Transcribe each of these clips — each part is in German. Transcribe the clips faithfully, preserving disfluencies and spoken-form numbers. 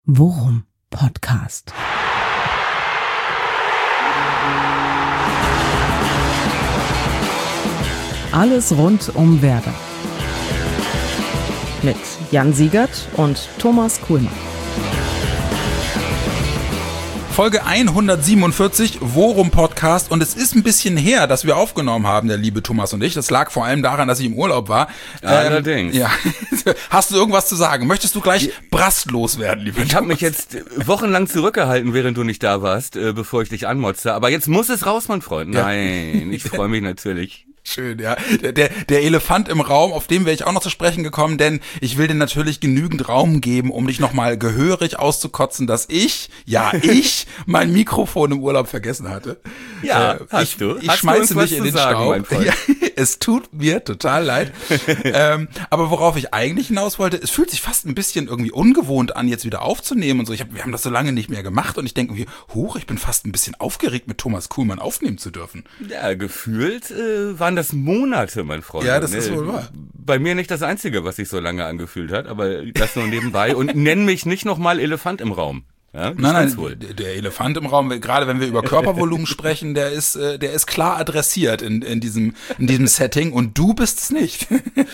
Worum Podcast. Alles rund um Werder. Mit Jan Siegert und Thomas Kuhlmann. Folge hundertsiebenundvierzig, Worum Podcast, und es ist ein bisschen her, dass wir aufgenommen haben, der liebe Thomas und ich. Das lag vor allem daran, dass ich im Urlaub war. Allerdings. Ähm, ja. Hast du irgendwas zu sagen? Möchtest du gleich brastlos werden, lieber Ich habe mich jetzt wochenlang zurückgehalten, während du nicht da warst, äh, bevor ich dich anmotze. Aber jetzt muss es raus, mein Freund. Nein, ich freue mich natürlich. Schön, ja. Der, der, der Elefant im Raum, auf den wäre ich auch noch zu sprechen gekommen, denn ich will dir natürlich genügend Raum geben, um dich nochmal gehörig auszukotzen, dass ich, ja, ich mein Mikrofon im Urlaub vergessen hatte. Ja, äh, hast ich, du. Ich hast schmeiße du mich in den sagen, Staub. Mein Freund? Ja, es tut mir total leid. ähm, aber worauf ich eigentlich hinaus wollte, es fühlt sich fast ein bisschen irgendwie ungewohnt an, jetzt wieder aufzunehmen und so. Ich hab, wir haben das so lange nicht mehr gemacht und ich denke irgendwie, huch, ich bin fast ein bisschen aufgeregt, mit Thomas Kuhlmann aufnehmen zu dürfen. Ja, gefühlt äh, waren das Monate, mein Freund. Ja, das ist wohl wahr. Bei mir nicht das Einzige, was sich so lange angefühlt hat, aber das nur nebenbei. Und nenn mich nicht nochmal Elefant im Raum. Ja, nein, nein, wohl. Der Elefant im Raum, gerade wenn wir über Körpervolumen sprechen, der ist, der ist klar adressiert in, in diesem, in diesem Setting, und du bist es nicht.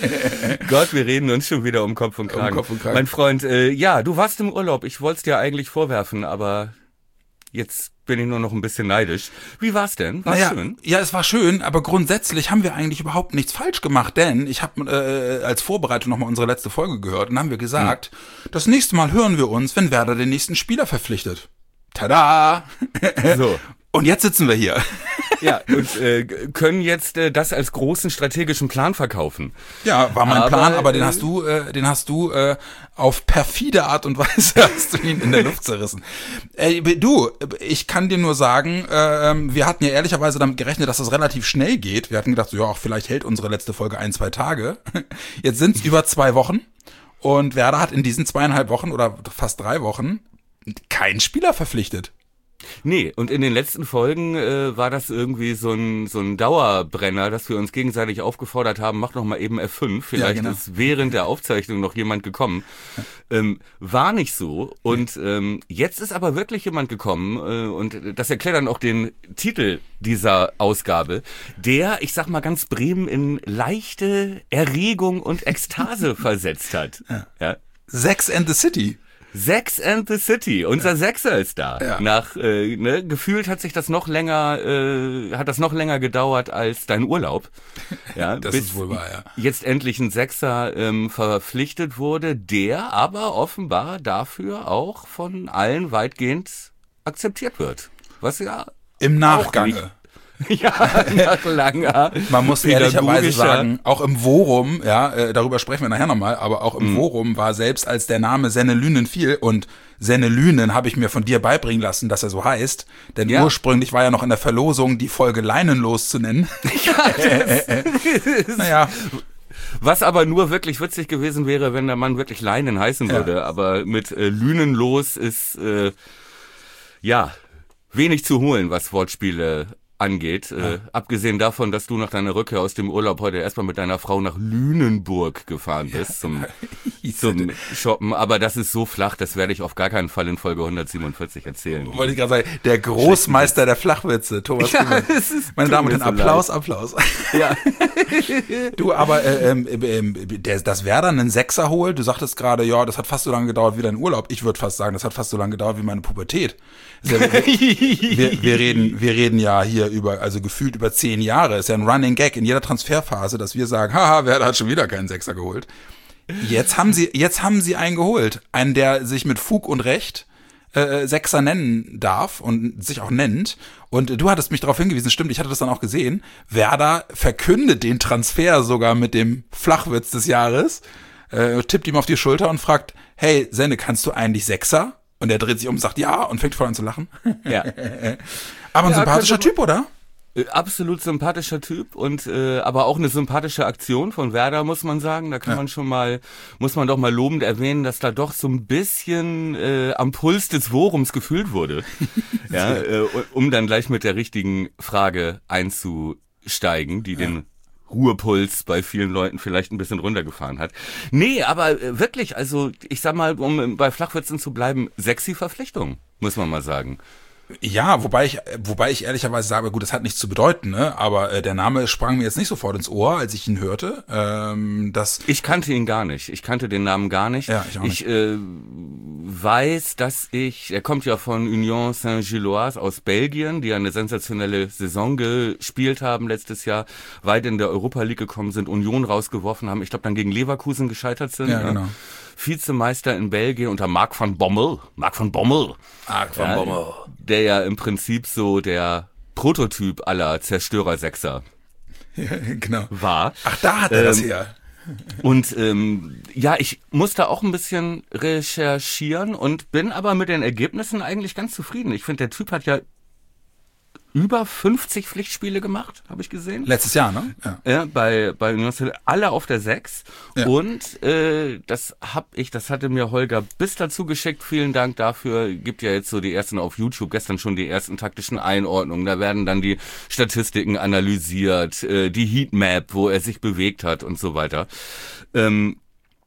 Gott, wir reden uns schon wieder um Kopf und Kragen. Um Kopf und Kragen. Mein Freund, äh, ja, du warst im Urlaub. Ich wollte es dir eigentlich vorwerfen, aber jetzt bin ich nur noch ein bisschen neidisch. Wie war's denn? War's naja, schön? Ja, es war schön, aber grundsätzlich haben wir eigentlich überhaupt nichts falsch gemacht, denn ich habe äh, als Vorbereitung nochmal unsere letzte Folge gehört und haben wir gesagt, hm. das nächste Mal hören wir uns, wenn Werder den nächsten Spieler verpflichtet. Tada! So. Und jetzt sitzen wir hier. Ja, und äh, können jetzt äh, das als großen strategischen Plan verkaufen. Ja, war mein aber, Plan, aber den äh, hast du, äh, den hast du äh, auf perfide Art und Weise hast du ihn in der Luft zerrissen. Äh, du, ich kann dir nur sagen, äh, wir hatten ja ehrlicherweise damit gerechnet, dass das relativ schnell geht. Wir hatten gedacht, so, ja, auch vielleicht hält unsere letzte Folge ein, zwei Tage. Jetzt sind es über zwei Wochen und Werder hat in diesen zweieinhalb Wochen oder fast drei Wochen keinen Spieler verpflichtet. Nee, und in den letzten Folgen äh, war das irgendwie so ein so ein Dauerbrenner, dass wir uns gegenseitig aufgefordert haben, mach noch mal eben F fünf, vielleicht ja, genau. ist während der Aufzeichnung noch jemand gekommen. Ähm, war nicht so, und ähm, jetzt ist aber wirklich jemand gekommen, äh, und das erklärt dann auch den Titel dieser Ausgabe, der, ich sag mal ganz Bremen, in leichte Erregung und Ekstase versetzt hat. Ja. Ja. Sex and the City. Sex and the City, unser ja. Sechser ist da. Ja. Nach äh, ne, gefühlt hat sich das noch länger, äh, hat das noch länger gedauert als dein Urlaub. Ja, das bis ist wohl wahr, ja. Jetzt endlich ein Sechser ähm, verpflichtet wurde, der aber offenbar dafür auch von allen weitgehend akzeptiert wird. Was ja im Nachgange. Ja, nach langer. Man muss ehrlicherweise sagen, auch im Worum, ja, äh, darüber sprechen wir nachher nochmal, aber auch im mhm. Worum war, selbst als der Name Sennelynen fiel, und Sennelynen habe ich mir von dir beibringen lassen, dass er so heißt, denn ja. ursprünglich war ja noch in der Verlosung die Folge Leinenlos zu nennen. Ja, das naja. Was aber nur wirklich witzig gewesen wäre, wenn der Mann wirklich Leinen heißen würde, ja. aber mit äh, Lünenlos ist, äh, ja, wenig zu holen, was Wortspiele angeht, ja. äh, abgesehen davon, dass du nach deiner Rückkehr aus dem Urlaub heute erstmal mit deiner Frau nach Lünenburg gefahren bist, ja. zum, zum Shoppen, aber das ist so flach, das werde ich auf gar keinen Fall in Folge hundertsiebenundvierzig erzählen. Wollte ich gerade sagen, der Großmeister der Flachwitze, Thomas ja, Meine Damen und Herren, Applaus, Applaus. Ja. Du, aber äh, äh, äh, dass Werder einen Sechser holt, du sagtest gerade, ja, das hat fast so lange gedauert wie dein Urlaub. Ich würde fast sagen, das hat fast so lange gedauert wie meine Pubertät. Ja, wir, wir, wir, reden, wir reden ja hier über, also gefühlt über zehn Jahre. Ist ja ein Running Gag in jeder Transferphase, dass wir sagen, haha, Werder hat schon wieder keinen Sechser geholt. Jetzt haben sie, jetzt haben sie einen geholt. Einen, der sich mit Fug und Recht äh, Sechser nennen darf und sich auch nennt. Und du hattest mich darauf hingewiesen, stimmt, ich hatte das dann auch gesehen. Werder verkündet den Transfer sogar mit dem Flachwitz des Jahres, äh, tippt ihm auf die Schulter und fragt, hey, Senne, kannst du eigentlich Sechser? Und er dreht sich um und sagt ja und fängt voll an zu lachen. Ja. Aber ein ja, sympathischer Typ, oder? Absolut sympathischer Typ, und äh, aber auch eine sympathische Aktion von Werder, muss man sagen. Da kann ja. man schon mal, muss man doch mal lobend erwähnen, dass da doch so ein bisschen äh, am Puls des Worums gefühlt wurde. Ja, äh, um dann gleich mit der richtigen Frage einzusteigen, die ja. den Ruhepuls bei vielen Leuten vielleicht ein bisschen runtergefahren hat. Nee, aber äh, wirklich, also ich sag mal, um bei Flachwitzen zu bleiben, sexy Verpflichtung, muss man mal sagen. Ja, wobei ich, wobei ich ehrlicherweise sage, gut, das hat nichts zu bedeuten, ne? Aber äh, der Name sprang mir jetzt nicht sofort ins Ohr, als ich ihn hörte. Ähm, das ich kannte ihn gar nicht. Ich kannte den Namen gar nicht. Ja, ich auch nicht. Ich äh, weiß, dass ich, er kommt ja von Union Saint-Gilloise aus Belgien, die ja eine sensationelle Saison gespielt haben letztes Jahr, weit in der Europa League gekommen sind, Union rausgeworfen haben. Ich glaube, dann gegen Leverkusen gescheitert sind. Ja, genau. Vizemeister in Belgien unter Marc van Bommel. Marc van Bommel. Marc van ja, Bommel. Der ja im Prinzip so der Prototyp aller Zerstörer-Sechser ja, genau. war. Ach, da hat er ähm, das her. Und ähm, ja, ich musste auch ein bisschen recherchieren und bin aber mit den Ergebnissen eigentlich ganz zufrieden. Ich finde, der Typ hat ja über fünfzig Pflichtspiele gemacht, habe ich gesehen. Letztes Jahr, ne? Ja, ja bei bei Union alle auf der sechs. Ja. Und äh, das hab ich, das hatte mir Holger Biss dazu geschickt. Vielen Dank dafür. Gibt ja jetzt so die ersten auf YouTube, gestern schon die ersten taktischen Einordnungen. Da werden dann die Statistiken analysiert, äh, die Heatmap, wo er sich bewegt hat und so weiter. Ähm,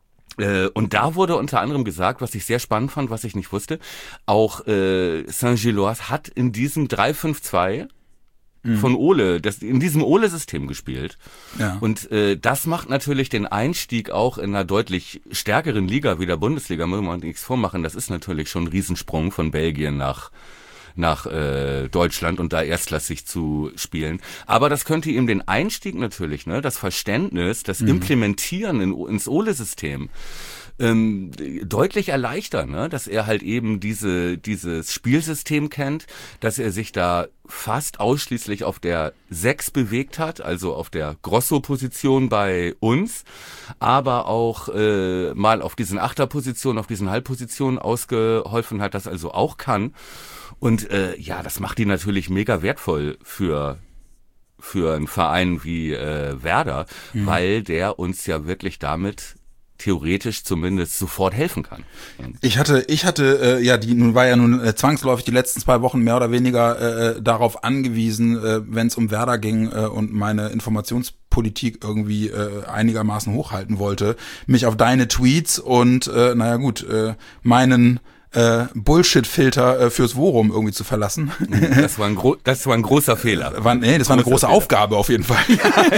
Und da wurde unter anderem gesagt, was ich sehr spannend fand, was ich nicht wusste, auch äh, Saint-Gilloise hat in diesem drei fünf zwei mhm. von Ole, das, in diesem Ole-System gespielt. Ja. Und äh, das macht natürlich den Einstieg auch in einer deutlich stärkeren Liga wie der Bundesliga, muss man nichts vormachen. Das ist natürlich schon ein Riesensprung von Belgien nach nach äh, Deutschland und da erstklassig zu spielen. Aber das könnte ihm den Einstieg natürlich, ne, das Verständnis, das mhm. Implementieren in, ins Ole-System ähm, deutlich erleichtern, ne, dass er halt eben diese dieses Spielsystem kennt, dass er sich da fast ausschließlich auf der sechs bewegt hat, also auf der Grosso-Position bei uns, aber auch äh, mal auf diesen Achterpositionen, auf diesen Halbpositionen ausgeholfen hat, das also auch kann. Und äh, ja, das macht die natürlich mega wertvoll für für einen Verein wie äh, Werder, mhm. weil der uns ja wirklich damit theoretisch zumindest sofort helfen kann. Ich hatte, ich hatte, äh, ja, die nun war ja nun äh, zwangsläufig die letzten zwei Wochen mehr oder weniger äh, darauf angewiesen, äh, wenn es um Werder ging äh, und meine Informationspolitik irgendwie äh, einigermaßen hochhalten wollte, mich auf deine Tweets und, äh, naja gut, äh, meinen Äh, Bullshit-Filter äh, fürs Forum irgendwie zu verlassen. Das war ein, gro- das war ein großer Fehler. War, nee, das war eine große Fehler. Aufgabe auf jeden Fall.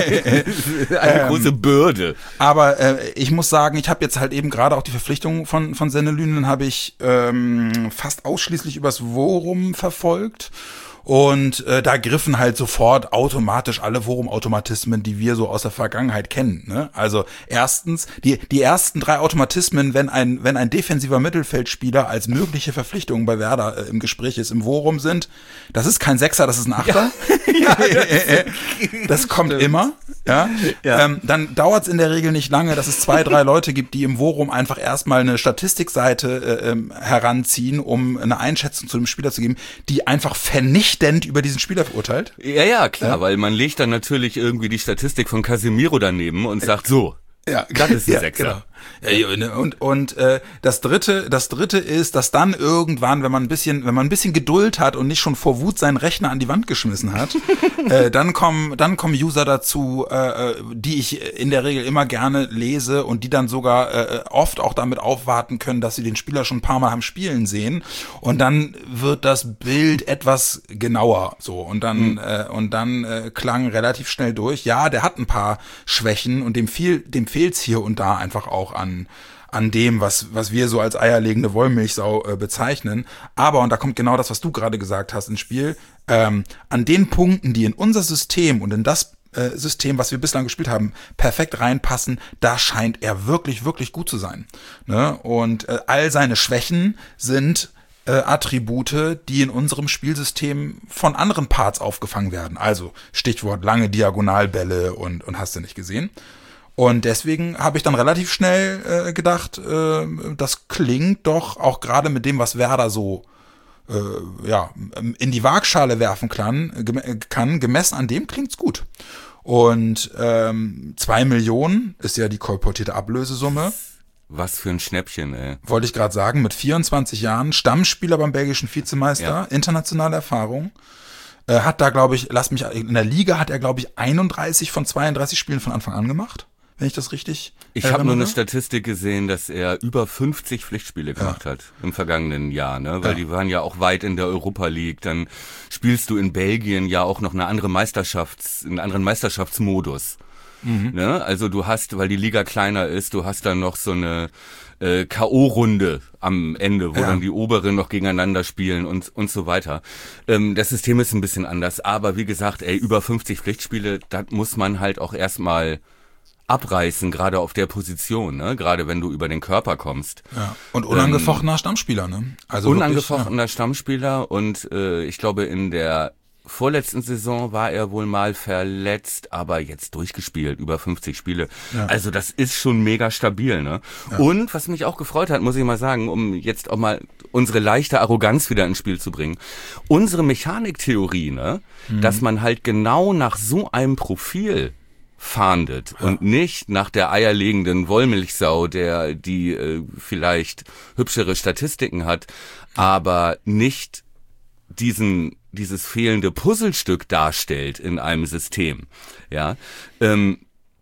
Eine ähm, große Bürde. Aber äh, ich muss sagen, ich habe jetzt halt eben gerade auch die Verpflichtung von von Sennelünen habe ich ähm, fast ausschließlich übers Forum verfolgt. Und äh, da griffen halt sofort automatisch alle Forum-Automatismen, die wir so aus der Vergangenheit kennen. Ne? Also erstens, die die ersten drei Automatismen, wenn ein wenn ein defensiver Mittelfeldspieler als mögliche Verpflichtung bei Werder äh, im Gespräch ist, im Forum sind, das ist kein Sechser, das ist ein Achter. Ja, ja, das, das kommt stimmt. immer. Ja? Ja. Ähm, dann dauert es in der Regel nicht lange, dass es zwei, drei Leute gibt, die im Forum einfach erstmal eine Statistikseite äh, ähm, heranziehen, um eine Einschätzung zu dem Spieler zu geben, die einfach vernichtet über diesen Spieler verurteilt? Ja, ja, klar, ja. Weil man legt dann natürlich irgendwie die Statistik von Casemiro daneben und sagt so, ja, das ist ein ja, Sechser. Genau. Ja, und und äh, das dritte, das dritte ist, dass dann irgendwann, wenn man ein bisschen, wenn man ein bisschen Geduld hat und nicht schon vor Wut seinen Rechner an die Wand geschmissen hat, äh, dann kommen, dann kommen User dazu, äh, die ich in der Regel immer gerne lese und die dann sogar äh, oft auch damit aufwarten können, dass sie den Spieler schon ein paar Mal haben spielen sehen und dann wird das Bild etwas genauer, so und dann mhm. äh, und dann äh, klang relativ schnell durch. Ja, der hat ein paar Schwächen und dem viel, dem fehlt's hier und da einfach auch an an dem, was was wir so als eierlegende Wollmilchsau äh, bezeichnen. Aber, und da kommt genau das, was du gerade gesagt hast, ins Spiel, ähm, an den Punkten, die in unser System und in das äh, System, was wir bislang gespielt haben, perfekt reinpassen, da scheint er wirklich, wirklich gut zu sein. Ne? Und äh, all seine Schwächen sind äh, Attribute, die in unserem Spielsystem von anderen Parts aufgefangen werden. Also Stichwort lange Diagonalbälle und, und hast du nicht gesehen. Und deswegen habe ich dann relativ schnell äh, gedacht, äh, das klingt doch auch gerade mit dem, was Werder so äh, ja in die Waagschale werfen kann, gem- kann, gemessen an dem klingt's gut. Und ähm, zwei Millionen ist ja die kolportierte Ablösesumme. Was für ein Schnäppchen, ey. Wollte ich gerade sagen, mit vierundzwanzig Jahren, Stammspieler beim belgischen Vizemeister, ja. Internationale Erfahrung. Äh, hat da, glaube ich, lass mich, in der Liga hat er, glaube ich, einunddreißig von zweiunddreißig Spielen von Anfang an gemacht, wenn ich das richtig Ich habe nur eine Statistik gesehen, dass er über fünfzig Pflichtspiele gemacht ja. hat im vergangenen Jahr, ne? Weil ja. die waren ja auch weit in der Europa League. Dann spielst du in Belgien ja auch noch eine andere Meisterschafts, einen anderen Meisterschaftsmodus. Mhm. Ne? Also du hast, weil die Liga kleiner ist, du hast dann noch so eine äh, K O-Runde am Ende, wo ja. dann die Oberen noch gegeneinander spielen und und so weiter. Ähm, das System ist ein bisschen anders, aber wie gesagt, ey, über fünfzig Pflichtspiele, das muss man halt auch erstmal abreißen, gerade auf der Position, ne? Gerade wenn du über den Körper kommst. Ja. Und unangefochtener ähm, Stammspieler, ne? Also unangefochtener wirklich, ja. Stammspieler und äh, ich glaube in der vorletzten Saison war er wohl mal verletzt, aber jetzt durchgespielt, über fünfzig Spiele. Ja. Also das ist schon mega stabil, ne? Ja. Und was mich auch gefreut hat, muss ich mal sagen, um jetzt auch mal unsere leichte Arroganz wieder ins Spiel zu bringen. Unsere Mechaniktheorie, ne? Mhm. Dass man halt genau nach so einem Profil fahndet ja. und nicht nach der eierlegenden Wollmilchsau, der die äh, vielleicht hübschere Statistiken hat, aber nicht diesen dieses fehlende Puzzlestück darstellt in einem System, ja, ähm,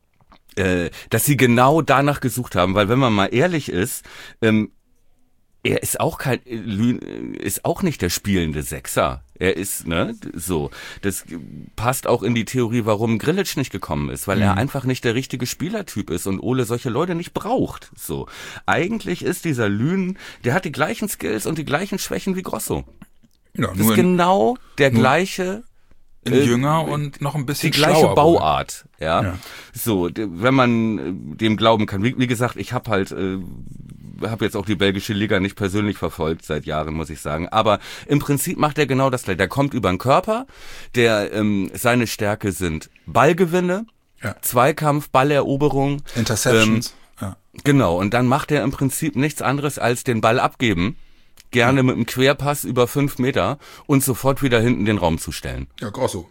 äh, dass sie genau danach gesucht haben, weil wenn man mal ehrlich ist, ähm, er ist auch kein, ist auch nicht der spielende Sechser. Er ist, ne, so. Das passt auch in die Theorie, warum Grilic nicht gekommen ist, weil mhm. er einfach nicht der richtige Spielertyp ist und Ole solche Leute nicht braucht, so. Eigentlich ist dieser Lünen, der hat die gleichen Skills und die gleichen Schwächen wie Grosso. Ja, das ist in, genau der gleiche, in äh, jünger und noch ein bisschen die gleiche schlauer, Bauart, ja? ja. So, wenn man dem glauben kann. Wie, wie gesagt, ich habe halt, äh, habe jetzt auch die belgische Liga nicht persönlich verfolgt seit Jahren, muss ich sagen. Aber im Prinzip macht er genau das gleiche. Der kommt über den Körper, der ähm, seine Stärke sind Ballgewinne, ja. Zweikampf, Balleroberung, Interceptions. Ähm, ja. Genau. Und dann macht er im Prinzip nichts anderes als den Ball abgeben. Gerne ja. mit einem Querpass über fünf Meter und sofort wieder hinten den Raum zu stellen. Ja, Grosso.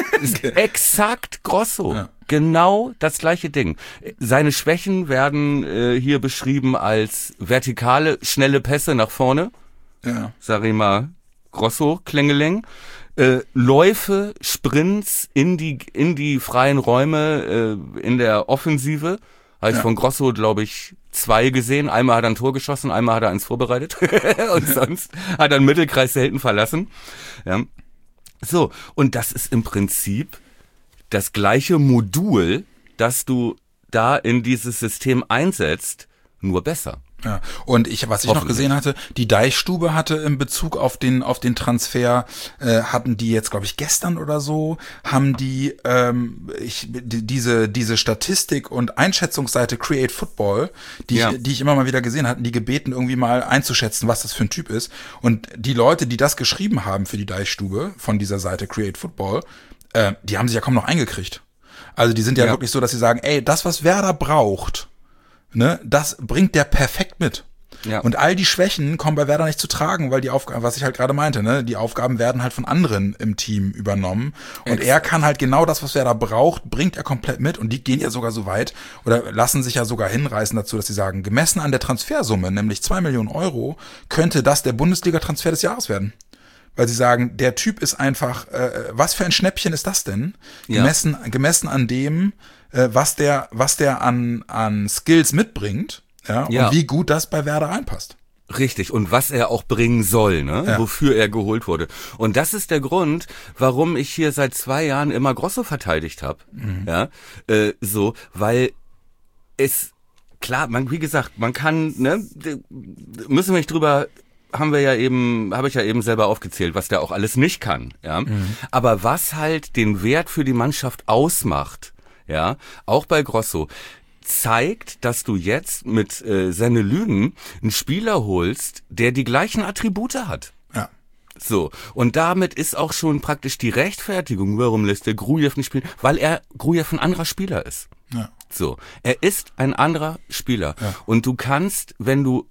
Exakt Grosso. Ja. Genau das gleiche Ding. Seine Schwächen werden äh, hier beschrieben als vertikale, schnelle Pässe nach vorne. Ja. Sag ich mal, Grosso, Klingeling. Äh, Läufe, Sprints in die, in die freien Räume, äh, in der Offensive. Habe ich ja. von Grosso, glaube ich, zwei gesehen. Einmal hat er ein Tor geschossen, einmal hat er eins vorbereitet. Und sonst hat er den Mittelkreis selten verlassen. Ja. So, und das ist im Prinzip das gleiche Modul, das du da in dieses System einsetzt, nur besser. Ja, und ich, was ich noch gesehen hatte, die Deichstube hatte in Bezug auf den auf den Transfer, äh, hatten die jetzt, glaube ich, gestern oder so, haben die ähm, ich, die, diese diese Statistik und Einschätzungsseite Create Football, die ja. ich, die ich immer mal wieder gesehen hatten, die gebeten, irgendwie mal einzuschätzen, was das für ein Typ ist. Und die Leute, die das geschrieben haben für die Deichstube von dieser Seite Create Football, äh, die haben sich ja kaum noch eingekriegt. Also die sind ja, ja wirklich so, dass sie sagen, ey, das, was Werder braucht, ne, das bringt der perfekt mit. Ja. Und all die Schwächen kommen bei Werder nicht zu tragen, weil die Aufgaben, was ich halt gerade meinte, ne, die Aufgaben werden halt von anderen im Team übernommen. Und Ex- er kann halt genau das, was Werder braucht, bringt er komplett mit. Und die gehen ja sogar so weit oder lassen sich ja sogar hinreißen dazu, dass sie sagen, gemessen an der Transfersumme, nämlich zwei Millionen Euro, könnte das der Bundesliga-Transfer des Jahres werden. Weil sie sagen, der Typ ist einfach, äh, was für ein Schnäppchen ist das denn? Ja. Gemessen, gemessen an dem, äh, was der, was der an, an Skills mitbringt, ja, ja, und wie gut das bei Werder reinpasst. Richtig, und was er auch bringen soll, ne, ja. wofür er geholt wurde. Und das ist der Grund, warum ich hier seit zwei Jahren immer Grosso verteidigt habe. Mhm. Ja, äh, so, weil es, klar, man, wie gesagt, man kann, ne, müssen wir nicht drüber, haben wir ja eben, habe ich ja eben selber aufgezählt, was der auch alles nicht kann, ja. Mhm. Aber was halt den Wert für die Mannschaft ausmacht, ja, auch bei Grosso, zeigt, dass du jetzt mit äh, Senne Lünen einen Spieler holst, der die gleichen Attribute hat. Ja. So, und damit ist auch schon praktisch die Rechtfertigung, warum lässt der Grujew nicht spielen, weil er Grujew ein anderer Spieler ist. Ja. So, er ist ein anderer Spieler. Ja. Und du kannst, wenn du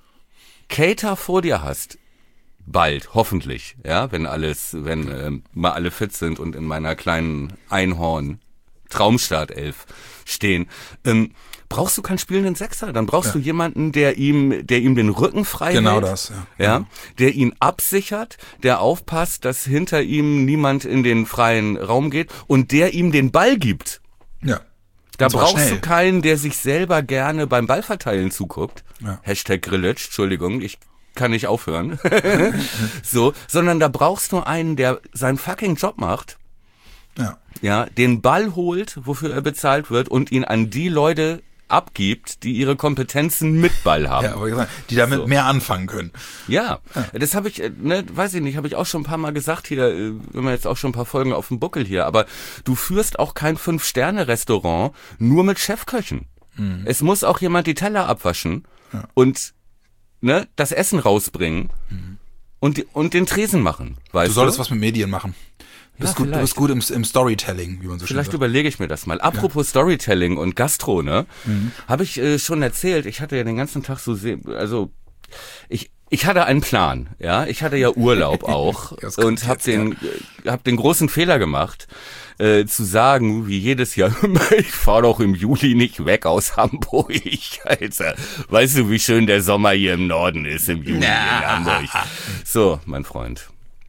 Keita vor dir hast, bald, hoffentlich, ja, wenn alles, wenn äh, mal alle fit sind und in meiner kleinen Einhorn Traumstartelf stehen. Ähm, brauchst du keinen spielenden Sechser, dann brauchst ja. du jemanden, der ihm, der ihm den Rücken frei genau hält. Genau das, ja. ja. Der ihn absichert, der aufpasst, dass hinter ihm niemand in den freien Raum geht und der ihm den Ball gibt. Ja. Da brauchst du keinen, der sich selber gerne beim Ballverteilen zuguckt. Ja. Hashtag Grillitsch, Entschuldigung, ich kann nicht aufhören. So, sondern da brauchst du einen, der seinen fucking Job macht. Ja. Ja, den Ball holt, wofür er bezahlt wird und ihn an die Leute abgibt, die ihre Kompetenzen mit Ball haben. Ja, aber gesagt, die damit so. mehr anfangen können. Ja, ja. Das habe ich, ne, weiß ich nicht, habe ich auch schon ein paar Mal gesagt hier, wenn wir jetzt auch schon ein paar Folgen auf dem Buckel hier, aber du führst auch kein Fünf-Sterne-Restaurant nur mit Chefköchen. Mhm. Es muss auch jemand die Teller abwaschen ja. und ne, das Essen rausbringen mhm. und, die, und den Tresen machen. Weißt du solltest du? was mit Medien machen. Du bist, ja, gut, du bist gut im, im Storytelling, wie man so schön Vielleicht sagt. überlege ich mir das mal. Apropos ja. Storytelling und Gastro, ne? Mhm. Habe ich äh, schon erzählt, ich hatte ja den ganzen Tag so, sehr, also ich ich hatte einen Plan, ja? Ich hatte ja Urlaub auch und habe den ja. hab den großen Fehler gemacht, äh, zu sagen, wie jedes Jahr, ich fahre doch im Juli nicht weg aus Hamburg, Alter. Weißt du, wie schön der Sommer hier im Norden ist, im Juli Na. in Hamburg. So, mein Freund.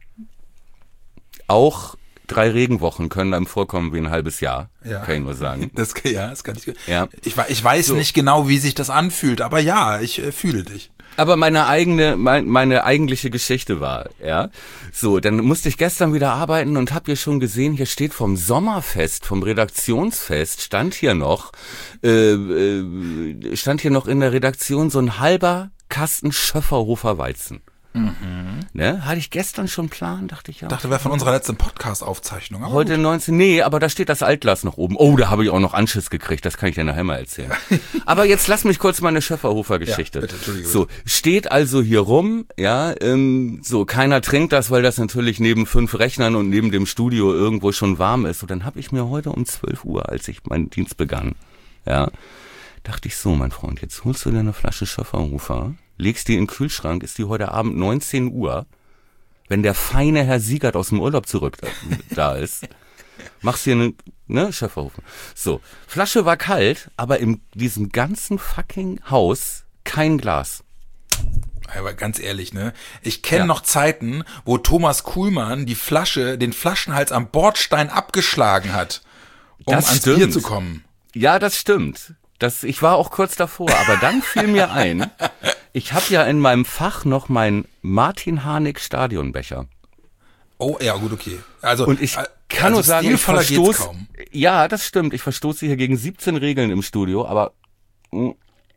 Auch drei Regenwochen können einem vorkommen wie ein halbes Jahr, ja. kann ich nur sagen. Das, ja, das kann ich. Ja. Ich, ich weiß so. nicht genau, wie sich das anfühlt, aber ja, ich äh, fühle dich. Aber meine eigene, mein, meine eigentliche Geschichte war, ja, so, dann musste ich gestern wieder arbeiten und hab hier schon gesehen, hier steht vom Sommerfest, vom Redaktionsfest, stand hier noch, äh, äh, stand hier noch in der Redaktion so ein halber Kasten Schöfferhofer Weizen. Mhm. Ne, hatte ich gestern schon Plan, dachte ich ja. Dachte, wäre von unserer letzten Podcast-Aufzeichnung. Heute neunzehn, nee, aber da steht das Altglas noch oben. Oh, da habe ich auch noch Anschiss gekriegt, das kann ich dir nachher mal erzählen. Aber jetzt lass mich kurz meine Schöfferhofer-Geschichte. Ja, bitte, so, steht also hier rum, ja, ähm, so, keiner trinkt das, weil das natürlich neben fünf Rechnern und neben dem Studio irgendwo schon warm ist. Und dann habe ich mir heute um zwölf Uhr, als ich meinen Dienst begann, ja, dachte ich so, mein Freund, jetzt holst du dir eine Flasche Schöfferhofer, legst die in den Kühlschrank, ist die heute Abend neunzehn Uhr, wenn der feine Herr Siegert aus dem Urlaub zurück da, da ist, machst dir eine, ne, Schöfferhofer. So, Flasche war kalt, aber in diesem ganzen fucking Haus kein Glas. Aber ganz ehrlich, ne, ich kenne ja. noch Zeiten, wo Thomas Kuhlmann die Flasche, den Flaschenhals am Bordstein abgeschlagen hat, um das ans stimmt. Bier zu kommen. Ja, das stimmt. Das, ich war auch kurz davor, aber dann fiel mir ein, ich habe ja in meinem Fach noch meinen Martin Harnik Stadionbecher. Oh, ja, gut, okay. Also, und ich kann also nur sagen, ich verstoße, ja, das stimmt, ich verstoße hier gegen siebzehn Regeln im Studio, aber mh.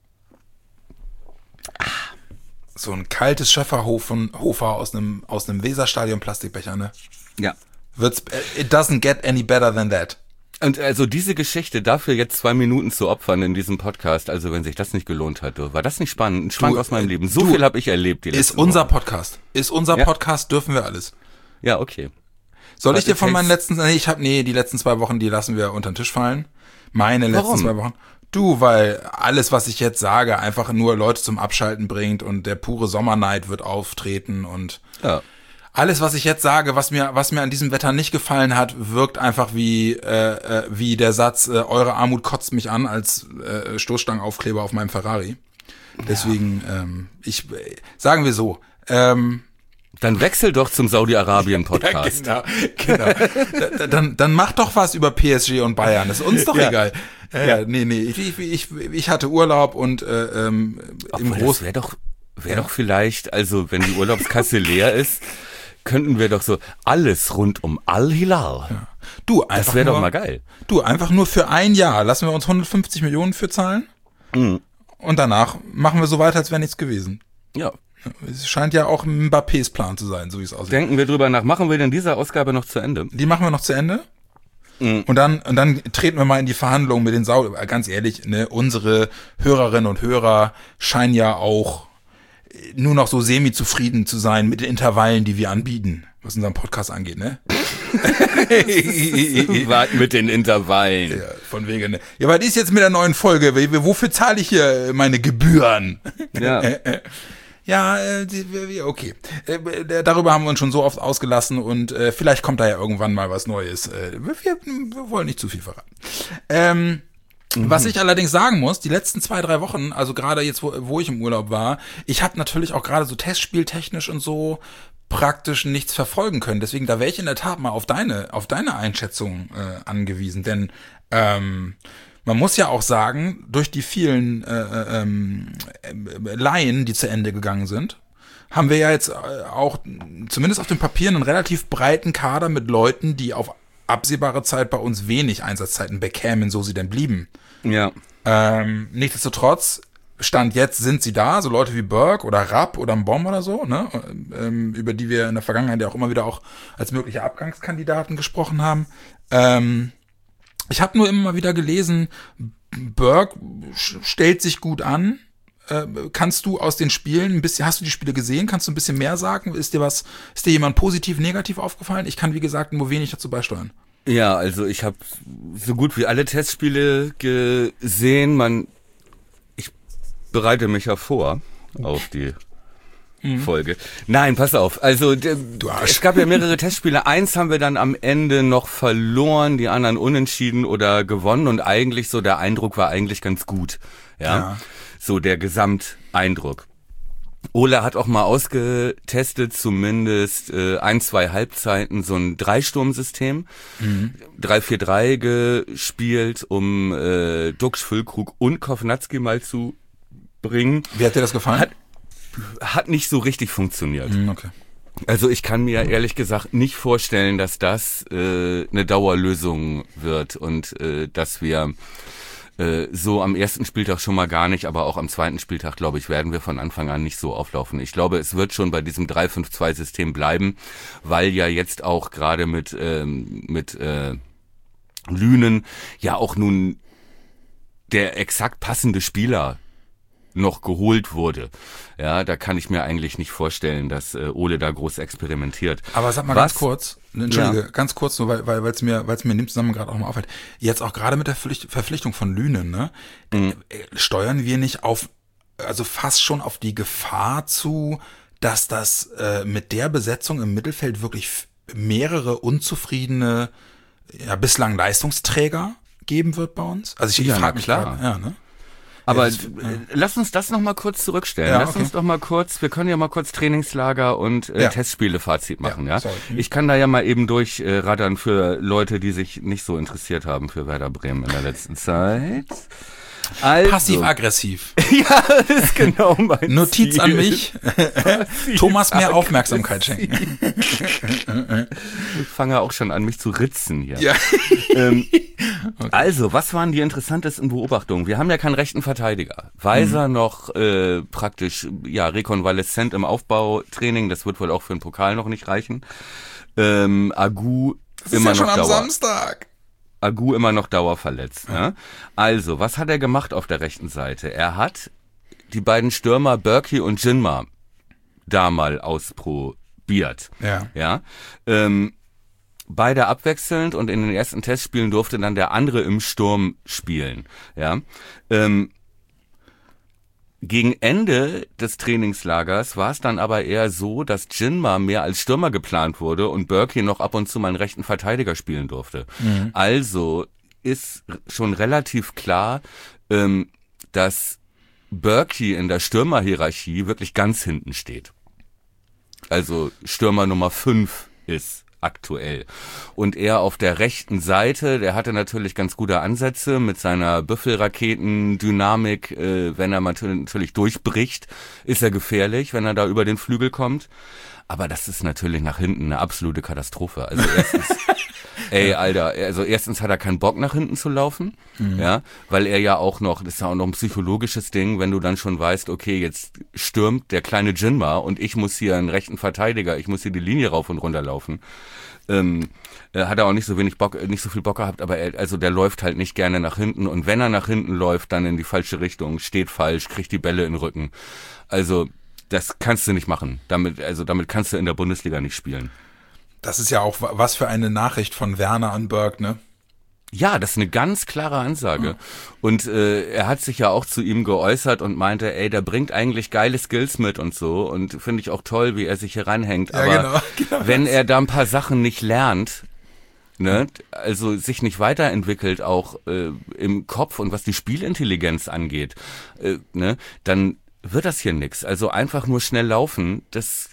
so ein kaltes Schöfferhofer aus einem aus einem Weserstadion Plastikbecher, ne? Ja. Wird's, it doesn't get any better than that. Und also diese Geschichte, dafür jetzt zwei Minuten zu opfern in diesem Podcast, also wenn sich das nicht gelohnt hat, war das nicht spannend? Ein Schwank du, aus meinem Leben. So du, viel habe ich erlebt. Die ist unser Wochen. Podcast. Ist unser ja. Podcast, dürfen wir alles. Ja, okay. Soll But ich dir von meinen letzten, nee, ich habe, nee, die letzten zwei Wochen, die lassen wir unter den Tisch fallen. Meine letzten Warum? zwei Wochen. Du, weil alles, was ich jetzt sage, einfach nur Leute zum Abschalten bringt und der pure Sommerneid wird auftreten und ja. alles, was ich jetzt sage, was mir, was mir an diesem Wetter nicht gefallen hat, wirkt einfach wie, äh, wie der Satz, äh, eure Armut kotzt mich an als äh, Stoßstangenaufkleber auf meinem Ferrari. Deswegen, ja. ähm, ich, äh, sagen wir so, ähm, dann wechsel doch zum Saudi-Arabien-Podcast. Ja, genau, genau. da, dann, dann mach doch was über P S G und Bayern. Das ist uns doch ja. egal. Äh, ja. Nee, nee, ich, ich, ich, ich hatte Urlaub und äh, ähm, im Groß. Wäre doch, wäre ja. doch vielleicht, also wenn die Urlaubskasse leer ist, könnten wir doch so alles rund um Al-Hilal. Ja. Du, einfach das wäre doch mal geil. Du, einfach nur für ein Jahr lassen wir uns hundertfünfzig Millionen für zahlen. Mhm. Und danach machen wir so weiter, als wäre nichts gewesen. Ja. Es scheint ja auch Mbappés Plan zu sein, so wie es aussieht. Denken wir drüber nach. Machen wir denn diese Ausgabe noch zu Ende? Die machen wir noch zu Ende. Mhm. Und dann, und dann treten wir mal in die Verhandlungen mit den Sau. Ganz ehrlich, ne, unsere Hörerinnen und Hörer scheinen ja auch nur noch so semi-zufrieden zu sein mit den Intervallen, die wir anbieten, was unseren Podcast angeht, ne? Mit den Intervallen. Ja, von wegen, ne? Ja, was ist jetzt mit der neuen Folge? Wofür zahle ich hier meine Gebühren? Ja. Ja, äh, okay. Äh, darüber haben wir uns schon so oft ausgelassen und äh, vielleicht kommt da ja irgendwann mal was Neues. Äh, wir, wir wollen nicht zu viel verraten. Ähm, mhm. Was ich allerdings sagen muss, die letzten zwei, drei Wochen, also gerade jetzt, wo, wo ich im Urlaub war, ich habe natürlich auch gerade so testspieltechnisch und so praktisch nichts verfolgen können. Deswegen, da wäre ich in der Tat mal auf deine, auf deine Einschätzung äh, angewiesen. Denn ähm, man muss ja auch sagen, durch die vielen äh, ähm, äh, Laien, die zu Ende gegangen sind, haben wir ja jetzt auch zumindest auf dem Papier einen relativ breiten Kader mit Leuten, die auf absehbare Zeit bei uns wenig Einsatzzeiten bekämen, so sie denn blieben. Ja. Ähm, nichtsdestotrotz, Stand jetzt sind sie da, so Leute wie Burke oder Rapp oder Mbom oder so, ne, ähm, über die wir in der Vergangenheit ja auch immer wieder auch als mögliche Abgangskandidaten gesprochen haben. Ähm, Ich habe nur immer mal wieder gelesen, Burke stellt sich gut an. Äh, kannst du aus den Spielen ein bisschen, hast du die Spiele gesehen? Kannst du ein bisschen mehr sagen? Ist dir was, ist dir jemand positiv, negativ aufgefallen? Ich kann, wie gesagt, nur wenig dazu beisteuern. Ja, also ich habe so gut wie alle Testspiele gesehen. Man, ich bereite mich ja vor auf die Folge. Nein, pass auf. Also du es gab ja mehrere Testspiele. Eins haben wir dann am Ende noch verloren, die anderen unentschieden oder gewonnen und eigentlich so der Eindruck war eigentlich ganz gut. Ja, ja. So der Gesamteindruck. Ole hat auch mal ausgetestet, zumindest äh, ein, zwei Halbzeiten, so ein Dreisturmsystem. Mhm. drei vier drei gespielt, um äh, Dux, Füllkrug und Kovnatski mal zu bringen. Wie hat dir das gefallen? Hat, Hat nicht so richtig funktioniert. Okay. Also ich kann mir ehrlich gesagt nicht vorstellen, dass das äh, eine Dauerlösung wird und äh, dass wir äh, so am ersten Spieltag schon mal gar nicht, aber auch am zweiten Spieltag, glaube ich, werden wir von Anfang an nicht so auflaufen. Ich glaube, es wird schon bei diesem drei fünf zwei System bleiben, weil ja jetzt auch gerade mit ähm, mit äh, Lünen ja auch nun der exakt passende Spieler noch geholt wurde. Ja, da kann ich mir eigentlich nicht vorstellen, dass äh, Ole da groß experimentiert. Aber sag mal Was? ganz kurz, entschuldige, ja. ganz kurz, nur weil weil es mir weil es mir in dem Zusammenhang gerade auch mal auffällt. Jetzt auch gerade mit der Pflicht, Verpflichtung von Lünen, ne, mhm. äh, steuern wir nicht auf, also fast schon auf die Gefahr zu, dass das äh, mit der Besetzung im Mittelfeld wirklich mehrere unzufriedene, ja bislang Leistungsträger geben wird bei uns? Also ich, ja, ich frage mich klar. Grad, ja, ne? Aber ja, das, ja. lass uns das noch mal kurz zurückstellen. Ja, lass okay. uns doch mal kurz, wir können ja mal kurz Trainingslager und äh, ja. Testspiele-Fazit machen. Ja, ja? Mhm. Ich kann da ja mal eben durchraddern äh, für Leute, die sich nicht so interessiert haben für Werder Bremen in der letzten Zeit. Also, passiv-aggressiv. Ja, das ist genau mein Notiz Ziel. an mich. Thomas mehr Aufmerksamkeit schenken. Ich fange auch schon an, mich zu ritzen hier. Ja. Ähm, okay. Also, was waren die interessantesten Beobachtungen? Wir haben ja keinen rechten Verteidiger. Weiser mhm. noch äh, praktisch ja rekonvaleszent im Aufbautraining. Das wird wohl auch für den Pokal noch nicht reichen. Ähm, Agu das immer ist ja noch schon am Dauer. Samstag. Agu immer noch dauerverletzt. Ja? Also, was hat er gemacht auf der rechten Seite? Er hat die beiden Stürmer Berkey und Jinma da mal ausprobiert. Ja. Ja. Ähm, beide abwechselnd und in den ersten Testspielen durfte dann der andere im Sturm spielen. Ja. Ähm, Gegen Ende des Trainingslagers war es dann aber eher so, dass Jinma mehr als Stürmer geplant wurde und Berkey noch ab und zu mal einen rechten Verteidiger spielen durfte. Mhm. Also ist schon relativ klar, ähm, dass Berkey in der Stürmerhierarchie wirklich ganz hinten steht. Also Stürmer Nummer fünf ist aktuell. Und er auf der rechten Seite, der hatte natürlich ganz gute Ansätze mit seiner Büffelraketen-Dynamik. Äh, wenn er natürlich durchbricht, ist er gefährlich, wenn er da über den Flügel kommt. Aber das ist natürlich nach hinten eine absolute Katastrophe. Also erstens, ey, Alter, also erstens hat er keinen Bock nach hinten zu laufen, mhm. ja, weil er ja auch noch, das ist ja auch noch ein psychologisches Ding, wenn du dann schon weißt, okay, jetzt stürmt der kleine Jinma und ich muss hier einen rechten Verteidiger, ich muss hier die Linie rauf und runter laufen. Ähm, äh, hat er auch nicht so wenig Bock, nicht so viel Bock gehabt, aber er, also der läuft halt nicht gerne nach hinten und wenn er nach hinten läuft, dann in die falsche Richtung, steht falsch, kriegt die Bälle in den Rücken. Also das kannst du nicht machen. Damit, also damit kannst du in der Bundesliga nicht spielen. Das ist ja auch was für eine Nachricht von Werner an Berg, ne? Ja, das ist eine ganz klare Ansage. Mhm. Und äh, er hat sich ja auch zu ihm geäußert und meinte, ey, der bringt eigentlich geile Skills mit und so. Und finde ich auch toll, wie er sich hier reinhängt. Ja, aber genau, genau wenn das. er da ein paar Sachen nicht lernt, ne, also sich nicht weiterentwickelt, auch äh, im Kopf und was die Spielintelligenz angeht, äh, ne, dann wird das hier nix. Also einfach nur schnell laufen, das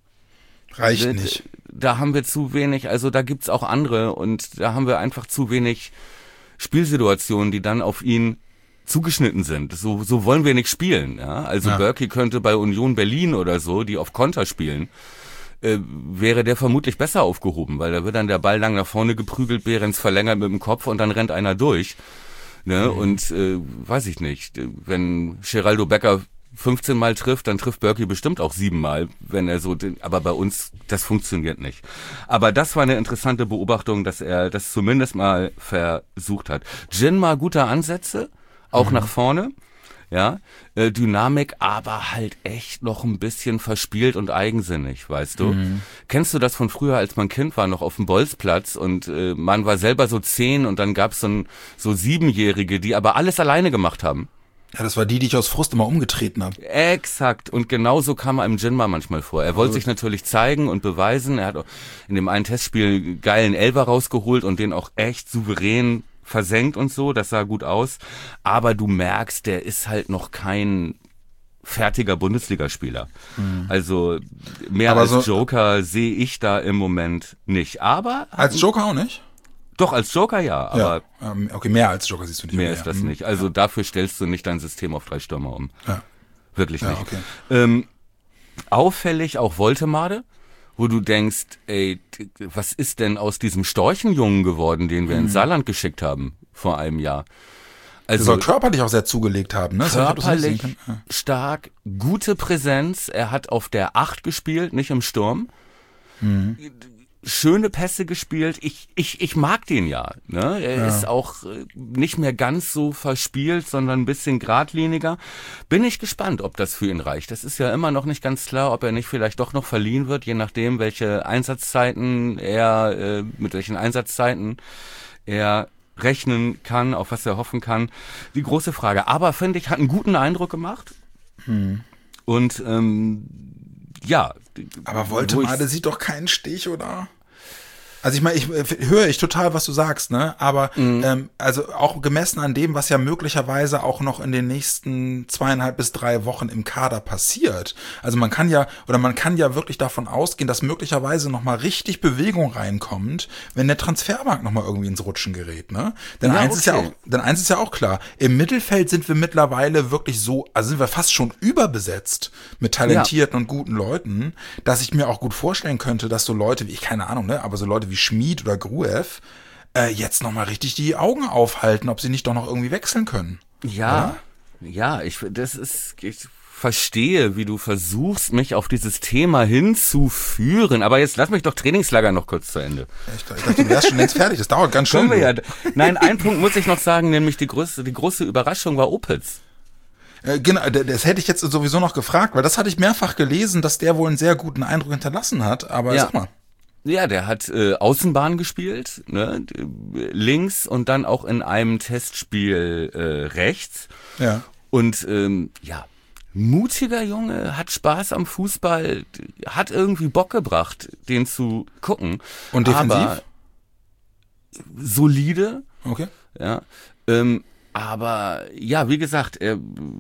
reicht äh, nicht. Da haben wir zu wenig, also da gibt's auch andere und da haben wir einfach zu wenig Spielsituationen, die dann auf ihn zugeschnitten sind. So, so wollen wir nicht spielen. Ja? Also ja. Bürki könnte bei Union Berlin oder so, die auf Konter spielen, äh, wäre der vermutlich besser aufgehoben, weil da wird dann der Ball lang nach vorne geprügelt, Behrens verlängert mit dem Kopf und dann rennt einer durch. Ne? Mhm. Und äh, weiß ich nicht, wenn Geraldo Becker fünfzehn Mal trifft, dann trifft Bürki bestimmt auch sieben Mal, wenn er so, aber bei uns, das funktioniert nicht. Aber das war eine interessante Beobachtung, dass er das zumindest mal versucht hat. Jinma, gute Ansätze, auch mhm. nach vorne, ja, äh, Dynamik, aber halt echt noch ein bisschen verspielt und eigensinnig, weißt du? Mhm. Kennst du das von früher, als man Kind war, noch auf dem Bolzplatz und äh, man war selber so zehn und dann gab's so, ein, so Siebenjährige, die aber alles alleine gemacht haben? Ja, das war die, die ich aus Frust immer umgetreten habe. Exakt. Und genauso kam einem Jinma manchmal vor. Er wollte sich natürlich zeigen und beweisen. Er hat auch in dem einen Testspiel einen geilen Elfer rausgeholt und den auch echt souverän versenkt und so. Das sah gut aus. Aber du merkst, der ist halt noch kein fertiger Bundesligaspieler. Mhm. Also mehr Aber als so Joker sehe ich da im Moment nicht. Aber als Joker auch nicht? Doch, als Joker ja, aber ja, okay, mehr als Joker siehst du nicht. Mehr, mehr ist das nicht. Also ja. dafür stellst du nicht dein System auf drei Stürmer um. Ja. Wirklich ja, nicht. Okay. Ähm, auffällig auch Woltemade, wo du denkst, ey, was ist denn aus diesem Storchenjungen geworden, den wir mhm. ins Saarland geschickt haben vor einem Jahr? Also soll körperlich auch sehr zugelegt haben, ne? Körperlich ja. stark, gute Präsenz. Er hat auf der Acht gespielt, nicht im Sturm. Mhm. Schöne Pässe gespielt. Ich, ich, ich mag den ja. Ne? Er ja. ist auch nicht mehr ganz so verspielt, sondern ein bisschen geradliniger. Bin ich gespannt, ob das für ihn reicht. Das ist ja immer noch nicht ganz klar, ob er nicht vielleicht doch noch verliehen wird, je nachdem, welche Einsatzzeiten er, äh, mit welchen Einsatzzeiten er rechnen kann, auf was er hoffen kann. Die große Frage. Aber finde ich, hat einen guten Eindruck gemacht. Hm. Und ähm, ja. Aber Woltemade sieht doch keinen Stich, oder? Also ich meine, ich höre ich total, was du sagst, ne? Aber mhm. ähm, also auch gemessen an dem, was ja möglicherweise auch noch in den nächsten zweieinhalb bis drei Wochen im Kader passiert. Also man kann ja oder man kann ja wirklich davon ausgehen, dass möglicherweise noch mal richtig Bewegung reinkommt, wenn der Transfermarkt noch mal irgendwie ins Rutschen gerät, ne? Denn ja, eins okay. ist ja auch, denn eins ist ja auch klar: Im Mittelfeld sind wir mittlerweile wirklich so, also sind wir fast schon überbesetzt mit talentierten ja. und guten Leuten, dass ich mir auch gut vorstellen könnte, dass so Leute wie ich keine Ahnung, ne? Aber so Leute wie wie Schmid oder Gruev äh, jetzt nochmal richtig die Augen aufhalten, ob sie nicht doch noch irgendwie wechseln können. Ja, oder? ja, ich das ist, ich verstehe, wie du versuchst, mich auf dieses Thema hinzuführen, aber jetzt lass mich doch Trainingslager noch kurz zu Ende. Ich, ich dachte, du wärst schon längst fertig, das dauert ganz schön. Wir ja. Nein, ein Punkt muss ich noch sagen, nämlich die größte, die große Überraschung war Opitz. Äh, genau, das hätte ich jetzt sowieso noch gefragt, weil das hatte ich mehrfach gelesen, dass der wohl einen sehr guten Eindruck hinterlassen hat, aber ja. sag mal. Ja, der hat äh, Außenbahn gespielt, ne, links und dann auch in einem Testspiel äh, rechts. Ja. Und ähm, ja, mutiger Junge, hat Spaß am Fußball, hat irgendwie Bock gebracht, den zu gucken. Und defensiv? Aber solide. Okay. Ja. Ähm, aber ja, wie gesagt, er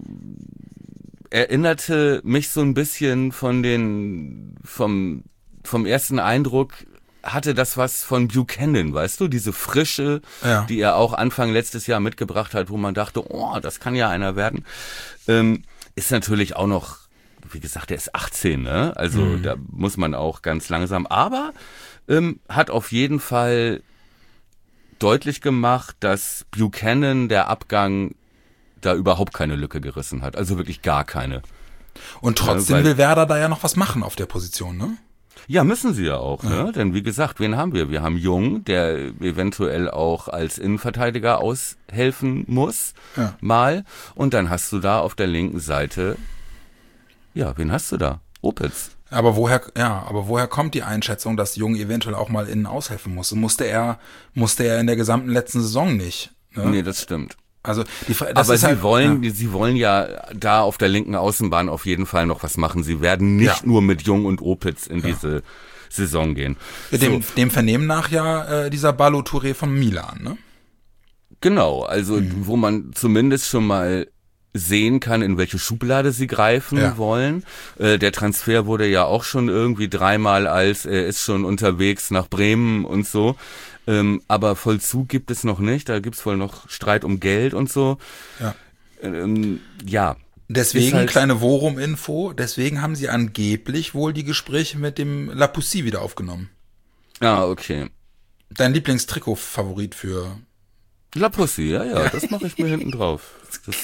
erinnerte mich so ein bisschen von den vom vom ersten Eindruck hatte das was von Buchanan, weißt du, diese Frische, ja. die er auch Anfang letztes Jahr mitgebracht hat, wo man dachte, oh, das kann ja einer werden. Ähm, ist natürlich auch noch, wie gesagt, der ist achtzehn, ne? Also mhm. da muss man auch ganz langsam, aber ähm, hat auf jeden Fall deutlich gemacht, dass Buchanan der Abgang da überhaupt keine Lücke gerissen hat, also wirklich gar keine. Und trotzdem ja, will Werder da ja noch was machen auf der Position, ne? Ja, müssen sie ja auch, ja. ne? Denn wie gesagt, wen haben wir? Wir haben Jung, der eventuell auch als Innenverteidiger aushelfen muss, ja. mal. Und dann hast du da auf der linken Seite, ja, wen hast du da? Opitz. Aber woher, ja, aber woher kommt die Einschätzung, dass Jung eventuell auch mal innen aushelfen muss? Musste er, musste er in der gesamten letzten Saison nicht. Ne? Nee, das stimmt. Also die, das aber ist sie halt, wollen, ja. sie wollen ja da auf der linken Außenbahn auf jeden Fall noch was machen. Sie werden nicht Ja. nur mit Jung und Opitz in Ja. diese Saison gehen. Dem, So. dem Vernehmen nach ja äh, dieser Ballo Touré von Milan, ne? Genau, also Mhm. wo man zumindest schon mal sehen kann, in welche Schublade sie greifen Ja. wollen. Äh, der Transfer wurde ja auch schon irgendwie dreimal als, er ist schon unterwegs nach Bremen und so. Ähm, aber Vollzug gibt es noch nicht, da gibt's wohl noch Streit um Geld und so. Ja. Ähm, ja. Deswegen, Ist halt- kleine Worum-Info, deswegen haben sie angeblich wohl die Gespräche mit dem Lapoussi wieder aufgenommen. Ah, okay. Dein Lieblingstrikot-Favorit für... La Pussy, ja, ja, das mache ich mir hinten drauf. Das,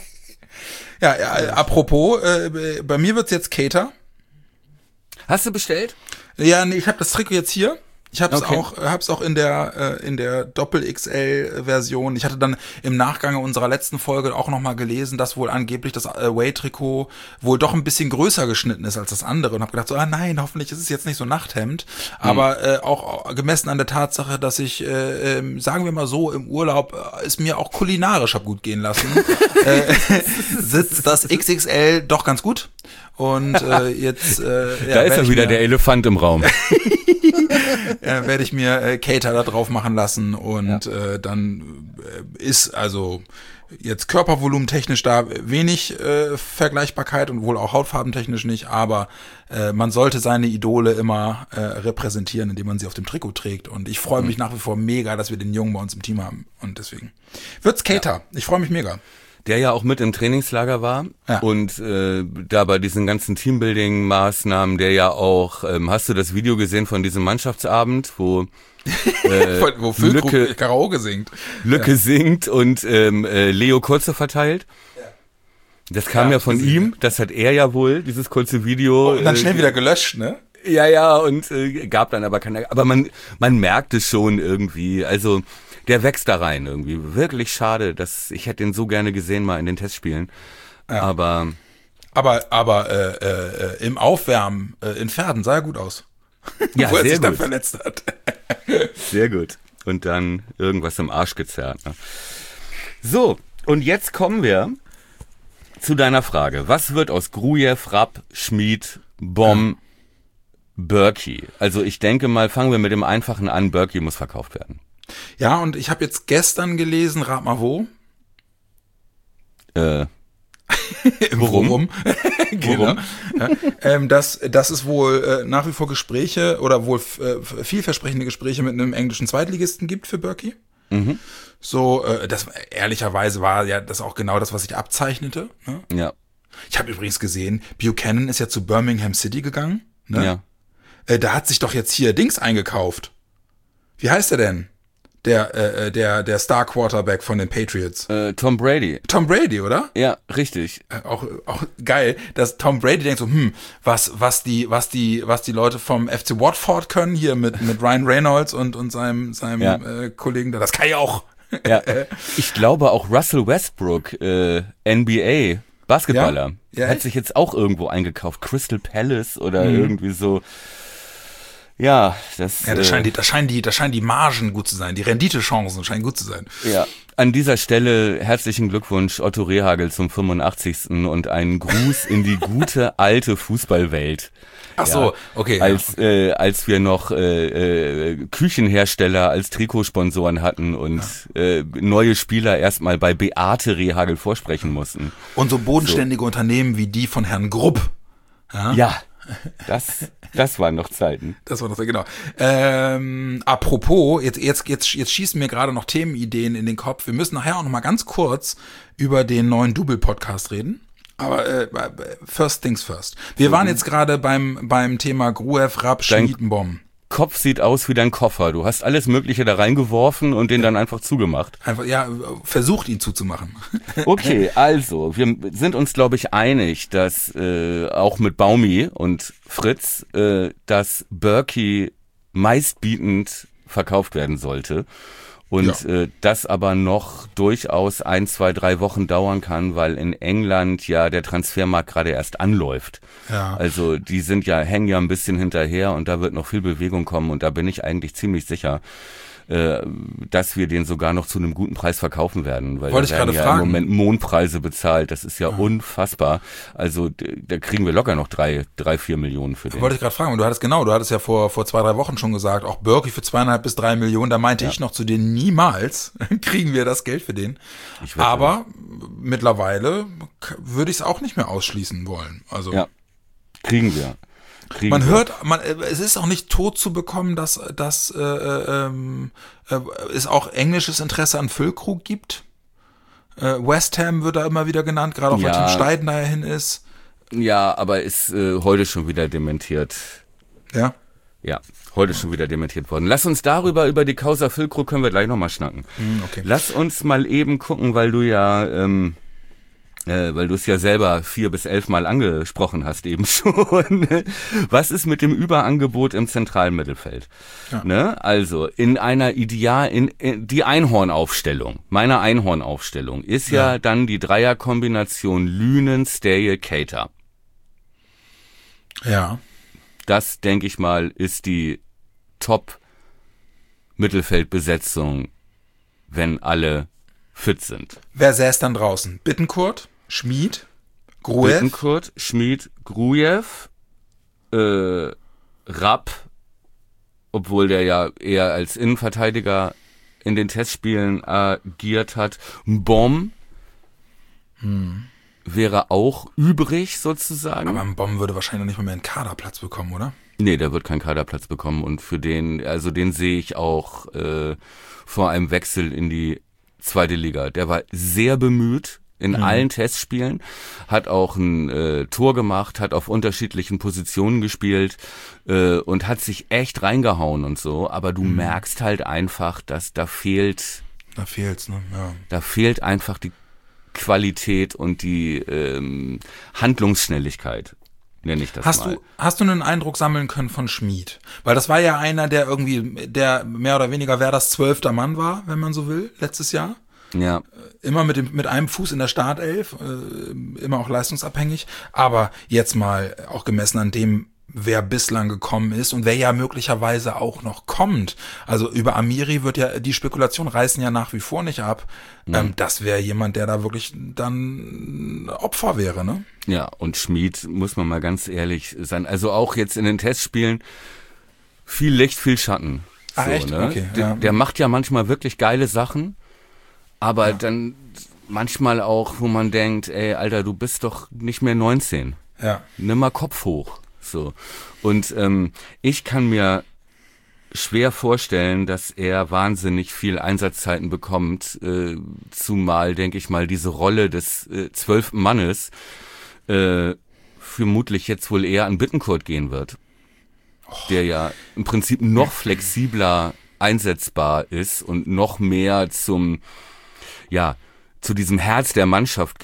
Ja, ja äh, apropos, äh, bei mir wird's jetzt Cater. hast du bestellt? Ja, nee, ich habe das Trikot jetzt hier. Ich habe es Okay. auch, hab's auch in der äh, in der Doppel-X L-Version. Ich hatte dann im Nachgang unserer letzten Folge auch nochmal gelesen, dass wohl angeblich das Away-Trikot wohl doch ein bisschen größer geschnitten ist als das andere. Und habe gedacht, so, ah nein, hoffentlich ist es jetzt nicht so Nachthemd. Aber äh, auch gemessen an der Tatsache, dass ich, äh, äh, sagen wir mal so, im Urlaub äh, es mir auch kulinarisch hab gut gehen lassen, äh, sitzt das X X L doch ganz gut. Und äh, jetzt äh, ja, Da ist werd ja ich wieder mir- der Elefant im Raum. äh, werde ich mir äh, Cater da drauf machen lassen und äh, dann äh, ist also jetzt Körpervolumen technisch da wenig äh, Vergleichbarkeit und wohl auch hautfarbentechnisch nicht, aber äh, man sollte seine Idole immer äh, repräsentieren, indem man sie auf dem Trikot trägt und ich freue mich nach wie vor mega, dass wir den Jungen bei uns im Team haben und deswegen wird's Cater. Ich freue mich mega. Der ja auch mit im Trainingslager war Ja. und äh, da bei diesen ganzen Teambuilding-Maßnahmen, der ja auch, ähm, hast du das Video gesehen von diesem Mannschaftsabend, wo äh, Wo Füllkrug Lücke, Karaoke singt. Lücke singt und ähm, äh, Leo Kurze verteilt? Das kam Ja, ja, von gesehen. ihm, das hat er ja wohl, dieses kurze Video. Und dann äh, schnell wieder gelöscht, ne? Ja, ja, und äh, gab dann aber keine, aber man man merkt es schon irgendwie, also der wächst da rein irgendwie. Wirklich schade, dass ich hätte ihn so gerne gesehen mal in den Testspielen. Ja. Aber Aber aber äh, äh, im Aufwärmen äh, in Pferden sah er gut aus. ja, Wo er sehr sich dann gut, verletzt hat. sehr gut. Und dann irgendwas im Arsch gezerrt. Ne? So, und jetzt kommen wir zu deiner Frage. Was wird aus Grujew, Rapp, Schmid, Bom, Bürki? Also ich denke mal, fangen wir mit dem Einfachen an. Bürki muss verkauft werden. Ja, und ich habe jetzt gestern gelesen, rat mal wo? Äh, Im Worum? Forum. Genau. Ja, ähm, dass, dass es wohl äh, nach wie vor Gespräche oder wohl äh, vielversprechende Gespräche mit einem englischen Zweitligisten gibt für Bürki. mhm. So, äh, das ehrlicherweise war ja das auch genau das, was sich abzeichnete. Ne? Ja, Ich habe übrigens gesehen, Buchanan ist ja zu Birmingham City gegangen. Ne? ja. Äh, da hat sich doch jetzt hier Dings eingekauft. Wie heißt er denn? Der, äh, der, der Star Quarterback von den Patriots. Äh, Tom Brady. Tom Brady, oder? Ja, richtig. Äh, Auch, auch geil, dass Tom Brady denkt so, hm, was, was die, was die, was die Leute vom F C Watford können, hier mit, mit Ryan Reynolds und, und seinem, seinem Ja. äh, Kollegen da, das kann ich auch. Ja. Ich glaube auch Russell Westbrook, äh, N B A, Basketballer, Ja? Ja, hat echt? sich jetzt auch irgendwo eingekauft. Crystal Palace oder irgendwie so. Ja, das, Ja, da äh, scheinen die, da scheinen die, da scheinen die Margen gut zu sein, die Renditechancen scheinen gut zu sein. ja. An dieser Stelle herzlichen Glückwunsch Otto Rehagel zum fünfundachtzigsten und einen Gruß in die gute alte Fußballwelt. Ach so, okay. ja. Als, äh, als wir noch äh, äh, Küchenhersteller als Trikotsponsoren hatten und äh, neue Spieler erstmal bei Beate Rehagel vorsprechen mussten. Und so bodenständige Unternehmen wie die von Herrn Grupp. Ja, Ja, das, das waren noch Zeiten. das war das, genau. Ähm, apropos, jetzt, jetzt, jetzt, jetzt schießen mir gerade noch Themenideen in den Kopf. Wir müssen nachher auch noch mal ganz kurz über den neuen Double-Podcast reden. Aber äh, first things first. Wir waren jetzt gerade beim, beim Thema Grujew, Rapp, Dein- Schmiedenbomben. Kopf sieht aus wie dein Koffer. Du hast alles Mögliche da reingeworfen und den dann einfach zugemacht. Einfach, ja, versucht ihn zuzumachen. Okay, also, wir sind uns, glaube ich, einig, dass äh, auch mit Baumi und Fritz, äh, dass Bürki meistbietend verkauft werden sollte. Und ja. äh, das aber noch durchaus ein, zwei, drei Wochen dauern kann, weil in England ja der Transfermarkt gerade erst anläuft. Ja. Also die sind ja, hängen ja ein bisschen hinterher und da wird noch viel Bewegung kommen und da bin ich eigentlich ziemlich sicher, äh, dass wir den sogar noch zu einem guten Preis verkaufen werden, weil Wollte da ich werden gerade ja fragen. im Moment Mondpreise bezahlt. Das ist ja, ja. unfassbar. Also d- da kriegen wir locker noch drei, drei, vier Millionen für den. Wollte ich gerade fragen, und du hattest genau, du hattest ja vor vor zwei, drei Wochen schon gesagt, auch Berkey für zweieinhalb bis drei Millionen, da meinte ja. ich noch zu dir, niemals kriegen wir das Geld für den. Ich wette, aber mittlerweile k- würde ich es auch nicht mehr ausschließen wollen. Also ja, kriegen wir. Kriegen man wir. hört, man, es ist auch nicht tot zu bekommen, dass, dass äh, ähm, äh, es auch englisches Interesse an Füllkrug gibt. Äh, West Ham wird da immer wieder genannt, gerade auch Ja. weil Tim Steiden dahin ist. Ja, aber ist äh, heute schon wieder dementiert. Ja. Ja, heute schon wieder dementiert worden. Lass uns darüber, über die Causa Füllkrug können wir gleich nochmal schnacken. Hm, okay. Lass uns mal eben gucken, weil du ja... Ähm, Äh, weil du es ja selber vier bis elf Mal angesprochen hast eben schon. Was ist mit dem Überangebot im zentralen Mittelfeld? Ja. Ne? Also in einer Ideal, in, in die Einhornaufstellung, meine Einhornaufstellung ist ja, Ja. dann die Dreierkombination Lünen, Stayel, Keita. Ja. Das, denke ich mal, ist die Top-Mittelfeldbesetzung, wenn alle fit sind. Wer säß dann draußen? Bittencourt, Schmid, Gruev, Bittencourt, Schmid, Grujew, äh, Rapp, obwohl der ja eher als Innenverteidiger in den Testspielen agiert hat. Bomb hm. wäre auch übrig sozusagen. Aber ein Bomb würde wahrscheinlich noch nicht mal mehr einen Kaderplatz bekommen, oder? Nee, der wird keinen Kaderplatz bekommen und für den, also den sehe ich auch äh, vor einem Wechsel in die zweite Liga. Der war sehr bemüht in mhm. allen Testspielen, hat auch ein äh, Tor gemacht, hat auf unterschiedlichen Positionen gespielt äh, und hat sich echt reingehauen und so, aber du mhm. merkst halt einfach, dass da fehlt da fehlt's, ne? Ja. Da fehlt einfach die Qualität und die ähm, Handlungsschnelligkeit. Nenne ich das hast mal. Du, hast du einen Eindruck sammeln können von Schmid? Weil das war ja einer, der irgendwie, der mehr oder weniger Werders zwölfter Mann war, wenn man so will, letztes Jahr. Ja. Immer mit dem mit einem Fuß in der Startelf, äh, immer auch leistungsabhängig. Aber jetzt mal auch gemessen an dem, wer bislang gekommen ist und wer ja möglicherweise auch noch kommt. Also über Amiri wird ja, die Spekulationen reißen ja nach wie vor nicht ab. Mhm. Ähm, das wäre jemand, der da wirklich dann Opfer wäre, ne? Ja, und Schmid, muss man mal ganz ehrlich sein, also auch jetzt in den Testspielen, viel Licht, viel Schatten. Ah, so, echt? Ne? Okay, der, ja. der macht ja manchmal wirklich geile Sachen, aber ja. dann manchmal auch, wo man denkt, ey, Alter, du bist doch nicht mehr neunzehn. Ja. Nimm mal Kopf hoch. So. Und ähm, ich kann mir schwer vorstellen, dass er wahnsinnig viel Einsatzzeiten bekommt, äh, zumal, denke ich mal, diese Rolle des äh, zwölften Mannes äh, vermutlich jetzt wohl eher an Bittencourt gehen wird, oh. der ja im Prinzip noch flexibler einsetzbar ist und noch mehr zum, ja, zu diesem Herz der Mannschaft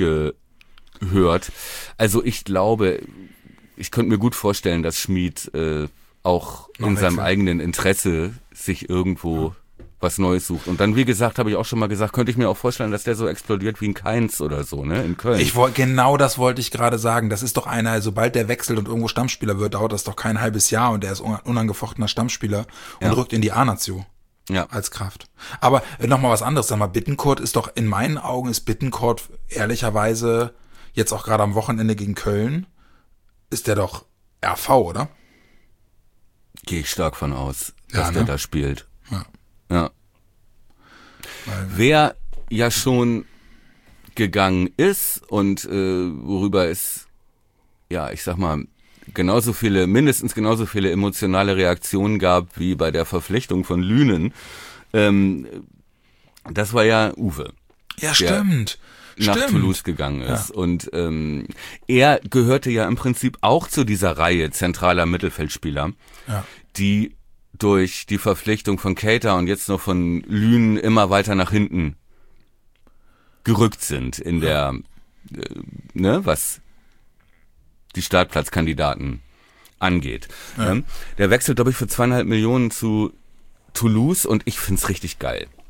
gehört. Also ich glaube, ich könnte mir gut vorstellen, dass Schmid äh, auch noch in wechseln. Seinem eigenen Interesse sich irgendwo ja. was Neues sucht. Und dann, wie gesagt, habe ich auch schon mal gesagt, könnte ich mir auch vorstellen, dass der so explodiert wie ein Keins oder so, ne, in Köln. Ich wollte, genau das wollte ich gerade sagen. Das ist doch einer, sobald der wechselt und irgendwo Stammspieler wird, dauert das doch kein halbes Jahr und der ist unangefochtener Stammspieler und ja. rückt in die A-Nation. Ja. Als Kraft. Aber nochmal was anderes, sag mal, Bittencourt ist doch, in meinen Augen ist Bittencourt ehrlicherweise jetzt auch gerade am Wochenende gegen Köln, ist der doch R V, oder? Gehe ich stark von aus, dass ja, ne? der da spielt. Ja. ja. Wer ja schon gegangen ist und äh, worüber es, ja, ich sag mal, genauso viele, mindestens genauso viele emotionale Reaktionen gab wie bei der Verpflichtung von Lünen, ähm, das war ja Uwe. Ja, stimmt. Nach Stimmt. Toulouse gegangen ist. Ja. Und ähm, er gehörte ja im Prinzip auch zu dieser Reihe zentraler Mittelfeldspieler, ja. die durch die Verpflichtung von Keita und jetzt noch von Lünen immer weiter nach hinten gerückt sind in der, äh, ne, was die Startplatzkandidaten angeht. Ja. Der wechselt, glaube ich, für zweieinhalb Millionen zu Toulouse und ich find's richtig geil.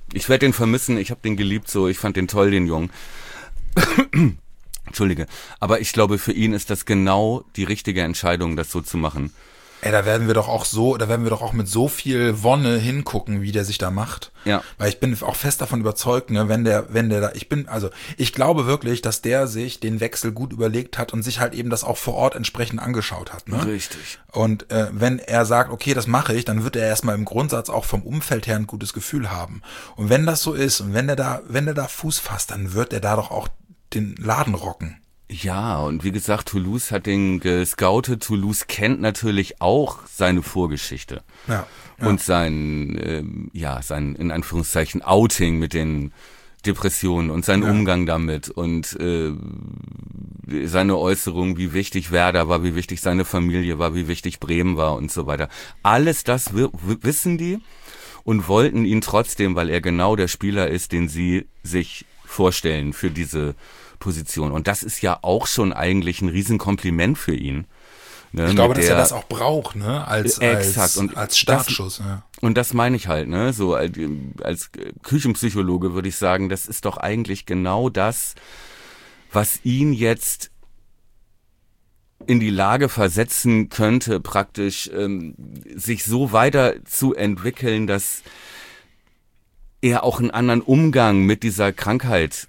Ich werde den vermissen, ich habe den geliebt so, ich fand den toll, den Jungen. Entschuldige. Aber ich glaube, für ihn ist das genau die richtige Entscheidung, das so zu machen. Ey, da werden wir doch auch so, da werden wir doch auch mit so viel Wonne hingucken, wie der sich da macht. Ja. Weil ich bin auch fest davon überzeugt, ne, wenn der, wenn der da, ich bin, also ich glaube wirklich, dass der sich den Wechsel gut überlegt hat und sich halt eben das auch vor Ort entsprechend angeschaut hat. Ne? Richtig. Und äh, wenn er sagt, okay, das mache ich, dann wird er erstmal im Grundsatz auch vom Umfeld her ein gutes Gefühl haben. Und wenn das so ist und wenn der da, wenn der da Fuß fasst, dann wird er da doch auch den Laden rocken. Ja, und wie gesagt, Toulouse hat den gescoutet. Toulouse kennt natürlich auch seine Vorgeschichte. Ja, ja. Und sein, ähm, ja, sein, in Anführungszeichen, Outing mit den Depressionen und seinen ja. Umgang damit und äh, seine Äußerung, wie wichtig Werder war, wie wichtig seine Familie war, wie wichtig Bremen war und so weiter. Alles das w- w- wissen die und wollten ihn trotzdem, weil er genau der Spieler ist, den sie sich vorstellen für diese Position. Und das ist ja auch schon eigentlich ein Riesenkompliment für ihn. Ne, ich glaube, dass der, er das auch braucht, ne, als, exakt. als, Und als Startschuss. Das, ja. Und das meine ich halt, ne, so als, als Küchenpsychologe würde ich sagen, das ist doch eigentlich genau das, was ihn jetzt in die Lage versetzen könnte, praktisch ähm, sich so weiter zu entwickeln, dass er auch einen anderen Umgang mit dieser Krankheit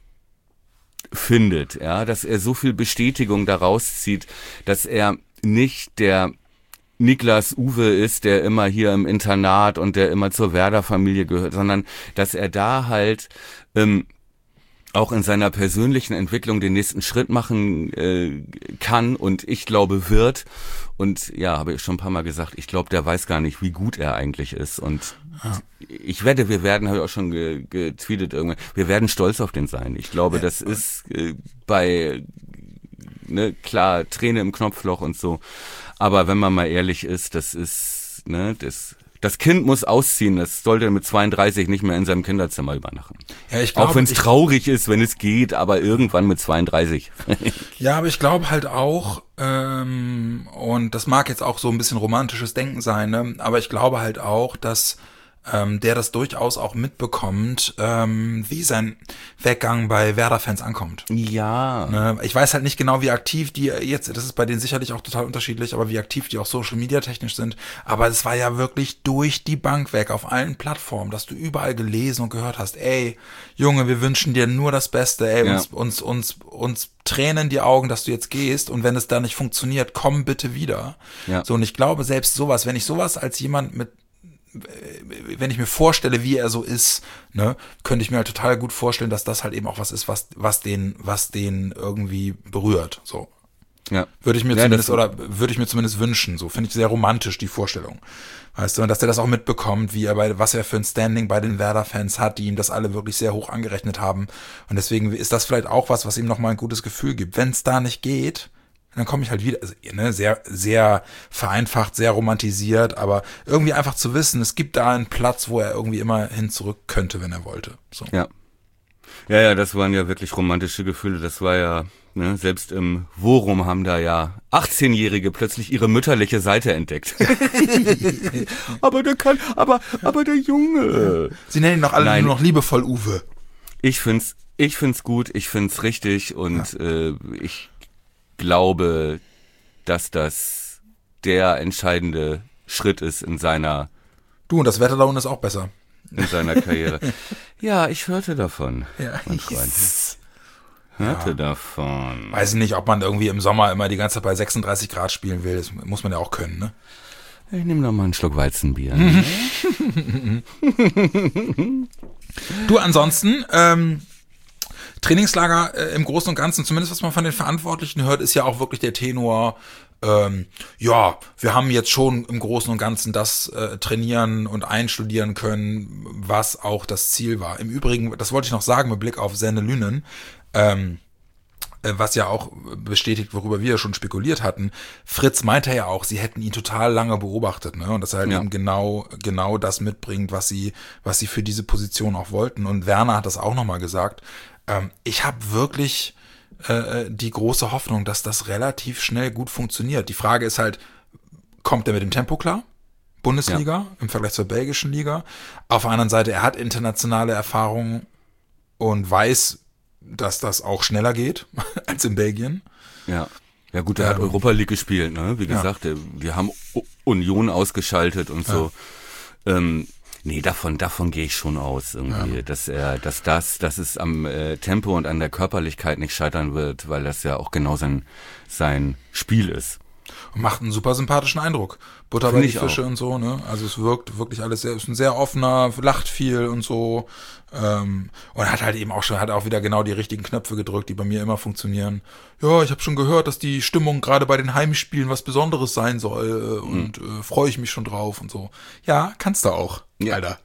findet, ja, dass er so viel Bestätigung daraus zieht, dass er nicht der Niklas Uwe ist, der immer hier im Internat und der immer zur Werder-Familie gehört, sondern dass er da halt ähm, auch in seiner persönlichen Entwicklung den nächsten Schritt machen äh, kann und ich glaube wird. Und ja, habe ich schon ein paar Mal gesagt, ich glaube, der weiß gar nicht, wie gut er eigentlich ist. Und ja. ich wette, wir werden, habe ich auch schon ge- getweetet irgendwann, wir werden stolz auf den sein. Ich glaube, ja. das ist äh, bei, ne, klar, Träne im Knopfloch und so. Aber wenn man mal ehrlich ist, das ist, ne, das... Das Kind muss ausziehen, das sollte mit zweiunddreißig nicht mehr in seinem Kinderzimmer übernachten. Ja, ich glaube, auch wenn es traurig ist, wenn es geht, aber irgendwann mit zweiunddreißig. Ja, aber ich glaube halt auch, ähm, und das mag jetzt auch so ein bisschen romantisches Denken sein, ne, aber ich glaube halt auch, dass ähm, der das durchaus auch mitbekommt, ähm, wie sein Weggang bei Werder-Fans ankommt. Ja. Ne? Ich weiß halt nicht genau, wie aktiv die jetzt, das ist bei denen sicherlich auch total unterschiedlich, aber wie aktiv die auch Social-Media technisch sind. Aber es war ja wirklich durch die Bank weg auf allen Plattformen, dass du überall gelesen und gehört hast, ey, Junge, wir wünschen dir nur das Beste, ey, ja. uns, uns, uns, uns Tränen in die Augen, dass du jetzt gehst und wenn es da nicht funktioniert, komm bitte wieder. Ja. So, und ich glaube, selbst sowas, wenn ich sowas als jemand mit wenn ich mir vorstelle, wie er so ist, ne, könnte ich mir halt total gut vorstellen, dass das halt eben auch was ist, was, was den, was den irgendwie berührt, so. Ja. Würde ich mir ja, zumindest, oder würde ich mir zumindest wünschen, so. Finde ich sehr romantisch, die Vorstellung. Weißt du, und dass er das auch mitbekommt, wie er bei, was er für ein Standing bei den Werder-Fans hat, die ihm das alle wirklich sehr hoch angerechnet haben. Und deswegen ist das vielleicht auch was, was ihm nochmal ein gutes Gefühl gibt. Wenn es da nicht geht, dann komme ich halt wieder, also, ne, sehr, sehr vereinfacht, sehr romantisiert, aber irgendwie einfach zu wissen, es gibt da einen Platz, wo er irgendwie immer hin zurück könnte, wenn er wollte. So. Ja. Ja, ja, das waren ja wirklich romantische Gefühle. Das war ja, ne, selbst im Worum haben da ja achtzehnjährige plötzlich ihre mütterliche Seite entdeckt. aber der kann, aber, aber der Junge. Sie nennen ihn noch alle Nein. nur noch liebevoll Uwe. Ich find's, ich find's gut, ich find's richtig und ja. äh, ich glaube, dass das der entscheidende Schritt ist in seiner... Du, und das Wetter da unten ist auch besser. In seiner Karriere. Ja, ich hörte davon, ja, mein Freund. Hörte ja. davon. Weiß ich nicht, ob man irgendwie im Sommer immer die ganze Zeit bei sechsunddreißig Grad spielen will. Das muss man ja auch können, ne? Ich nehme noch mal einen Schluck Weizenbier. Ne? Du, ansonsten... Ähm, Trainingslager äh, im Großen und Ganzen, zumindest was man von den Verantwortlichen hört, ist ja auch wirklich der Tenor, ähm, ja, wir haben jetzt schon im Großen und Ganzen das äh, trainieren und einstudieren können, was auch das Ziel war. Im Übrigen, das wollte ich noch sagen mit Blick auf Senne Lünen, ähm, äh, was ja auch bestätigt, worüber wir schon spekuliert hatten. Fritz meinte ja auch, sie hätten ihn total lange beobachtet, ne, und dass er halt ja. eben genau, genau das mitbringt, was sie, was sie für diese Position auch wollten. Und Werner hat das auch nochmal gesagt. Ich habe wirklich äh, die große Hoffnung, dass das relativ schnell gut funktioniert. Die Frage ist halt, kommt er mit dem Tempo klar? Bundesliga Ja. im Vergleich zur belgischen Liga. Auf der anderen Seite, er hat internationale Erfahrung und weiß, dass das auch schneller geht als in Belgien. Ja. Ja gut, er hat Ähm, Europa League gespielt, ne? Wie gesagt, ja. die haben U- Union ausgeschaltet und so. Ja. Ähm, nee, davon, davon gehe ich schon aus irgendwie, ja. dass er, dass das, dass es am äh, Tempo und an der Körperlichkeit nicht scheitern wird, weil das ja auch genau sein, sein Spiel ist. Und macht einen super sympathischen Eindruck. Butter bei die Fische und so, ne? Also es wirkt wirklich alles sehr, ist ein sehr offener, lacht viel und so. Ähm, und hat halt eben auch schon, hat auch wieder genau die richtigen Knöpfe gedrückt, die bei mir immer funktionieren. Ja, ich habe schon gehört, dass die Stimmung gerade bei den Heimspielen was Besonderes sein soll und mhm. äh, freue ich mich schon drauf und so. Ja, kannst du auch, ja. Alter.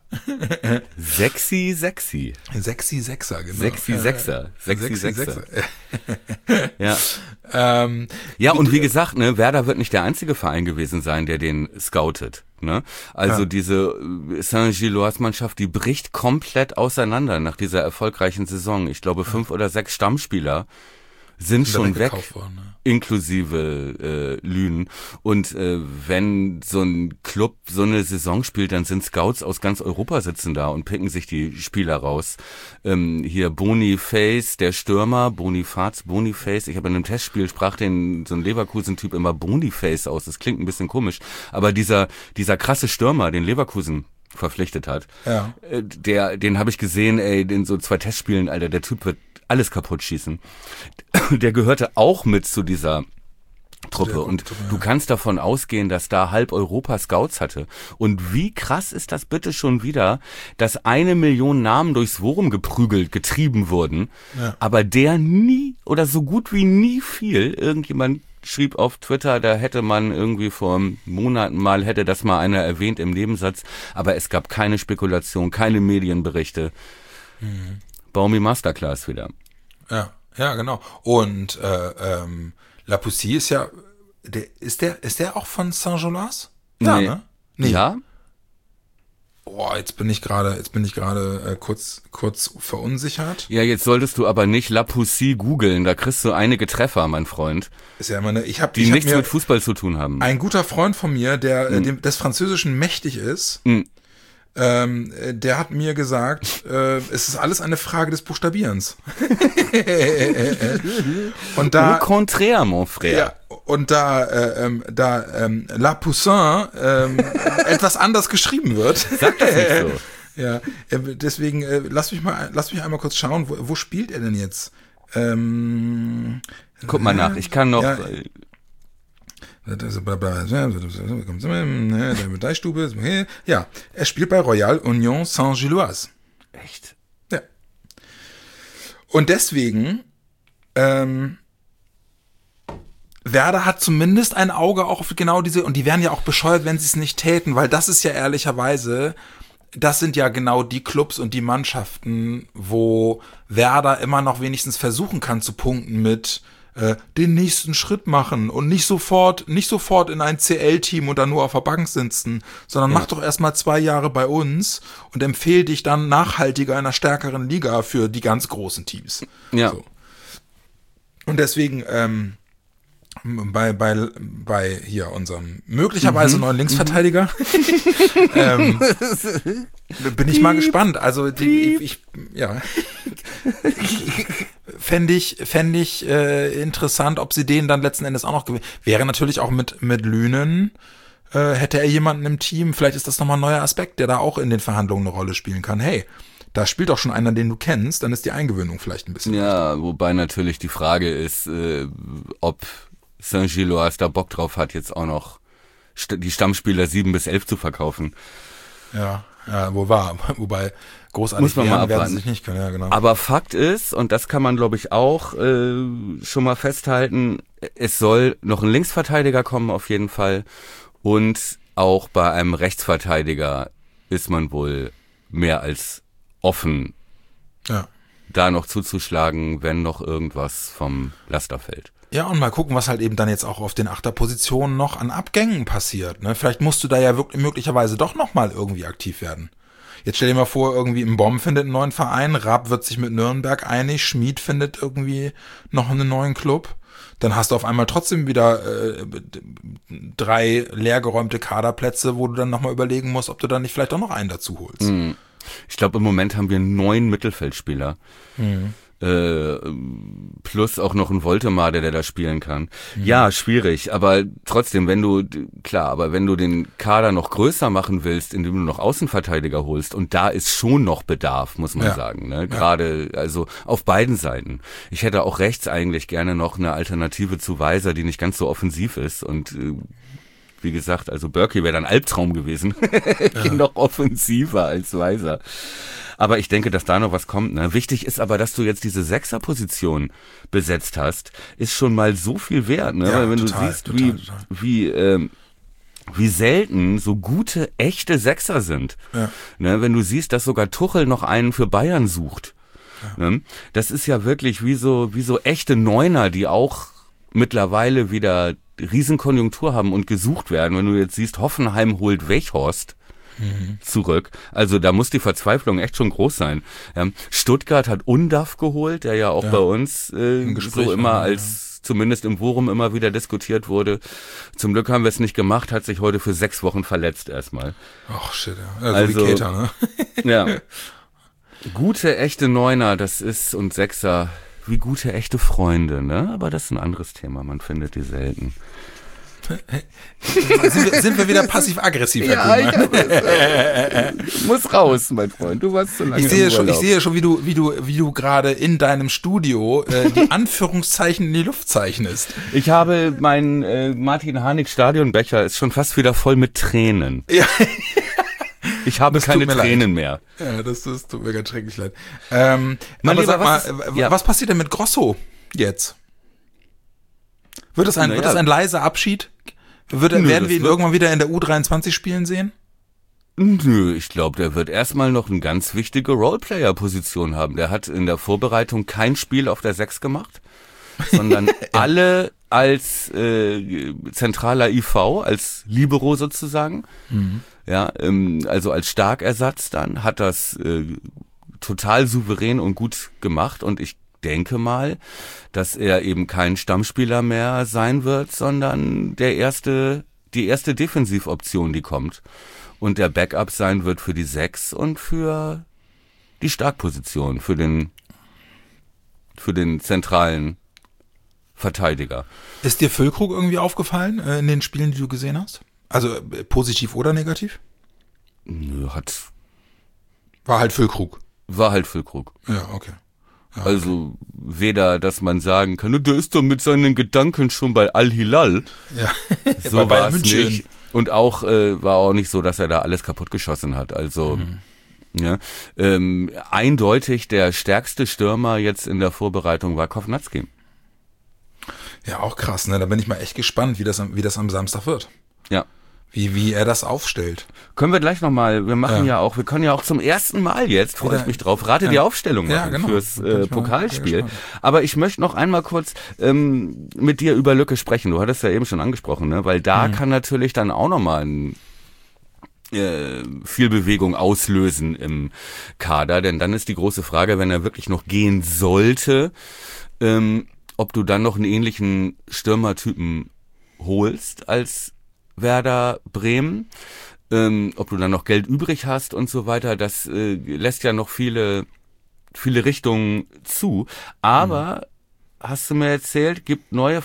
Sexy, sexy. Sexy Sechser, genau. Sexy Sechser. Sexy, Sexy Sechser. Sechser. ja. Ähm, ja, und wie gesagt, ne, Werder wird nicht der einzige Verein gewesen sein, der den scoutet. Ne? Also ja. diese Saint-Gilloise-Mannschaft, die bricht komplett auseinander nach dieser erfolgreichen Saison. Ich glaube, fünf ja. oder sechs Stammspieler sind, sind schon weg, worden, ne? inklusive äh, Lünen. Und äh, wenn so ein Club so eine Saison spielt, dann sind Scouts aus ganz Europa sitzen da und picken sich die Spieler raus. Ähm, hier Boniface, der Stürmer, Bonifaz, Boniface. Ich habe in einem Testspiel sprach den so ein Leverkusen-Typ immer Boniface aus. Das klingt ein bisschen komisch. Aber dieser dieser krasse Stürmer, den Leverkusen verpflichtet hat, ja. äh, der, den habe ich gesehen, ey, in so zwei Testspielen, Alter, der Typ wird alles kaputt schießen. Der gehörte auch mit zu dieser Truppe und du kannst davon ausgehen, dass da halb Europa Scouts hatte. Und wie krass ist das bitte schon wieder, dass eine Million Namen durchs Forum geprügelt, getrieben wurden, ja. aber der nie oder so gut wie nie fiel. Irgendjemand schrieb auf Twitter, da hätte man irgendwie vor Monaten mal, hätte das mal einer erwähnt im Nebensatz, aber es gab keine Spekulation, keine Medienberichte. Mhm. Baumi Masterclass wieder. Ja, ja, genau. Und äh, ähm, La Poussy ist ja, der, ist der, ist der auch von Saint-Gilloise? Ja, nee. ne? Nee. Ja? Boah, jetzt bin ich gerade, jetzt bin ich gerade äh, kurz, kurz verunsichert. Ja, jetzt solltest du aber nicht La Poussy googeln, da kriegst du einige Treffer, mein Freund. Ist ja immer eine, ich hab, die ich nichts hab mir mit Fußball zu tun haben. Ein guter Freund von mir, der Mhm. äh, dem, des Französischen mächtig ist, Mhm. ähm, der hat mir gesagt, äh, es ist alles eine Frage des Buchstabierens. Und da, Au contraire, mon frère. ja, und da, äh, ähm, da ähm, La Poussin ähm, etwas anders geschrieben wird. Sag das nicht so. Ja, äh, deswegen äh, lass mich mal, lass mich einmal kurz schauen, wo, wo spielt er denn jetzt? Ähm, Guck mal nach, ich kann noch. Ja. äh, Ja, er spielt bei Royal Union Saint-Gilloise. Echt? Ja. Und deswegen, ähm, Werder hat zumindest ein Auge auch auf genau diese, und die wären ja auch bescheuert, wenn sie es nicht täten, weil das ist ja ehrlicherweise, das sind ja genau die Clubs und die Mannschaften, wo Werder immer noch wenigstens versuchen kann zu punkten mit äh, den nächsten Schritt machen und nicht sofort, nicht sofort in ein C L-Team und dann nur auf der Bank sitzen, sondern Ja. mach doch erstmal zwei Jahre bei uns und empfehl dich dann nachhaltiger in einer stärkeren Liga für die ganz großen Teams. Ja. So. Und deswegen, ähm, bei, bei, bei hier unserem möglicherweise Mhm. neuen Linksverteidiger ähm, bin ich mal gespannt. Also die, ich, ich ja fände ich, fänd ich äh, interessant, ob sie den dann letzten Endes auch noch gewinnen. Wäre natürlich auch mit, mit Lünen, äh, hätte er jemanden im Team, vielleicht ist das nochmal ein neuer Aspekt, der da auch in den Verhandlungen eine Rolle spielen kann. Hey, da spielt doch schon einer, den du kennst, dann ist die Eingewöhnung vielleicht ein bisschen. Ja, wobei natürlich die Frage ist, äh, ob Saint-Gilloise da Bock drauf hat, jetzt auch noch st- die Stammspieler sieben bis elf zu verkaufen. Ja, ja, wo war, wobei großartig Muss man mal werden, werden abwarten. sie sich nicht können, ja, genau. Aber Fakt ist, und das kann man glaube ich auch äh, schon mal festhalten, es soll noch ein Linksverteidiger kommen auf jeden Fall und auch bei einem Rechtsverteidiger ist man wohl mehr als offen, Ja. da noch zuzuschlagen, wenn noch irgendwas vom Laster fällt. Ja, und mal gucken, was halt eben dann jetzt auch auf den Achterpositionen noch an Abgängen passiert. Ne? Vielleicht musst du da ja wirklich möglicherweise doch nochmal irgendwie aktiv werden. Jetzt stell dir mal vor, irgendwie im Bomb findet einen neuen Verein, Rapp wird sich mit Nürnberg einig, Schmied findet irgendwie noch einen neuen Club. Dann hast du auf einmal trotzdem wieder äh, drei leergeräumte Kaderplätze, wo du dann nochmal überlegen musst, ob du dann nicht vielleicht auch noch einen dazu holst. Mhm. Ich glaube, im Moment haben wir neun Mittelfeldspieler. Mhm. Äh, plus auch noch ein Woltemade, der da spielen kann. Mhm. Ja, schwierig, aber trotzdem, wenn du, klar, aber wenn du den Kader noch größer machen willst, indem du noch Außenverteidiger holst, und da ist schon noch Bedarf, muss man ja. sagen, ne? Gerade, ja. also auf beiden Seiten. Ich hätte auch rechts eigentlich gerne noch eine Alternative zu Weiser, die nicht ganz so offensiv ist, und äh, wie gesagt, also Berkey wäre dann Albtraum gewesen. Ja. Noch offensiver als Weiser. Aber ich denke, dass da noch was kommt. Ne? Wichtig ist aber, dass du jetzt diese Sechserposition besetzt hast, ist schon mal so viel wert. Ne? Ja, Weil wenn total, du siehst, total, wie, total. wie, ähm, wie selten so gute, echte Sechser sind. Ja. Ne? Wenn du siehst, dass sogar Tuchel noch einen für Bayern sucht. Ja. Ne? Das ist ja wirklich wie so, wie so echte Neuner, die auch mittlerweile wieder Riesenkonjunktur haben und gesucht werden. Wenn du jetzt siehst, Hoffenheim holt Weghorst mhm. zurück. Also da muss die Verzweiflung echt schon groß sein. Ja, Stuttgart hat Undav geholt, der ja auch ja. bei uns äh, so immer haben, als, ja. zumindest im Forum immer wieder diskutiert wurde. Zum Glück haben wir es nicht gemacht, hat sich heute für sechs Wochen verletzt erstmal. Ach shit, ja. Also, also wie Keter, ne? Ja. Gute, echte Neuner, das ist, und Sechser, wie gute, echte Freunde, ne? Aber das ist ein anderes Thema, man findet die selten. sind, wir, sind wir wieder passiv-aggressiv? Ja, ich äh, muss raus, mein Freund. Du warst zu lange ich sehe im schon, Ich sehe schon, wie du, wie du, wie du gerade in deinem Studio äh, die Anführungszeichen in die Luft zeichnest. Ich habe meinen äh, Martin Harnik Stadionbecher ist schon fast wieder voll mit Tränen. Ja. Ich habe das keine Tränen mehr. Ja, das, das tut mir ganz schrecklich leid. Ähm, aber sag mal, was, ist, ja. was passiert denn mit Grosso jetzt? Wird es ein, naja. wird es ein leiser Abschied? Wird, Nö, werden wir ihn irgendwann wieder in der U dreiundzwanzig spielen sehen? Nö, ich glaube, der wird erstmal noch eine ganz wichtige Roleplayer-Position haben. Der hat in der Vorbereitung kein Spiel auf der sechs gemacht, sondern alle als äh, zentraler I V, als Libero sozusagen. Mhm. Ja, ähm, also als Starkersatz dann, hat das äh, total souverän und gut gemacht, und ich denke mal, dass er eben kein Stammspieler mehr sein wird, sondern der erste, die erste Defensivoption, die kommt, und der Backup sein wird für die sechs und für die Starkposition, für den, für den zentralen Verteidiger. Ist dir Füllkrug irgendwie aufgefallen äh, in den Spielen, die du gesehen hast? Also äh, positiv oder negativ? Nö, hat... War halt Füllkrug. War halt Füllkrug. Ja, okay. Ja, okay. Also weder, dass man sagen kann, der ist doch mit seinen Gedanken schon bei Al-Hilal. Ja. So war es nicht. Und auch äh, war auch nicht so, dass er da alles kaputt geschossen hat. Also mhm. ja, ähm, eindeutig der stärkste Stürmer jetzt in der Vorbereitung war Kovnatski. Ja, auch krass, ne? Da bin ich mal echt gespannt, wie das, wie das am Samstag wird. Ja. Wie, wie er das aufstellt. Können wir gleich nochmal, wir machen ja. ja auch, wir können ja auch zum ersten Mal jetzt, freue ich mich drauf, rate ja. die Aufstellung machen ja, genau. fürs äh, Pokalspiel. Aber ich möchte noch einmal kurz ähm, mit dir über Lücke sprechen. Du hattest ja eben schon angesprochen, ne? Weil da mhm. kann natürlich dann auch nochmal ein äh, viel Bewegung auslösen im Kader, denn dann ist die große Frage, wenn er wirklich noch gehen sollte, ähm, ob du dann noch einen ähnlichen Stürmertypen holst als Werder Bremen, ähm, ob du dann noch Geld übrig hast und so weiter, das äh, lässt ja noch viele, viele Richtungen zu. Aber, mhm. hast du mir erzählt, gibt neue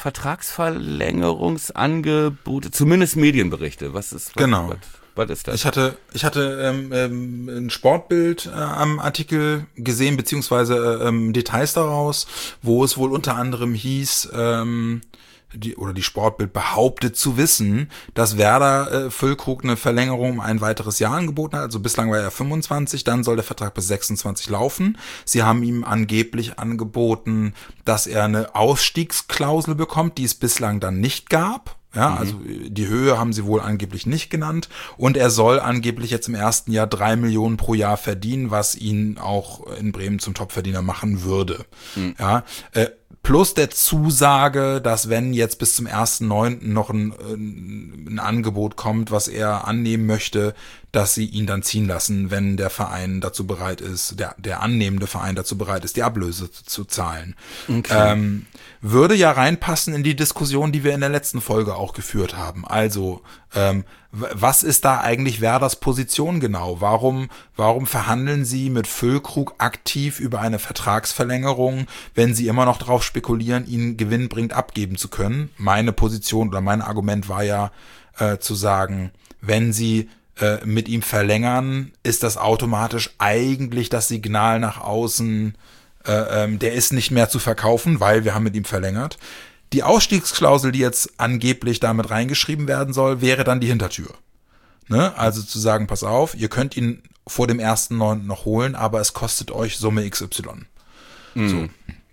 Vertragsverlängerungsangebote, zumindest Medienberichte. Was ist, was, genau. was, was ist das? Ich hatte, ich hatte ähm, ähm, ein Sportbild äh, am Artikel gesehen, beziehungsweise ähm, Details daraus, wo es wohl unter anderem hieß, ähm, die, oder die Sportbild behauptet zu wissen, dass Werder äh, Füllkrug eine Verlängerung um ein weiteres Jahr angeboten hat. Also bislang war er fünfundzwanzig, dann soll der Vertrag bis sechsundzwanzig laufen. Sie haben ihm angeblich angeboten, dass er eine Ausstiegsklausel bekommt, die es bislang dann nicht gab. Ja, mhm. also die Höhe haben sie wohl angeblich nicht genannt, und er soll angeblich jetzt im ersten Jahr drei Millionen pro Jahr verdienen, was ihn auch in Bremen zum Topverdiener machen würde. Mhm. Ja, äh, plus der Zusage, dass wenn jetzt bis zum ersten neunten noch ein, ein Angebot kommt, was er annehmen möchte, dass sie ihn dann ziehen lassen, wenn der Verein dazu bereit ist, der, der annehmende Verein dazu bereit ist, die Ablöse zu, zu zahlen. Okay. Ähm, würde ja reinpassen in die Diskussion, die wir in der letzten Folge auch geführt haben. Also, ähm, was ist da eigentlich Werders Position genau? Warum, warum verhandeln sie mit Füllkrug aktiv über eine Vertragsverlängerung, wenn sie immer noch darauf spekulieren, ihn gewinnbringend abgeben zu können? Meine Position oder mein Argument war ja äh, zu sagen, wenn sie äh, mit ihm verlängern, ist das automatisch eigentlich das Signal nach außen, äh, ähm, der ist nicht mehr zu verkaufen, weil wir haben mit ihm verlängert. Die Ausstiegsklausel, die jetzt angeblich damit reingeschrieben werden soll, wäre dann die Hintertür. Ne? Also zu sagen, pass auf, ihr könnt ihn vor dem ersten neunten noch holen, aber es kostet euch Summe X Y. Mhm. So.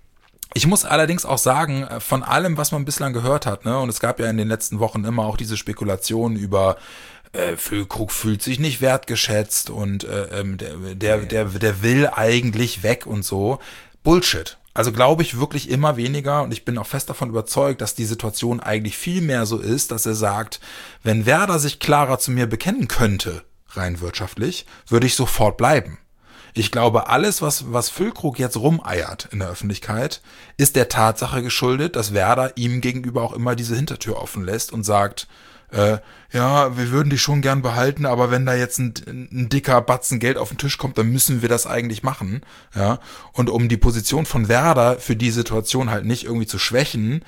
Ich muss allerdings auch sagen, von allem, was man bislang gehört hat, ne, und es gab ja in den letzten Wochen immer auch diese Spekulationen über äh, Füllkrug fühlt sich nicht wertgeschätzt und äh, der, der, der, der will eigentlich weg und so. Bullshit. Also glaube ich wirklich immer weniger und ich bin auch fest davon überzeugt, dass die Situation eigentlich viel mehr so ist, dass er sagt, wenn Werder sich klarer zu mir bekennen könnte, rein wirtschaftlich, würde ich sofort bleiben. Ich glaube, alles, was, was Füllkrug jetzt rumeiert in der Öffentlichkeit, ist der Tatsache geschuldet, dass Werder ihm gegenüber auch immer diese Hintertür offen lässt und sagt, äh, ja, wir würden dich schon gern behalten, aber wenn da jetzt ein, ein dicker Batzen Geld auf den Tisch kommt, dann müssen wir das eigentlich machen, ja. Und um die Position von Werder für die Situation halt nicht irgendwie zu schwächen,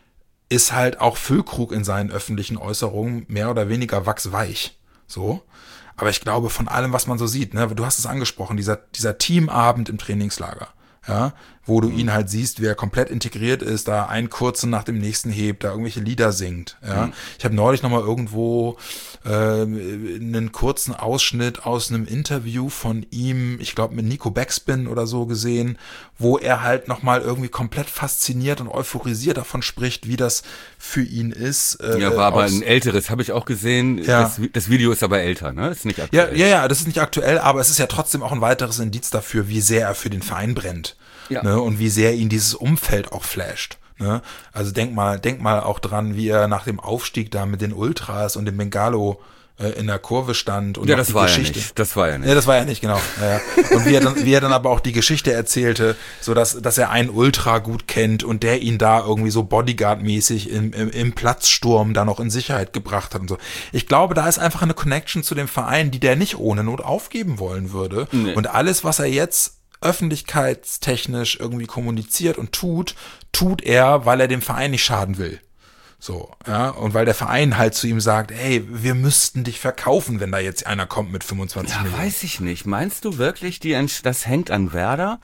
ist halt auch Füllkrug in seinen öffentlichen Äußerungen mehr oder weniger wachsweich, so. Aber ich glaube, von allem, was man so sieht, ne, du hast es angesprochen, dieser, dieser Teamabend im Trainingslager, ja, wo du ihn halt siehst, wie er komplett integriert ist, da einen kurzen nach dem nächsten hebt, da irgendwelche Lieder singt, ja. Mhm. Ich habe neulich nochmal irgendwo äh, einen kurzen Ausschnitt aus einem Interview von ihm, ich glaube mit Nico Backspin oder so gesehen, wo er halt nochmal irgendwie komplett fasziniert und euphorisiert davon spricht, wie das für ihn ist. Äh, ja, war aber ein älteres, habe ich auch gesehen. Ja. Das, das Video ist aber älter, ne? Ist nicht aktuell. Ja, ja, ja, das ist nicht aktuell, aber es ist ja trotzdem auch ein weiteres Indiz dafür, wie sehr er für den Verein brennt. Ja. Ne, und wie sehr ihn dieses Umfeld auch flasht. Ne? Also denk mal, denk mal auch dran, wie er nach dem Aufstieg da mit den Ultras und dem Bengalo äh, in der Kurve stand. Und ja, das die war Geschichte. ja nicht. Das war ja nicht. Ja, das war ja nicht, genau. Ja, ja. Und wie er, dann, wie er dann aber auch die Geschichte erzählte, so dass, dass er einen Ultra gut kennt und der ihn da irgendwie so Bodyguard-mäßig im, im, im Platzsturm da noch in Sicherheit gebracht hat und so. Ich glaube, da ist einfach eine Connection zu dem Verein, die der nicht ohne Not aufgeben wollen würde. Nee. Und alles, was er jetzt öffentlichkeitstechnisch irgendwie kommuniziert und tut, tut er, weil er dem Verein nicht schaden will. So, ja, und weil der Verein halt zu ihm sagt, hey, wir müssten dich verkaufen, wenn da jetzt einer kommt mit fünfundzwanzig ja, Millionen. Weiß ich nicht. Meinst du wirklich, die, das hängt an Werder?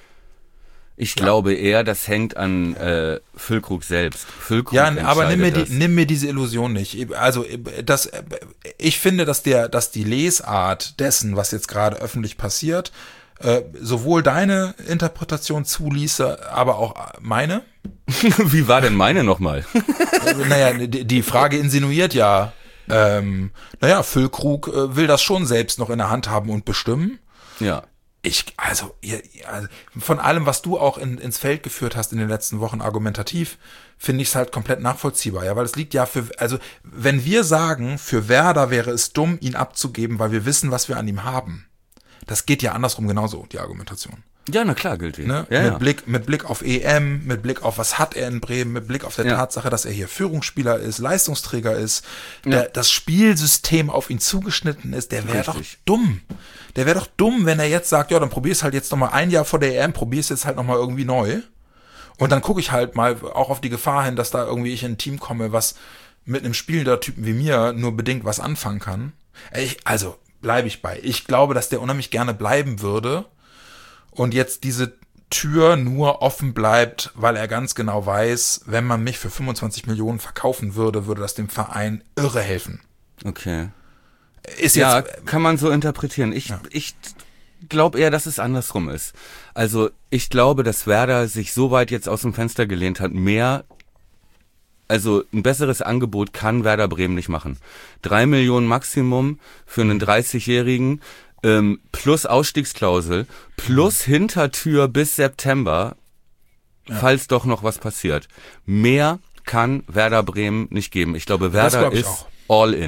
Ich ja. glaube eher, das hängt an äh, Füllkrug selbst. Füllkrug ja, aber nimm mir, die, nimm mir diese Illusion nicht. Also das, ich finde, dass der, dass die Lesart dessen, was jetzt gerade öffentlich passiert, Äh, sowohl deine Interpretation zuließe, aber auch meine. Wie war denn meine nochmal? Naja, die, die Frage insinuiert ja, ähm, naja, Füllkrug äh, will das schon selbst noch in der Hand haben und bestimmen. Ja. Ich, also, ihr, also von allem, was du auch in, ins Feld geführt hast in den letzten Wochen argumentativ, finde ich es halt komplett nachvollziehbar, ja, weil es liegt ja für, also, wenn wir sagen, für Werder wäre es dumm, ihn abzugeben, weil wir wissen, was wir an ihm haben. Das geht ja andersrum genauso, die Argumentation. Ja, na klar, gilt die. Ne? Ja, mit, ja. Blick, mit Blick auf E M, mit Blick auf, was hat er in Bremen, mit Blick auf der ja. Tatsache, dass er hier Führungsspieler ist, Leistungsträger ist, der, ja. das Spielsystem auf ihn zugeschnitten ist, der wäre doch dumm. Der wäre doch dumm, wenn er jetzt sagt, ja, dann probier's halt jetzt nochmal ein Jahr vor der E M, probier's jetzt halt nochmal irgendwie neu. Und dann gucke ich halt mal auch auf die Gefahr hin, dass da irgendwie ich in ein Team komme, was mit einem spielender Typen wie mir nur bedingt was anfangen kann. Ich, also, bleibe ich bei. Ich glaube, dass der unheimlich gerne bleiben würde und jetzt diese Tür nur offen bleibt, weil er ganz genau weiß, wenn man mich für fünfundzwanzig Millionen verkaufen würde, würde das dem Verein irre helfen. Okay. Ist ja, jetzt, kann man so interpretieren. Ich, ja. ich glaube eher, dass es andersrum ist. Also ich glaube, dass Werder sich so weit jetzt aus dem Fenster gelehnt hat, mehr Also ein besseres Angebot kann Werder Bremen nicht machen. Drei Millionen Maximum für einen dreißigjährigen ähm, plus Ausstiegsklausel plus Hintertür bis September, ja. falls doch noch was passiert. Mehr kann Werder Bremen nicht geben. Ich glaube, Werder glaub ich ist auch. all in.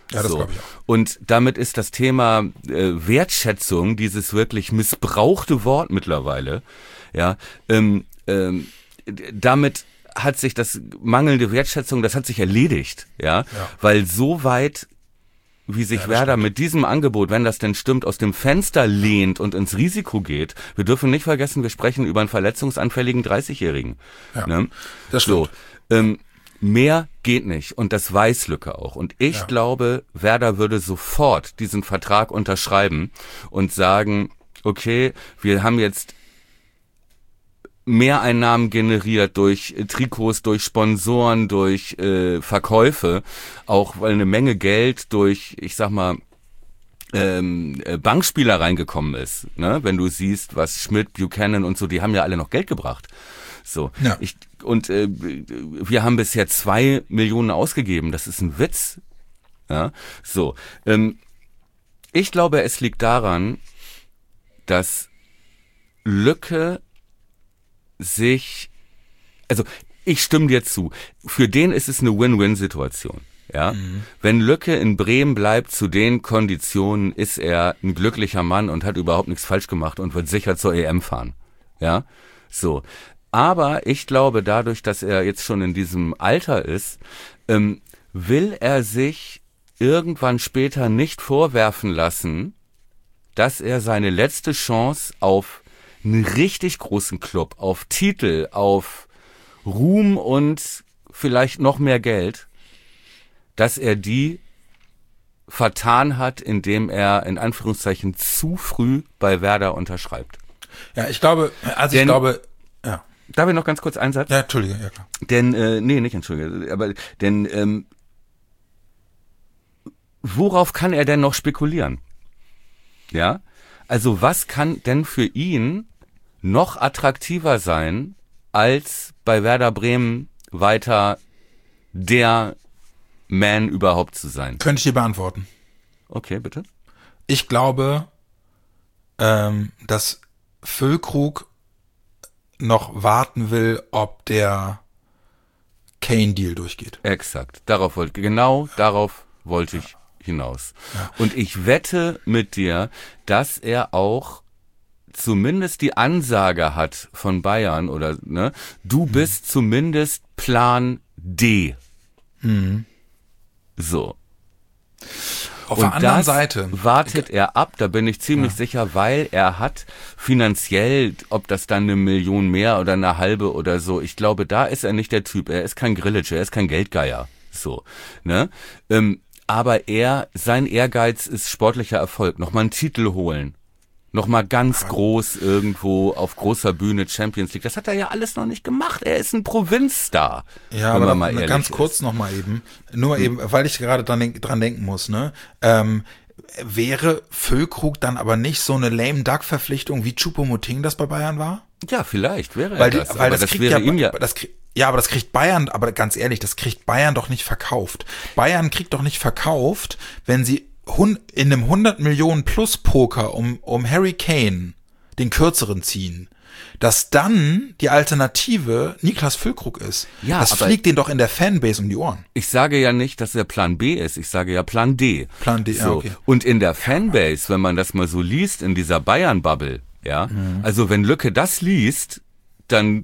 Ja, das so. glaube ich auch. Und damit ist das Thema äh, Wertschätzung, dieses wirklich missbrauchte Wort mittlerweile, ja, ähm, ähm, damit hat sich das mangelnde Wertschätzung, das hat sich erledigt, ja, ja. Weil so weit, wie sich ja, Werder stimmt. mit diesem Angebot, wenn das denn stimmt, aus dem Fenster lehnt und ins Risiko geht, wir dürfen nicht vergessen, wir sprechen über einen verletzungsanfälligen dreißigjährigen. Ja, ne? Das stimmt. So, ähm, mehr geht nicht und das weiß Lücke auch. Und ich ja. glaube, Werder würde sofort diesen Vertrag unterschreiben und sagen, okay, wir haben jetzt Mehreinnahmen generiert durch Trikots, durch Sponsoren, durch äh, Verkäufe, auch weil eine Menge Geld durch, ich sag mal, ähm, Bankspieler reingekommen ist. Ne? Wenn du siehst, was Schmidt, Buchanan und so, die haben ja alle noch Geld gebracht. So, ja. ich, und äh, wir haben bisher zwei Millionen ausgegeben. Das ist ein Witz. Ja, so. Ähm, ich glaube, es liegt daran, dass Lücke sich, also ich stimme dir zu. Für den ist es eine Win-Win-Situation. Ja, mhm. Wenn Lücke in Bremen bleibt, zu den Konditionen ist er ein glücklicher Mann und hat überhaupt nichts falsch gemacht und wird sicher zur E M fahren. Ja, so. Aber ich glaube, dadurch, dass er jetzt schon in diesem Alter ist, ähm, will er sich irgendwann später nicht vorwerfen lassen, dass er seine letzte Chance auf einen richtig großen Club, auf Titel, auf Ruhm und vielleicht noch mehr Geld, dass er die vertan hat, indem er in Anführungszeichen zu früh bei Werder unterschreibt. Ja, ich glaube, also Denn, ich glaube, ja. Darf ich noch ganz kurz einen Satz? Ja, Entschuldige, ja klar. Denn, äh, nee, nicht Entschuldige, aber, denn, ähm, worauf kann er denn noch spekulieren? Ja? Also, was kann denn für ihn noch attraktiver sein, als bei Werder Bremen weiter der Man überhaupt zu sein? Könnte ich dir beantworten. Okay, bitte. Ich glaube, ähm, dass Füllkrug noch warten will, ob der Kane-Deal durchgeht. Exakt. Darauf wollte, genau darauf wollte ich hinaus. Ja. Und ich wette mit dir, dass er auch zumindest die Ansage hat von Bayern oder, ne, du bist mhm. zumindest Plan D. Mhm. So. Auf und der anderen das Seite wartet er ab, da bin ich ziemlich ja. sicher, weil er hat finanziell, ob das dann eine Million mehr oder eine halbe oder so, ich glaube, da ist er nicht der Typ, er ist kein Grillitsch, er ist kein Geldgeier, so, ne, ähm, aber er, sein Ehrgeiz ist sportlicher Erfolg, nochmal einen Titel holen, nochmal ganz groß irgendwo auf großer Bühne Champions League, das hat er ja alles noch nicht gemacht, er ist ein Provinzstar. Ja, aber mal ganz kurz nochmal eben, nur eben, weil ich gerade dran, dran denken muss, ne, ähm, wäre Füllkrug dann aber nicht so eine lame Duck Verpflichtung wie Choupo-Moting das bei Bayern war? Ja, vielleicht wäre weil er die, das, weil aber das, das kriegt wäre ja, ihm ja... Das krieg, ja, aber das kriegt Bayern, aber ganz ehrlich, das kriegt Bayern doch nicht verkauft. Bayern kriegt doch nicht verkauft, wenn sie in einem hundert Millionen plus Poker um, um Harry Kane den kürzeren ziehen, dass dann die Alternative Niklas Füllkrug ist. Ja, das fliegt denen doch in der Fanbase um die Ohren. Ich sage ja nicht, dass er Plan B ist, ich sage ja Plan D. Plan D, so. ja, okay. Und in der Fanbase, wenn man das mal so liest, in dieser Bayern-Bubble, ja, mhm. also wenn Lücke das liest, dann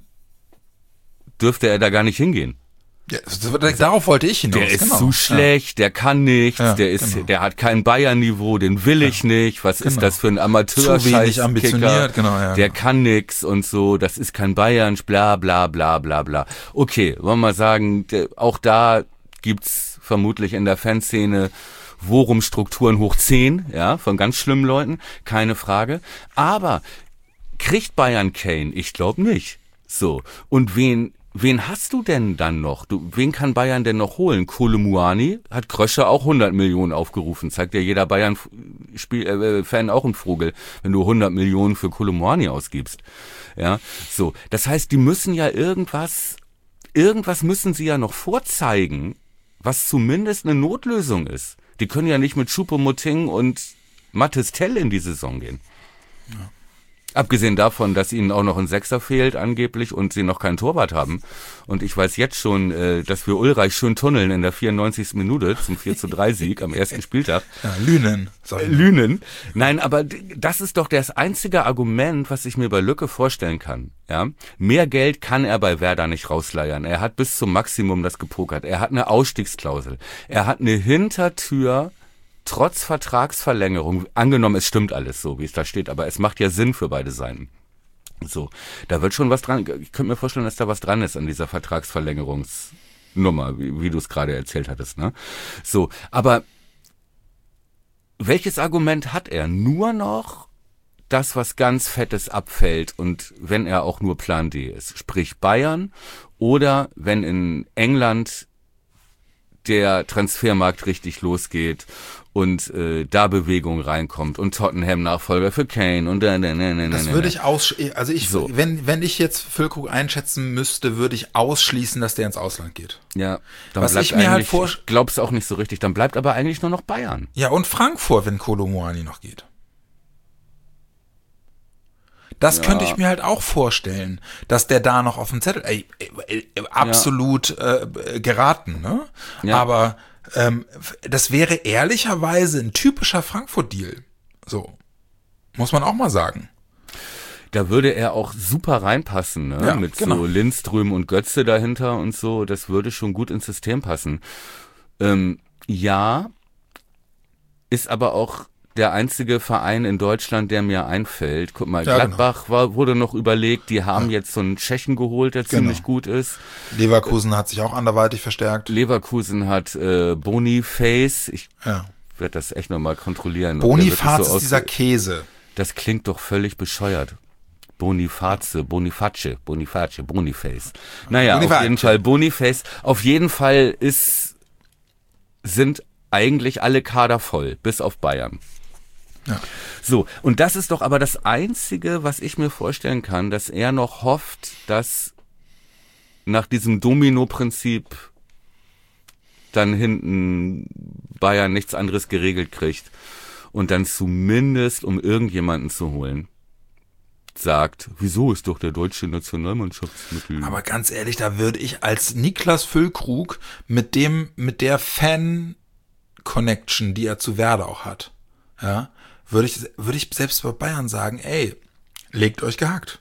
dürfte er da gar nicht hingehen. Ja, darauf wollte ich hinaus. Der ist genau. zu schlecht, ja. der kann nichts, ja, der ist, genau. der hat kein Bayern-Niveau, den will ich ja. nicht. Was genau. ist das für ein Amateur? Zu wenig ambitioniert, genau, ja. Der kann nix und so, das ist kein Bayern, bla bla bla bla bla. Okay, wollen wir mal sagen, der, auch da gibt's vermutlich in der Fanszene Worum-Strukturen hoch zehn, ja, von ganz schlimmen Leuten, keine Frage. Aber kriegt Bayern Kane? Ich glaube nicht. So, und wen Wen hast du denn dann noch? Du, wen kann Bayern denn noch holen? Kolomuani hat Krösche auch hundert Millionen aufgerufen. Zeigt ja jeder Bayern-Fan äh, auch ein Vogel, wenn du hundert Millionen für Kolomuani ausgibst. Ja, so. Das heißt, die müssen ja irgendwas, irgendwas müssen sie ja noch vorzeigen, was zumindest eine Notlösung ist. Die können ja nicht mit Choupo-Moting und Mathys Tel in die Saison gehen. Ja. Abgesehen davon, dass ihnen auch noch ein Sechser fehlt angeblich und sie noch keinen Torwart haben. Und ich weiß jetzt schon, äh, dass wir Ulreich schön tunneln in der vierundneunzigsten Minute zum vier zu drei Sieg am ersten Spieltag. Ja, Lünen. Äh, Lünen. Nein, aber das ist doch das einzige Argument, was ich mir bei Lücke vorstellen kann. Ja, mehr Geld kann er bei Werder nicht rausleiern. Er hat bis zum Maximum das gepokert. Er hat eine Ausstiegsklausel. Er hat eine Hintertür. Trotz Vertragsverlängerung, angenommen, es stimmt alles so, wie es da steht, aber es macht ja Sinn für beide Seiten. So, da wird schon was dran, ich könnte mir vorstellen, dass da was dran ist an dieser Vertragsverlängerungsnummer, wie, wie du es gerade erzählt hattest, ne? So, aber welches Argument hat er? Nur noch das, was ganz Fettes abfällt und wenn er auch nur Plan D ist, sprich Bayern oder wenn in England der Transfermarkt richtig losgeht und äh, da Bewegung reinkommt und Tottenham Nachfolger für Kane und da, da, da, da, das würde ich aus also ich so. wenn wenn ich jetzt Füllkrug einschätzen müsste, würde ich ausschließen, dass der ins Ausland geht. Ja, dann was bleibt ich mir halt vor glaubst auch nicht so richtig, dann bleibt aber eigentlich nur noch Bayern. Ja, und Frankfurt, wenn Kolo Muani noch geht. Das ja. könnte ich mir halt auch vorstellen, dass der da noch auf dem Zettel, ey, ey, ey, absolut ja. äh, geraten, ne? Ja. Aber ähm, das wäre ehrlicherweise ein typischer Frankfurt-Deal. So. Muss man auch mal sagen. Da würde er auch super reinpassen, ne? Ja, mit genau. so Lindström und Götze dahinter und so. Das würde schon gut ins System passen. Ähm, ja, ist aber auch der einzige Verein in Deutschland, der mir einfällt. Guck mal, ja, Gladbach genau. war, wurde noch überlegt, die haben ja. jetzt so einen Tschechen geholt, der genau. ziemlich gut ist. Leverkusen hat sich auch anderweitig verstärkt. Leverkusen hat äh, Boniface. Ich ja. werde das echt nochmal kontrollieren. Boniface so ist dieser Käse. Das klingt doch völlig bescheuert. Boniface, Boniface, Boniface, Boniface. Naja, Boniface. Auf jeden Fall Boniface. Auf jeden Fall ist, sind eigentlich alle Kader voll, bis auf Bayern. Ja. So, und das ist doch aber das Einzige, was ich mir vorstellen kann, dass er noch hofft, dass nach diesem Domino-Prinzip dann hinten Bayern nichts anderes geregelt kriegt und dann zumindest, um irgendjemanden zu holen, sagt, wieso ist doch der deutsche Nationalmannschaftsmittel. Aber ganz ehrlich, da würde ich als Niklas Füllkrug mit dem, mit der Fan-Connection, die er zu Werder auch hat, ja, würde ich, würde ich selbst bei Bayern sagen, ey, legt euch gehackt.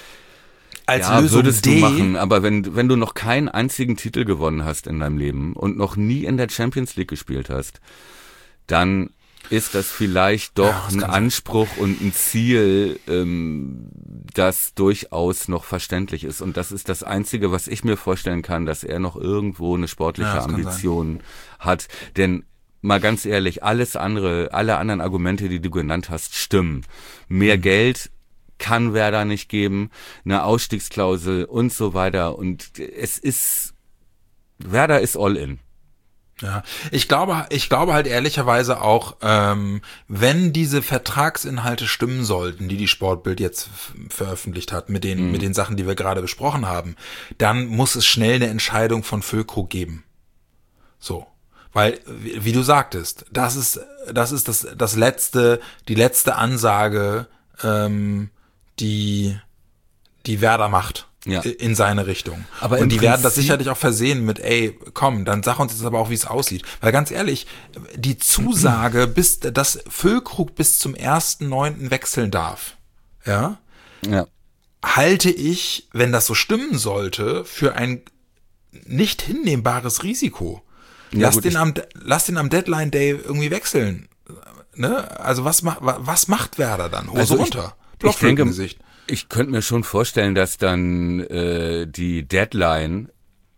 Als ja, Lösung würdest D, du machen, aber wenn, wenn du noch keinen einzigen Titel gewonnen hast in deinem Leben und noch nie in der Champions League gespielt hast, dann ist das vielleicht doch ja, ein Anspruch sein. Und ein Ziel, ähm, das durchaus noch verständlich ist. Und das ist das Einzige, was ich mir vorstellen kann, dass er noch irgendwo eine sportliche ja, Ambition hat. Denn mal ganz ehrlich, alles andere, alle anderen Argumente, die du genannt hast, stimmen. Mehr mhm. Geld kann Werder nicht geben, eine Ausstiegsklausel und so weiter. Und es ist, Werder ist all in. Ja, ich glaube, ich glaube halt ehrlicherweise auch, ähm, wenn diese Vertragsinhalte stimmen sollten, die die Sportbild jetzt f- veröffentlicht hat, mit den, mhm. mit den Sachen, die wir gerade besprochen haben, dann muss es schnell eine Entscheidung von Füllkrug geben. So. Weil, wie, wie du sagtest, das ist, das ist das, das letzte, die letzte Ansage, ähm, die, die Werder macht. Ja. In seine Richtung. Aber und die Prinzip werden das sicherlich auch versehen mit, ey, komm, dann sag uns jetzt aber auch, wie es aussieht. Weil ganz ehrlich, die Zusage, bis, dass Füllkrug bis zum ersten neunten wechseln darf, ja, ja, halte ich, wenn das so stimmen sollte, für ein nicht hinnehmbares Risiko. Ja, lass, gut, den am, lass den am Deadline Day irgendwie wechseln. Ne? Also was, ma, was macht Werder dann? Hose also runter. Ich, ich denke, Gesicht. Ich könnte mir schon vorstellen, dass dann äh, die Deadline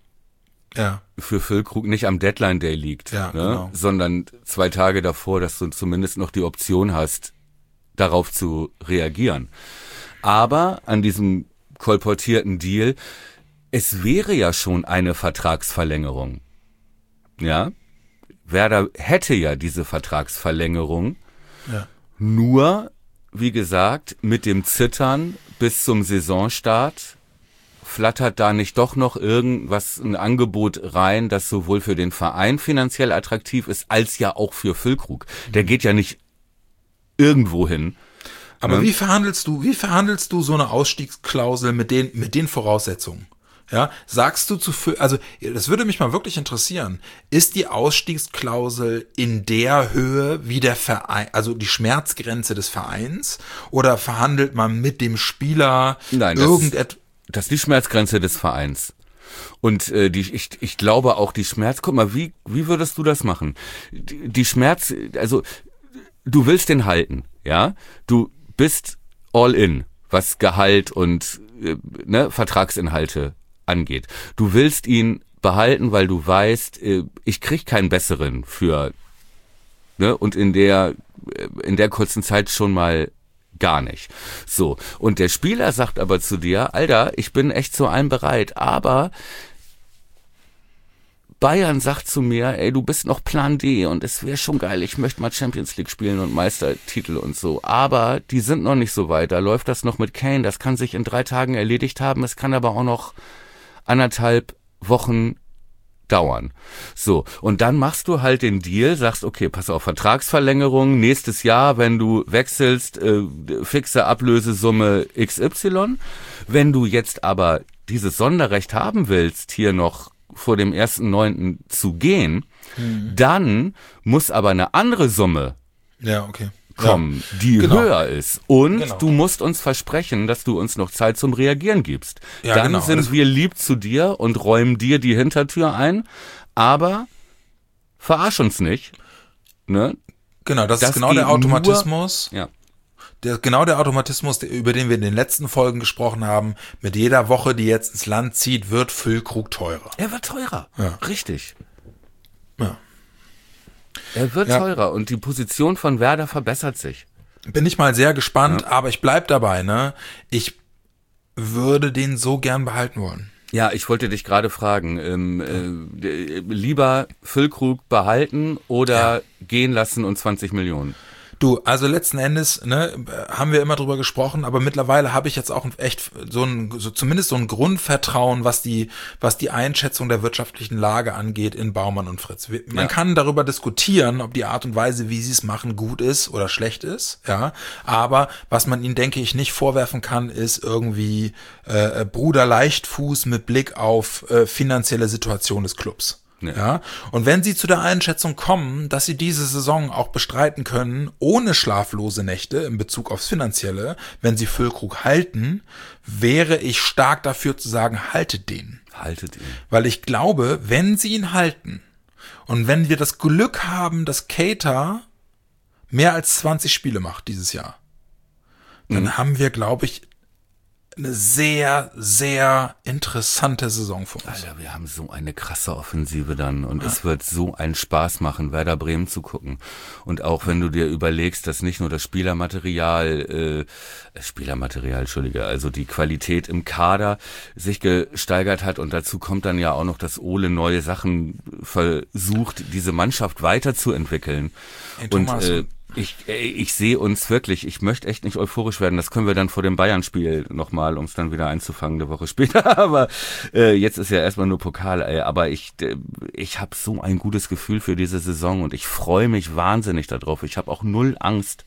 ja. für Füllkrug nicht am Deadline Day liegt, ja, ne? Genau. Sondern zwei Tage davor, dass du zumindest noch die Option hast, darauf zu reagieren. Aber an diesem kolportierten Deal, es wäre ja schon eine Vertragsverlängerung. Ja, Werder hätte ja diese Vertragsverlängerung, ja. nur wie gesagt, mit dem Zittern bis zum Saisonstart flattert da nicht doch noch irgendwas, ein Angebot rein, das sowohl für den Verein finanziell attraktiv ist, als ja auch für Füllkrug. Der geht ja nicht irgendwo hin, Aber Ja. wie verhandelst du, wie verhandelst du so eine Ausstiegsklausel mit den, mit den Voraussetzungen? Ja, sagst du zu, also das würde mich mal wirklich interessieren. Ist die Ausstiegsklausel in der Höhe wie der Verein, also die Schmerzgrenze des Vereins, oder verhandelt man mit dem Spieler irgendetwas? Das ist die Schmerzgrenze des Vereins. Und äh, die, ich, ich glaube auch die Schmerz, guck mal, wie, wie würdest du das machen? Die, die Schmerz, also du willst den halten, ja? Du bist all in, was Gehalt und äh, ne, Vertragsinhalte angeht. Du willst ihn behalten, weil du weißt, äh, ich krieg keinen besseren für, ne, und in der, in der kurzen Zeit schon mal gar nicht. So. Und der Spieler sagt aber zu dir, Alter, ich bin echt zu allem bereit, aber Bayern sagt zu mir, ey, du bist noch Plan D und es wäre schon geil, ich möchte mal Champions League spielen und Meistertitel und so, aber die sind noch nicht so weit, da läuft das noch mit Kane, das kann sich in drei Tagen erledigt haben, es kann aber auch noch anderthalb Wochen dauern. So, und dann machst du halt den Deal, sagst, okay, pass auf, Vertragsverlängerung, nächstes Jahr, wenn du wechselst, äh, fixe Ablösesumme X Y. Wenn du jetzt aber dieses Sonderrecht haben willst, hier noch vor dem ersten Neunten zu gehen, mhm. dann muss aber eine andere Summe ja, okay. kommen, ja. die genau. höher ist. Und genau. du musst uns versprechen, dass du uns noch Zeit zum Reagieren gibst. Ja, Dann genau. sind das wir lieb zu dir und räumen dir die Hintertür ein, aber verarsch uns nicht. Ne? Genau, das, das ist genau der Automatismus. Nur, ja. Der, genau der Automatismus, der, über den wir in den letzten Folgen gesprochen haben. Mit jeder Woche, die jetzt ins Land zieht, wird Füllkrug teurer. Er wird teurer. Ja. Richtig. Ja. Er wird Ja. teurer und die Position von Werder verbessert sich. Bin ich mal sehr gespannt, Ja. aber ich bleib dabei, ne? Ich würde den so gern behalten wollen. Ja, ich wollte dich gerade fragen, ähm, äh, lieber Füllkrug behalten oder ja. gehen lassen und zwanzig Millionen? Du, also letzten Endes, ne, haben wir immer drüber gesprochen, aber mittlerweile habe ich jetzt auch echt so ein, so zumindest so ein Grundvertrauen, was die, was die Einschätzung der wirtschaftlichen Lage angeht in Baumann und Fritz. Man ja. kann darüber diskutieren, ob die Art und Weise, wie sie es machen, gut ist oder schlecht ist, ja. Aber was man ihnen, denke ich, nicht vorwerfen kann, ist irgendwie äh, Bruder Leichtfuß mit Blick auf äh, finanzielle Situation des Clubs. Ja. ja, und wenn sie zu der Einschätzung kommen, dass sie diese Saison auch bestreiten können, ohne schlaflose Nächte in Bezug aufs Finanzielle, wenn sie Füllkrug halten, wäre ich stark dafür zu sagen, haltet den. Haltet ihn. Weil ich glaube, wenn sie ihn halten und wenn wir das Glück haben, dass Keita mehr als zwanzig Spiele macht dieses Jahr, dann mhm. haben wir, glaube ich, eine sehr, sehr interessante Saison für uns. Alter, wir haben so eine krasse Offensive dann und ja. es wird so einen Spaß machen, Werder Bremen zu gucken. Und auch wenn du dir überlegst, dass nicht nur das Spielermaterial, äh, Spielermaterial, Entschuldige, also die Qualität im Kader sich gesteigert hat und dazu kommt dann ja auch noch, dass Ole neue Sachen versucht, diese Mannschaft weiterzuentwickeln. Hey, Thomas, und äh, Ich, ich sehe uns wirklich, ich möchte echt nicht euphorisch werden, das können wir dann vor dem Bayern-Spiel nochmal, um es dann wieder einzufangen, eine Woche später, aber äh, jetzt ist ja erstmal nur Pokal, ey. Aber ich ich habe so ein gutes Gefühl für diese Saison und ich freue mich wahnsinnig darauf, ich habe auch null Angst.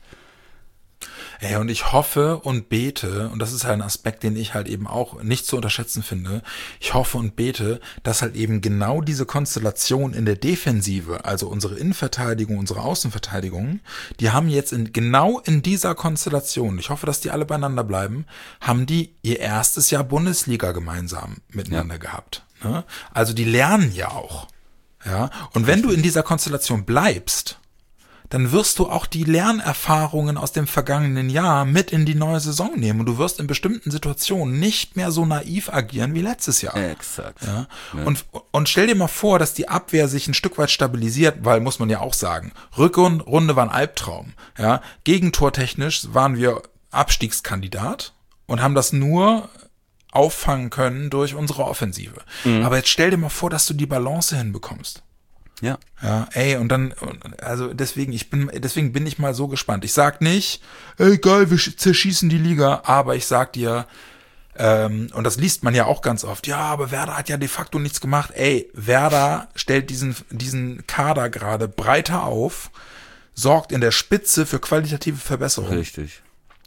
Ja, und ich hoffe und bete, und das ist halt ein Aspekt, den ich halt eben auch nicht zu unterschätzen finde, ich hoffe und bete, dass halt eben genau diese Konstellation in der Defensive, also unsere Innenverteidigung, unsere Außenverteidigung, die haben jetzt in, genau in dieser Konstellation, ich hoffe, dass die alle beieinander bleiben, haben die ihr erstes Jahr Bundesliga gemeinsam miteinander ja. gehabt. Ne? Also die lernen ja auch. Ja, und wenn du in dieser Konstellation bleibst, dann wirst du auch die Lernerfahrungen aus dem vergangenen Jahr mit in die neue Saison nehmen und du wirst in bestimmten Situationen nicht mehr so naiv agieren wie letztes Jahr. Exakt. Ja? Ja. Und, und stell dir mal vor, dass die Abwehr sich ein Stück weit stabilisiert, weil, muss man ja auch sagen, Rückrunde war ein Albtraum. Ja? Gegentortechnisch waren wir Abstiegskandidat und haben das nur auffangen können durch unsere Offensive. Mhm. Aber jetzt stell dir mal vor, dass du die Balance hinbekommst. Ja. Ja, ey, und dann, also deswegen, ich bin, deswegen bin ich mal so gespannt. Ich sag nicht, ey, geil, wir zerschießen die Liga, aber ich sag dir, ähm, und das liest man ja auch ganz oft, ja, aber Werder hat ja de facto nichts gemacht. Ey, Werder stellt diesen, diesen Kader gerade breiter auf, sorgt in der Spitze für qualitative Verbesserungen. Richtig.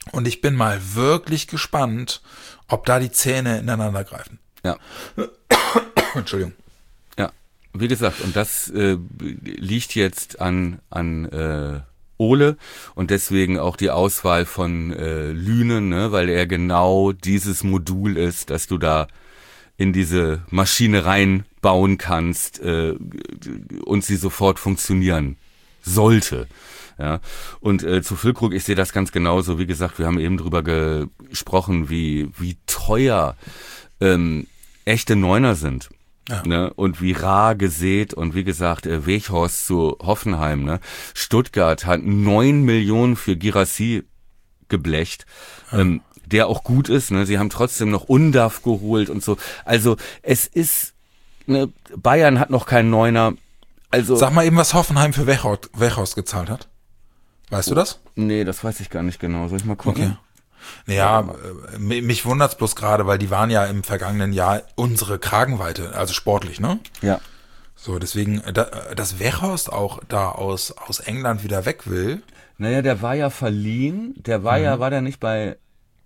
Und ich bin mal wirklich gespannt, ob da die Zähne ineinander greifen. Ja. Entschuldigung. Ja, wie gesagt, und das äh, liegt jetzt an, an äh, Ole und deswegen auch die Auswahl von äh, Lünen, ne, weil er genau dieses Modul ist, dass du da in diese Maschine reinbauen kannst äh, und sie sofort funktionieren sollte. Ja, und äh, zu Füllkrug, ich sehe das ganz genauso. Wie gesagt, wir haben eben drüber ge- gesprochen, wie wie teuer ähm, echte Neuner sind. Ja. Ne? Und wie rar gesät und wie gesagt, äh, Weghorst zu Hoffenheim. Ne? Stuttgart hat neun Millionen für Girassi geblecht. Ja. Ähm, der auch gut ist, ne? Sie haben trotzdem noch Undav geholt und so. Also es ist, ne, Bayern hat noch keinen Neuner. Also sag mal eben, was Hoffenheim für Weghorst, Weghorst gezahlt hat. Weißt du das? Nee, das weiß ich gar nicht genau. Soll ich mal gucken? Okay. Naja, äh, mich wundert's bloß gerade, weil die waren ja im vergangenen Jahr unsere Kragenweite, also sportlich, ne? Ja. So, deswegen, da, dass Weghorst auch da aus, aus England wieder weg will. Naja, der war ja verliehen. Der war mhm. ja, war der nicht bei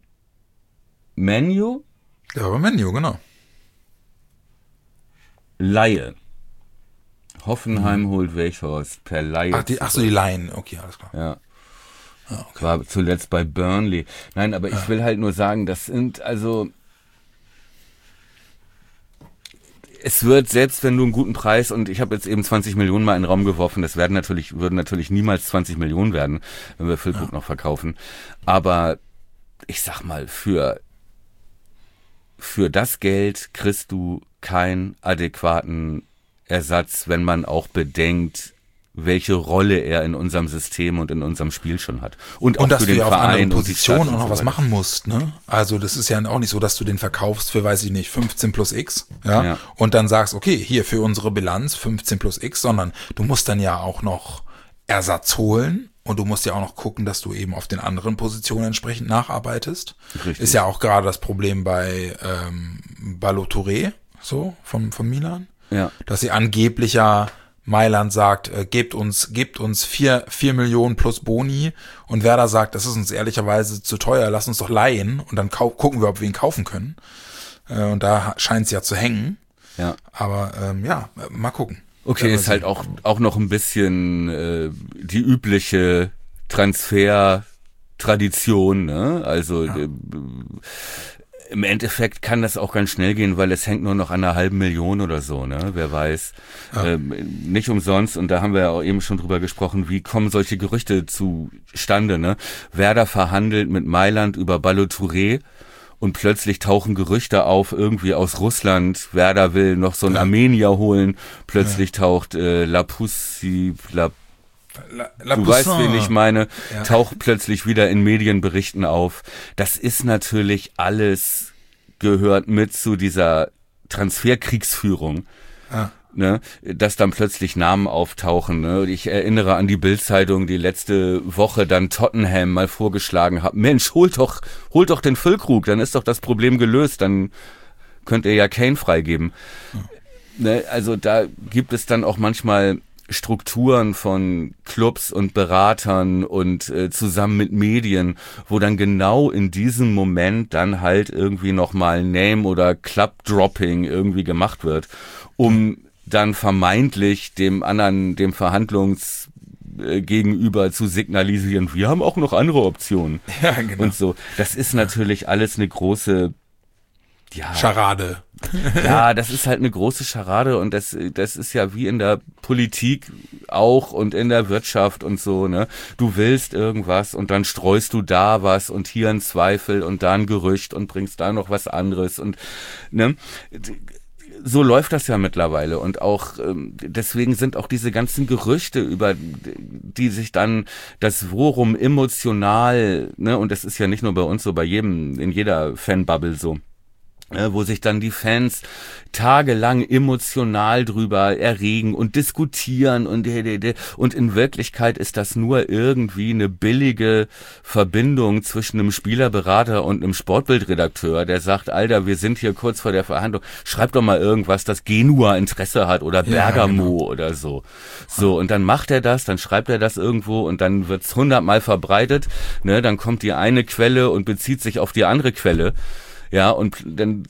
Menu? Der war bei Menu, genau. Laie. Hoffenheim mhm. holt Weghorst per Laie. Ach, die, ach so, die Laien. Okay, alles klar. Ja. Ah, okay. War zuletzt bei Burnley. Nein, aber ich ja. will halt nur sagen, das sind also... Es wird, selbst wenn du einen guten Preis, und ich habe jetzt eben zwanzig Millionen mal in den Raum geworfen, das werden natürlich, würden natürlich niemals zwanzig Millionen werden, wenn wir Füllkrug ja. noch verkaufen. Aber ich sag mal, für für das Geld kriegst du keinen adäquaten Ersatz, wenn man auch bedenkt, welche Rolle er in unserem System und in unserem Spiel schon hat. Und auch und dass für du den ja auf Verein anderen Positionen auch noch so was machen musst, ne? Also das ist ja auch nicht so, dass du den verkaufst für, weiß ich nicht, fünfzehn plus X, ja? ja. Und dann sagst, okay, hier für unsere Bilanz fünfzehn plus X, sondern du musst dann ja auch noch Ersatz holen und du musst ja auch noch gucken, dass du eben auf den anderen Positionen entsprechend nacharbeitest. Richtig. Ist ja auch gerade das Problem bei ähm, Ballo-Touré, so, vom, vom Milan. Ja. Dass sie angeblich ja Mailand sagt, äh, gebt uns, gebt uns vier, vier Millionen plus Boni und Werder sagt, das ist uns ehrlicherweise zu teuer, lass uns doch leihen und dann kau- gucken wir, ob wir ihn kaufen können. Äh, und da scheint es ja zu hängen. Ja. Aber ähm, ja, mal gucken. Okay, ist halt auch auch noch ein bisschen äh, die übliche Transfer-Tradition, ne? Also ja. äh, im Endeffekt kann das auch ganz schnell gehen, weil es hängt nur noch an einer halben Million oder so, ne? Wer weiß. Ja. Ähm, nicht umsonst, und da haben wir ja auch eben schon drüber gesprochen, wie kommen solche Gerüchte zustande, ne? Werder verhandelt mit Mailand über Ballo-Touré und plötzlich tauchen Gerüchte auf, irgendwie aus Russland, Werder will noch so einen ja. Armenier holen, plötzlich ja. taucht äh, Lapussi, La La, La du Poussin. Weißt, wen ich meine, ja. taucht plötzlich wieder in Medienberichten auf. Das ist natürlich alles, gehört mit zu dieser Transferkriegsführung. Ja. Ne, dass dann plötzlich Namen auftauchen. Ne? Ich erinnere an die Bild-Zeitung, die letzte Woche dann Tottenham mal vorgeschlagen hat. Mensch, holt doch, holt doch den Füllkrug, dann ist doch das Problem gelöst, dann könnt ihr ja Kane freigeben. Ja. Ne, also da gibt es dann auch manchmal Strukturen von Clubs und Beratern und äh, zusammen mit Medien, wo dann genau in diesem Moment dann halt irgendwie nochmal Name- oder Club-Dropping irgendwie gemacht wird, um dann vermeintlich dem anderen, dem Verhandlungs äh, gegenüber zu signalisieren, wir haben auch noch andere Optionen. Ja, genau. Und so. Das ist natürlich alles eine große ja, Scharade. Ja, das ist halt eine große Scharade und das, das ist ja wie in der Politik auch und in der Wirtschaft und so, ne? Du willst irgendwas und dann streust du da was und hier ein Zweifel und da ein Gerücht und bringst da noch was anderes und, ne? So läuft das ja mittlerweile und auch ähm, deswegen sind auch diese ganzen Gerüchte über die sich dann das Worum emotional, ne, und das ist ja nicht nur bei uns so, bei jedem, in jeder Fanbubble so, wo sich dann die Fans tagelang emotional drüber erregen und diskutieren und und in Wirklichkeit ist das nur irgendwie eine billige Verbindung zwischen einem Spielerberater und einem Sportbildredakteur, der sagt, Alter, wir sind hier kurz vor der Verhandlung, schreib doch mal irgendwas, das Genua Interesse hat oder Bergamo ja, genau. oder so. So, und dann macht er das, dann schreibt er das irgendwo und dann wird's hundertmal verbreitet, ne, dann kommt die eine Quelle und bezieht sich auf die andere Quelle. Ja, und dann,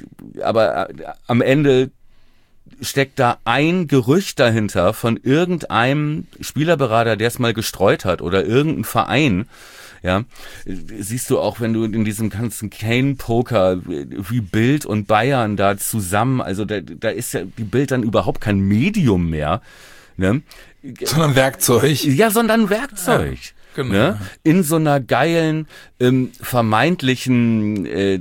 aber am Ende steckt da ein Gerücht dahinter von irgendeinem Spielerberater, der es mal gestreut hat oder irgendein Verein. Ja, siehst du auch, wenn du in diesem ganzen Kane-Poker, wie Bild und Bayern da zusammen, also da, da ist ja die Bild dann überhaupt kein Medium mehr, ne? Sondern Werkzeug. Ja, sondern Werkzeug. Ja. Genau. Ne? In so einer geilen, ähm, vermeintlichen äh,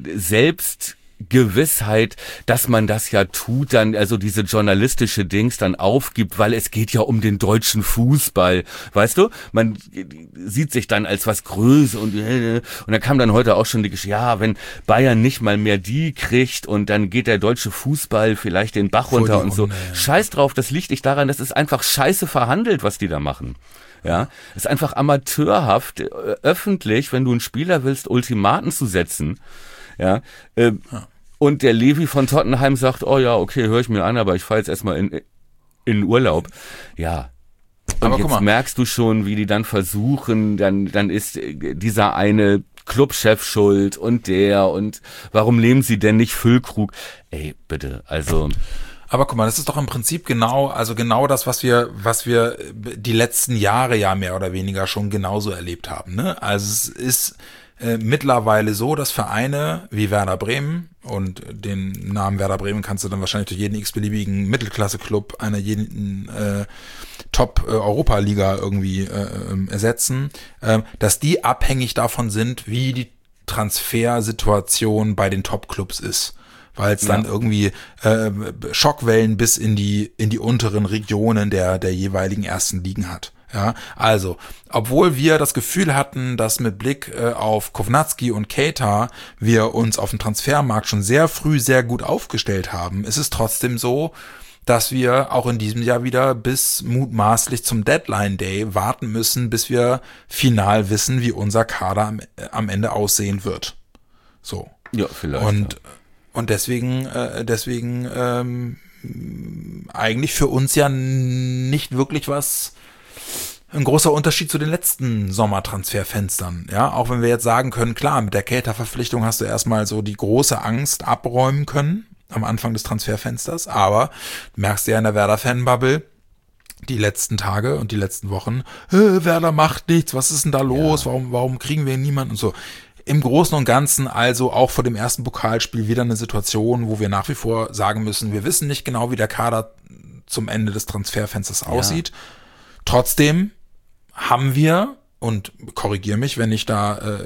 Selbstgewissheit, dass man das ja tut, dann also diese journalistische Dings dann aufgibt, weil es geht ja um den deutschen Fußball, weißt du? Man sieht sich dann als was Größeres und äh, und da kam dann heute auch schon die Geschichte, ja, wenn Bayern nicht mal mehr die kriegt und dann geht der deutsche Fußball vielleicht den Bach runter und so. Runde, ja. Scheiß drauf, das liegt nicht daran, das ist einfach scheiße verhandelt, was die da machen. Ja, ist einfach amateurhaft, öffentlich, wenn du einen Spieler willst, Ultimaten zu setzen. Ja, äh, ja. Und der Levi von Tottenham sagt, oh ja, okay, höre ich mir an, aber ich fahre jetzt erstmal in, in Urlaub. Ja. Und aber jetzt merkst du schon, wie die dann versuchen, dann, dann ist dieser eine Clubchef schuld und der und warum nehmen sie denn nicht Füllkrug? Ey, bitte, also... Aber guck mal, das ist doch im Prinzip genau, also genau das, was wir, was wir die letzten Jahre ja mehr oder weniger schon genauso erlebt haben, ne? Also es ist äh, mittlerweile so, dass Vereine wie Werder Bremen, und den Namen Werder Bremen kannst du dann wahrscheinlich durch jeden x-beliebigen Mittelklasse-Club einer jeden äh, Top-Europa-Liga irgendwie äh, ersetzen, äh, dass die abhängig davon sind, wie die Transfersituation bei den Top-Clubs ist. Weil es dann ja. irgendwie äh, Schockwellen bis in die in die unteren Regionen der der jeweiligen ersten Ligen hat. Ja, also obwohl wir das Gefühl hatten, dass mit Blick äh, auf Kovnatski und Keita wir uns auf dem Transfermarkt schon sehr früh sehr gut aufgestellt haben, ist es trotzdem so, dass wir auch in diesem Jahr wieder bis mutmaßlich zum Deadline Day warten müssen, bis wir final wissen, wie unser Kader am, am Ende aussehen wird. So. Ja, vielleicht. Und ja. Und deswegen, äh, deswegen ähm, eigentlich für uns ja nicht wirklich was, ein großer Unterschied zu den letzten Sommertransferfenstern. Ja, auch wenn wir jetzt sagen können, klar, mit der Keita-Verpflichtung hast du erstmal so die große Angst abräumen können am Anfang des Transferfensters, aber du merkst ja in der Werder-Fanbubble die letzten Tage und die letzten Wochen, äh, Werder macht nichts, was ist denn da los, ja. warum, warum kriegen wir niemanden und so. Im Großen und Ganzen also auch vor dem ersten Pokalspiel wieder eine Situation, wo wir nach wie vor sagen müssen, wir wissen nicht genau, wie der Kader zum Ende des Transferfensters aussieht. Ja. Trotzdem haben wir, und korrigiere mich, wenn ich da äh,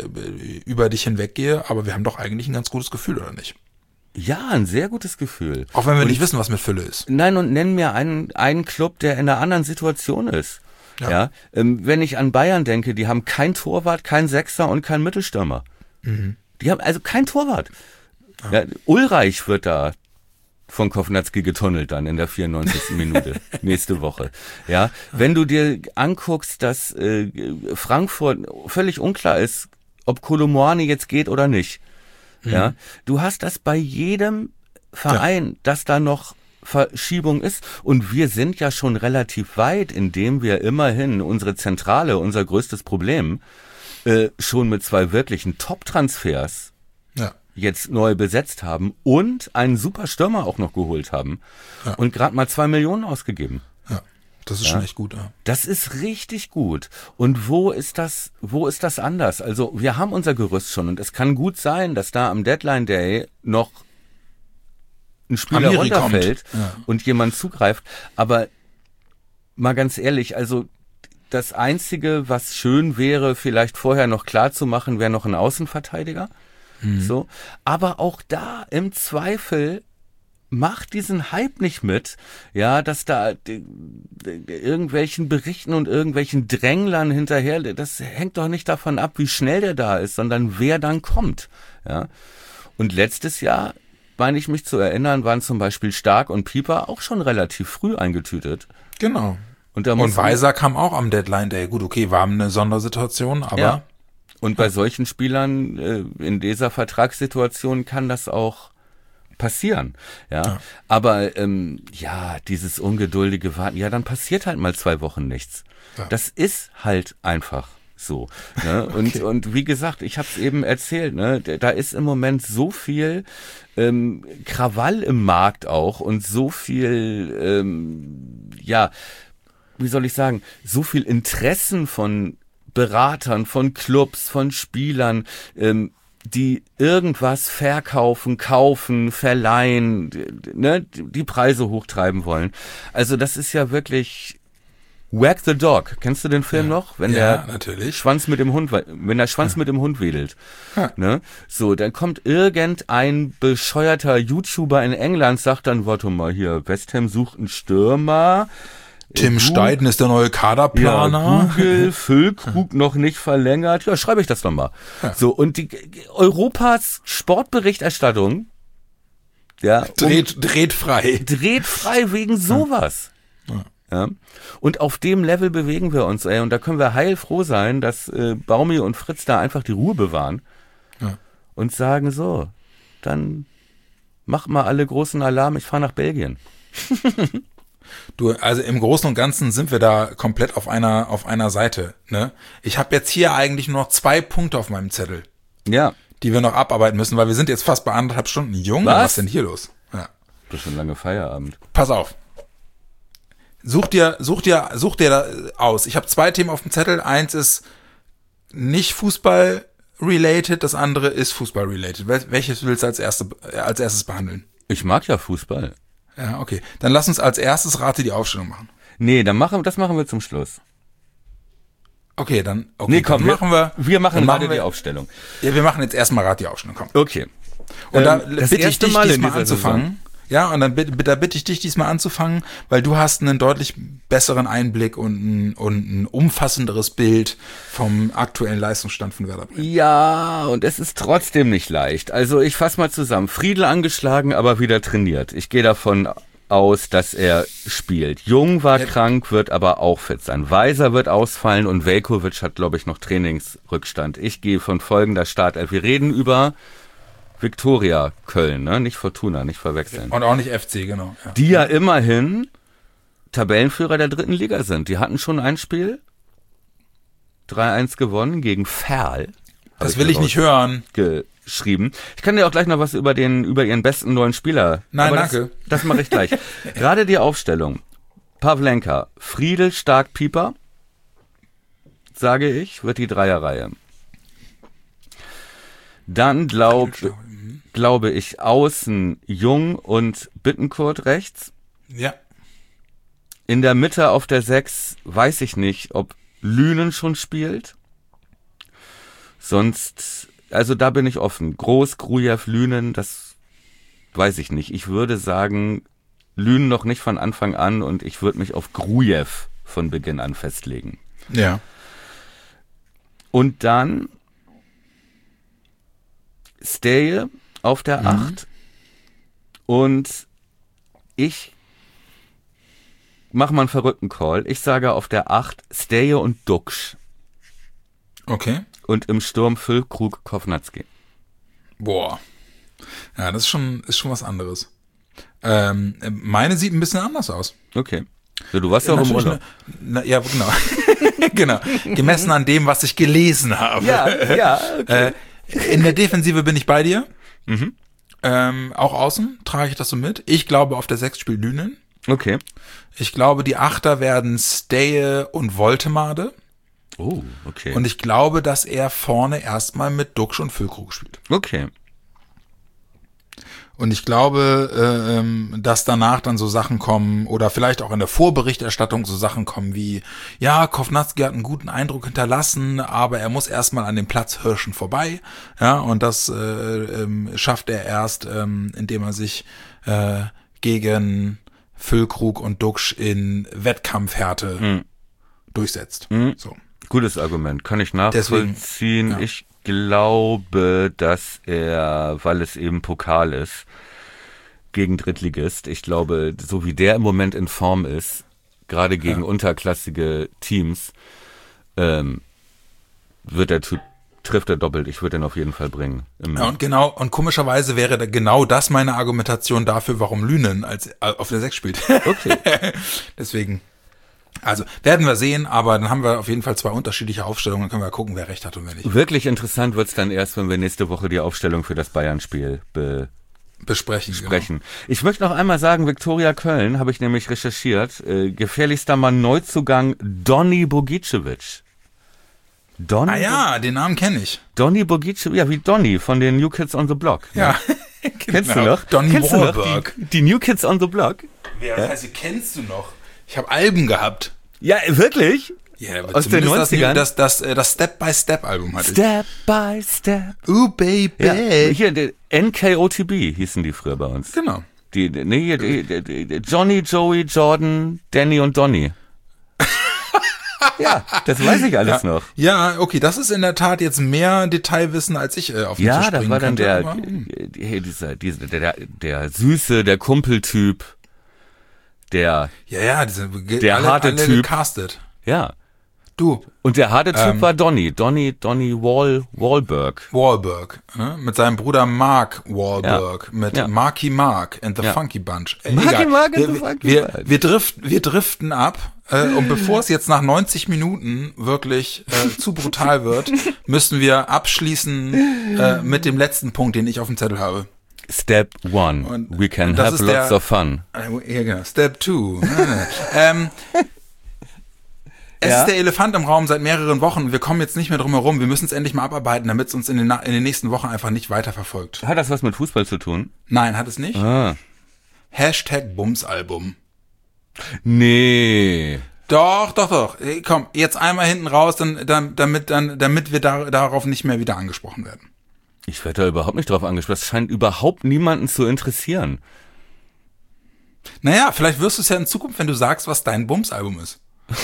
über dich hinweggehe, aber wir haben doch eigentlich ein ganz gutes Gefühl, oder nicht? Ja, ein sehr gutes Gefühl. Auch wenn wir und nicht wissen, was mit Fülle ist. Nein, und nenn mir einen, einen Club, der in einer anderen Situation ist. Ja, ja ähm, wenn ich an Bayern denke, die haben kein Torwart, kein Sechser und kein Mittelstürmer. Mhm. Die haben also kein Torwart. Ja. Ja, Ulreich wird da von Kovnatski getunnelt dann in der vierundneunzigsten Minute nächste Woche. Ja, wenn du dir anguckst, dass äh, Frankfurt völlig unklar ist, ob Kolomoani jetzt geht oder nicht. Mhm. Ja, du hast das bei jedem Verein, ja. dass da noch Verschiebung ist. Und wir sind ja schon relativ weit, indem wir immerhin unsere Zentrale, unser größtes Problem, äh, schon mit zwei wirklichen Top-Transfers ja. jetzt neu besetzt haben und einen super Stürmer auch noch geholt haben ja. und gerade mal zwei Millionen ausgegeben. Ja, das ist ja. schon echt gut. Ja. Das ist richtig gut. Und wo ist das, wo ist das anders? Also wir haben unser Gerüst schon und es kann gut sein, dass da am Deadline Day noch ein Spieler Amiri runterfällt ja. und jemand zugreift, aber mal ganz ehrlich, also das Einzige, was schön wäre, vielleicht vorher noch klar zu machen, wäre noch ein Außenverteidiger, mhm. so, aber auch da im Zweifel macht diesen Hype nicht mit, ja, dass da die, die, irgendwelchen Berichten und irgendwelchen Dränglern hinterher, das hängt doch nicht davon ab, wie schnell der da ist, sondern wer dann kommt, ja. Und letztes Jahr, meine ich mich zu erinnern, waren zum Beispiel Stark und Pieper auch schon relativ früh eingetütet. Genau. Und, da und Weiser kam auch am Deadline Day. Gut, okay, war eine Sondersituation, aber... Ja. Und bei solchen Spielern äh, in dieser Vertragssituation kann das auch passieren. Ja. ja. Aber ähm, ja, dieses ungeduldige Warten, ja, dann passiert halt mal zwei Wochen nichts. Ja. Das ist halt einfach so. Ne? Und, okay. und wie gesagt, ich habe es eben erzählt, ne? Da ist im Moment so viel ähm, Krawall im Markt auch und so viel, ähm, ja, wie soll ich sagen, so viel Interessen von Beratern, von Clubs, von Spielern, ähm, die irgendwas verkaufen, kaufen, verleihen, ne, die Preise hochtreiben wollen. Also das ist ja wirklich Wag the Dog. Kennst du den Film ja. noch? Wenn ja, der natürlich. Schwanz mit dem Hund, wenn der Schwanz ja. mit dem Hund wedelt. Ja. Ne? So, dann kommt irgendein bescheuerter YouTuber in England, sagt dann, warte mal hier, West Ham sucht einen Stürmer. Tim Google, Steiden ist der neue Kaderplaner. Ja, Google, Füllkrug noch nicht verlängert. Ja, schreibe ich das nochmal. Ja. So, und die Europas Sportberichterstattung, ja, dreht, um, dreht frei. Dreht frei wegen sowas. Ja. Ja. Und auf dem Level bewegen wir uns, ey. Und da können wir heilfroh sein, dass äh, Baumi und Fritz da einfach die Ruhe bewahren. Ja. Und sagen so, dann mach mal alle großen Alarm, ich fahre nach Belgien. Du, also im Großen und Ganzen sind wir da komplett auf einer auf einer Seite. Ne? Ich habe jetzt hier eigentlich nur noch zwei Punkte auf meinem Zettel, ja, die wir noch abarbeiten müssen, weil wir sind jetzt fast bei anderthalb Stunden. Junge, was, was ist denn hier los? Ja. Das ist schon lange Feierabend. Pass auf. Such dir, such dir, such dir da aus. Ich habe zwei Themen auf dem Zettel. Eins ist nicht Fußball-related, das andere ist Fußball-related. Welches willst du als, erste, als erstes behandeln? Ich mag ja Fußball. Ja, okay. Dann lass uns als erstes Rate die Aufstellung machen. Nee, dann machen, das machen wir zum Schluss. Okay, dann, okay, nee, komm, dann machen wir, wir machen gerade die Aufstellung. Ja, wir machen jetzt erstmal Rate die Aufstellung, komm. Okay. Und ähm, da bitte ich dich Mal diesmal anzufangen. Saison. Ja, und dann bitte, da bitte ich dich diesmal anzufangen, weil du hast einen deutlich besseren Einblick und ein, und ein umfassenderes Bild vom aktuellen Leistungsstand von Werder Bremen. Ja, und es ist trotzdem nicht leicht. Also ich fasse mal zusammen. Friedl angeschlagen, aber wieder trainiert. Ich gehe davon aus, dass er spielt. Jung war ja krank, wird aber auch fit sein. Weiser wird ausfallen und Veljković hat, glaube ich, noch Trainingsrückstand. Ich gehe von folgender Startelf. Wir reden über Viktoria Köln, ne? Nicht Fortuna, nicht verwechseln. Und auch nicht F C, genau. Ja. Die ja immerhin Tabellenführer der dritten Liga sind. Die hatten schon ein Spiel, drei eins gewonnen gegen Ferl. Das will ich nicht hören. Geschrieben. Ich kann dir auch gleich noch was über den über ihren besten neuen Spieler. Nein, aber danke. Das, das mache ich gleich. Gerade die Aufstellung. Pavlenka, Friedl, Stark, Pieper, sage ich, wird die Dreierreihe. Dann glaub, glaube ich, außen Jung und Bittencourt rechts. Ja. In der Mitte auf der sechs weiß ich nicht, ob Lünen schon spielt. Sonst, also da bin ich offen. Groß, Grujew, Lünen, das weiß ich nicht. Ich würde sagen, Lünen noch nicht von Anfang an und ich würde mich auf Grujew von Beginn an festlegen. Ja. Und dann Steje auf der acht mhm. und ich mache mal einen verrückten Call. Ich sage auf der acht Steje und Duksch. Okay. Und im Sturm Füllkrug, Kovnatski. Boah. Ja, das ist schon, ist schon was anderes. Ähm, meine sieht ein bisschen anders aus. Okay. Ja, du warst ja auch im Urlaub. Ne, ja, genau. Genau. Gemessen an dem, was ich gelesen habe. Ja, ja. Okay. Äh, in der Defensive bin ich bei dir. Mhm. Ähm, auch außen trage ich das so mit. Ich glaube, auf der sechs spielt Lünen. Okay. Ich glaube, die Achter werden Steje und Woltemade. Oh, okay. Und ich glaube, dass er vorne erstmal mit Duksch und Füllkrug spielt. Okay. Und ich glaube, äh, dass danach dann so Sachen kommen oder vielleicht auch in der Vorberichterstattung so Sachen kommen wie, ja, Kovnatski hat einen guten Eindruck hinterlassen, aber er muss erstmal an den Platzhirschen vorbei. Ja, und das äh, ähm, schafft er erst, ähm, indem er sich äh, gegen Füllkrug und Duksch in Wettkampfhärte mhm. durchsetzt. Mhm. So. Gutes Argument, kann ich nachvollziehen. Deswegen, ja. Ich glaube, dass er, weil es eben Pokal ist, gegen Drittligist, ich glaube, so wie der im Moment in Form ist, gerade gegen ja. unterklassige Teams, ähm, wird der Typ trifft er doppelt. Ich würde den auf jeden Fall bringen. Ja, und genau, und komischerweise wäre da genau das meine Argumentation dafür, warum Lünen als äh, auf der sechs spielt. Okay. Deswegen, also werden wir sehen, aber dann haben wir auf jeden Fall zwei unterschiedliche Aufstellungen, dann können wir gucken, wer recht hat und wer nicht. Wirklich interessant wird's dann erst, wenn wir nächste Woche die Aufstellung für das Bayern-Spiel be- besprechen. besprechen. Genau. Ich möchte noch einmal sagen, Viktoria Köln, habe ich nämlich recherchiert, äh, gefährlichster Mann Neuzugang Donny Bogicevic. Donny ah ja, den Namen kenne ich. Donny Bogicevic, ja, wie Donny von den New Kids on the Block. Ja. Ne? Kennst du noch? Donny Kennst Wahlberg. Du noch die, die New Kids on the Block? Wer ja? heißt, kennst du noch? Ich habe Alben gehabt. Ja, wirklich? Ja, aber aus den neunzigern? Das, das, das, das Step-by-Step-Album hatte ich. Step by Step. Ooh, baby. Ja, hier, der N K O T B hießen die früher bei uns. Genau. Die, nee, die, die, die, Johnny, Joey, Jordan, Danny und Donny. Ja, das weiß ich alles ja, noch. Ja, okay, das ist in der Tat jetzt mehr Detailwissen, als ich äh, auf den ja, Tisch bringen das war dann könnte, der, aber, hm. hey, dieser, dieser, der, der, der süße, der Kumpeltyp, der, ja, ja, diese, der alle, harte alle Typ. Gecastet. Ja. Du. Und der harte Typ ähm, war Donny, Donny, Donny Wall, Wahlberg. Wahlberg, ne? Mit seinem Bruder Mark Wahlberg, ja. mit ja. Marky Mark and the ja. Funky Bunch. Äh, Marky egal. Mark and wir, the Funky wir, Bunch. Wir driften, wir driften ab. Äh, und bevor es jetzt nach neunzig Minuten wirklich äh, zu brutal wird, müssen wir abschließen äh, mit dem letzten Punkt, den ich auf dem Zettel habe. Step one, und, we can have have der, lots of fun. Äh, ja, genau. Step two. ähm, Es ja? ist der Elefant im Raum seit mehreren Wochen. Wir kommen jetzt nicht mehr drum herum. Wir müssen es endlich mal abarbeiten, damit es uns in den, in den nächsten Wochen einfach nicht weiterverfolgt. Hat das was mit Fußball zu tun? Nein, hat es nicht. Ah. Hashtag Bumsalbum. Nee. Doch, doch, doch. Hey, komm, jetzt einmal hinten raus, dann, dann, damit, dann, damit wir da, darauf nicht mehr wieder angesprochen werden. Ich werde da überhaupt nicht drauf angesprochen. Das scheint überhaupt niemanden zu interessieren. Naja, vielleicht wirst du es ja in Zukunft, wenn du sagst, was dein Bumsalbum ist.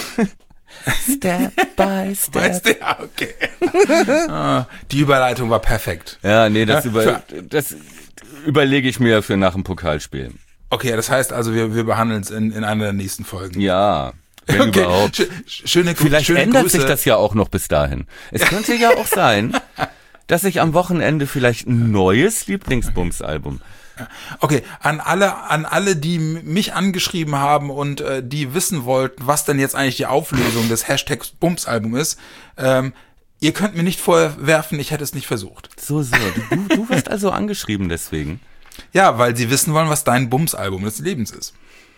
Step by step. Weißt du, ja, okay. ah, die Überleitung war perfekt. Ja, nee, das, ja, über, das überlege ich mir für nach dem Pokalspiel. Okay, das heißt also, wir, wir behandeln es in, in einer der nächsten Folgen. Ja, wenn okay. überhaupt. Sch- schöne, Vielleicht schöne ändert Grüße. sich das ja auch noch bis dahin. Es könnte ja auch sein, dass ich am Wochenende vielleicht ein neues Lieblingsbums-Album. Okay, an alle, an alle, die mich angeschrieben haben und äh, die wissen wollten, was denn jetzt eigentlich die Auflösung des Hashtags Bumsalbum ist, ähm, ihr könnt mir nicht vorwerfen, ich hätte es nicht versucht. So, so. Du, du wirst also angeschrieben deswegen. Ja, weil sie wissen wollen, was dein Bumsalbum des Lebens ist.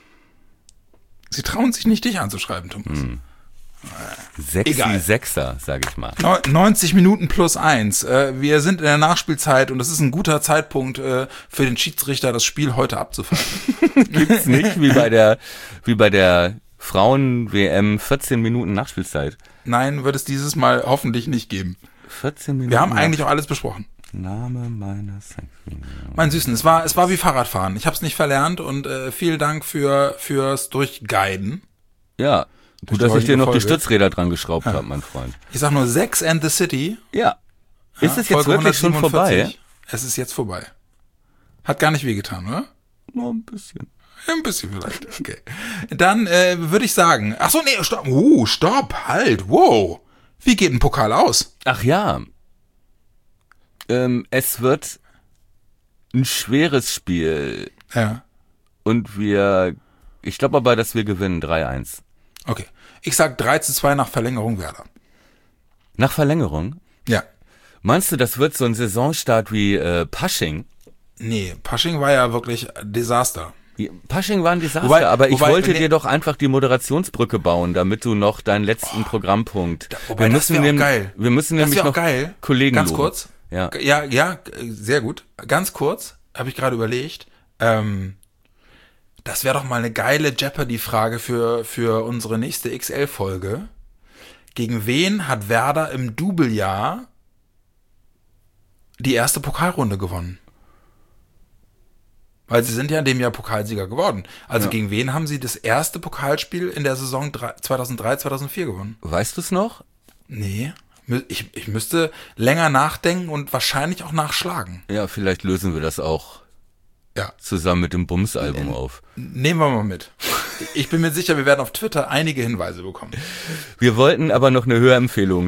Sie trauen sich nicht, dich anzuschreiben, Thomas. Hm. Sexy Egal. Sechser, sag ich mal. neunzig Minuten plus eins. Äh, wir sind in der Nachspielzeit und das ist ein guter Zeitpunkt äh, für den Schiedsrichter, das Spiel heute abzufangen. Gibt's nicht, wie bei der, wie bei der Frauen-W M vierzehn Minuten Nachspielzeit. Nein, wird es dieses Mal hoffentlich nicht geben. vierzehn Minuten. Wir haben eigentlich auch alles besprochen. Name meines Sexy. Mein Süßen, es war, es war wie Fahrradfahren. Ich habe es nicht verlernt und äh, vielen Dank für fürs Durchguiden. Ja. Gut, dass ich dir noch die Stützräder dran geschraubt ja. habe, mein Freund. Ich sag nur Sex and the City. Ja. Ist ja, es jetzt wirklich schon vorbei? Es ist jetzt vorbei. Hat gar nicht wehgetan, oder? Nur ein bisschen. Ein bisschen vielleicht, okay. Dann äh, würde ich sagen, ach so, nee, stopp. Oh, stopp, halt, wow. Wie geht ein Pokal aus? Ach ja. Ähm, es wird ein schweres Spiel. Ja. Und wir, ich glaube aber, dass wir gewinnen, drei eins. Okay. Ich sag drei zu zwei nach Verlängerung Werder. Nach Verlängerung? Ja. Meinst du, das wird so ein Saisonstart wie äh, Pasching? Nee, Pasching war ja wirklich Desaster. Pasching war ein Desaster, wobei, aber ich wobei, wollte nee, dir doch einfach die Moderationsbrücke bauen, damit du noch deinen letzten oh, Programmpunkt. Wobei, wir das müssen wäre nehm, auch geil. Wir müssen das nämlich auch noch geil. Kollegen Ganz loben. kurz. Ja, ja, ja, sehr gut. Ganz kurz, habe ich gerade überlegt. Ähm, das wäre doch mal eine geile Jeopardy-Frage für, für unsere nächste X L-Folge. Gegen wen hat Werder im Doublejahr die erste Pokalrunde gewonnen? Weil sie sind ja in dem Jahr Pokalsieger geworden. Also ja. Gegen wen haben sie das erste Pokalspiel in der Saison zweitausenddrei, zweitausendvier gewonnen? Weißt du es noch? Nee. Ich, ich müsste länger nachdenken und wahrscheinlich auch nachschlagen. Ja, vielleicht lösen wir das auch ja. zusammen mit dem Bums-Album auf. Nehmen wir mal mit. Ich bin mir sicher, wir werden auf Twitter einige Hinweise bekommen. Wir wollten aber noch eine Hörempfehlung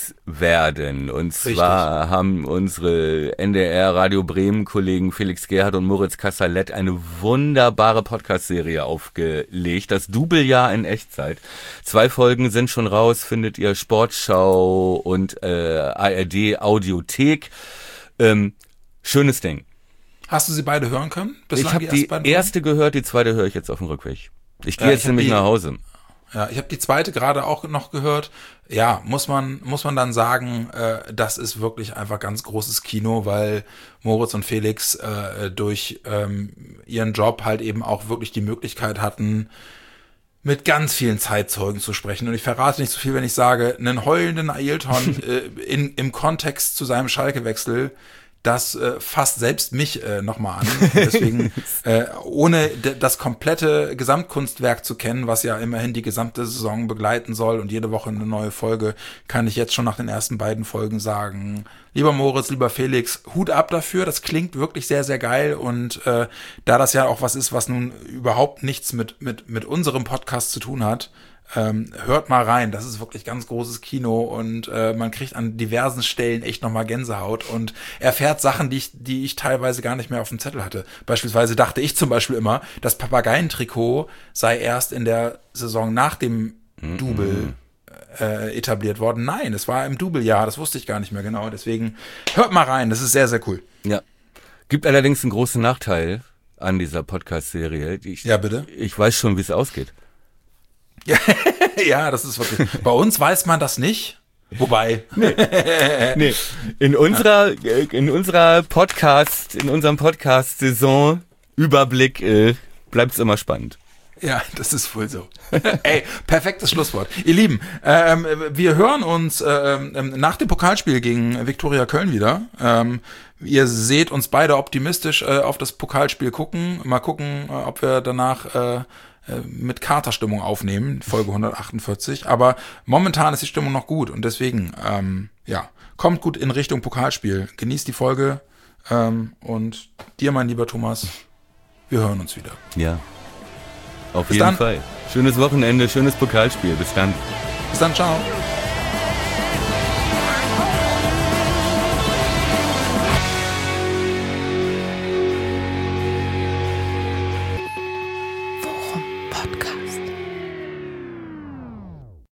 loswerden. Und Richtig. zwar haben unsere N D R Radio Bremen Kollegen Felix Gerhardt und Moritz Kassalet eine wunderbare Podcast-Serie aufgelegt. Das Doublejahr in Echtzeit. Zwei Folgen sind schon raus, findet ihr Sportschau und äh, A R D Audiothek. Ähm, schönes Ding. Hast du sie beide hören können? Bislang ich habe die, die erste gehört, die zweite höre ich jetzt auf dem Rückweg. Ich gehe ja, jetzt nämlich die, nach Hause. Ja, ich habe die zweite gerade auch noch gehört. Ja, muss man muss man dann sagen, äh, das ist wirklich einfach ganz großes Kino, weil Moritz und Felix äh, durch ähm, ihren Job halt eben auch wirklich die Möglichkeit hatten, mit ganz vielen Zeitzeugen zu sprechen. Und ich verrate nicht so viel, wenn ich sage, einen heulenden Ailton äh, in, im Kontext zu seinem Schalke-Wechsel, das äh, fasst selbst mich äh, nochmal an. Deswegen, äh, ohne d- das komplette Gesamtkunstwerk zu kennen, was ja immerhin die gesamte Saison begleiten soll und jede Woche eine neue Folge, kann ich jetzt schon nach den ersten beiden Folgen sagen, lieber Moritz, lieber Felix, Hut ab dafür. Das klingt wirklich sehr, sehr geil. Und äh, da das ja auch was ist, was nun überhaupt nichts mit, mit, mit unserem Podcast zu tun hat, Ähm, hört mal rein, das ist wirklich ganz großes Kino und äh, man kriegt an diversen Stellen echt nochmal Gänsehaut und erfährt Sachen, die ich, die ich teilweise gar nicht mehr auf dem Zettel hatte. Beispielsweise dachte ich zum Beispiel immer, das Papageientrikot sei erst in der Saison nach dem mm-hmm. Double äh, etabliert worden. Nein, es war im Doublejahr, das wusste ich gar nicht mehr genau. Deswegen hört mal rein, das ist sehr, sehr cool. Ja, gibt allerdings einen großen Nachteil an dieser Podcast-Serie. Ich, ja, bitte? Ich weiß schon, wie es ausgeht. Ja, ja, das ist wirklich. Bei uns weiß man das nicht. Wobei. Nee. nee. In unserer, in unserer Podcast, in unserem Podcast-Saison-Überblick äh, bleibt es immer spannend. Ja, das ist wohl so. Ey, perfektes Schlusswort. Ihr Lieben, ähm, wir hören uns ähm, nach dem Pokalspiel gegen Viktoria Köln wieder. Ähm, ihr seht uns beide optimistisch äh, auf das Pokalspiel gucken. Mal gucken, äh, ob wir danach äh, mit Katerstimmung aufnehmen, Folge hundertachtundvierzig, aber momentan ist die Stimmung noch gut und deswegen, ähm, ja, kommt gut in Richtung Pokalspiel, genießt die Folge ähm, und dir, mein lieber Thomas, wir hören uns wieder. Ja, auf Bis jeden dann. Fall. Schönes Wochenende, schönes Pokalspiel, bis dann. Bis dann, ciao.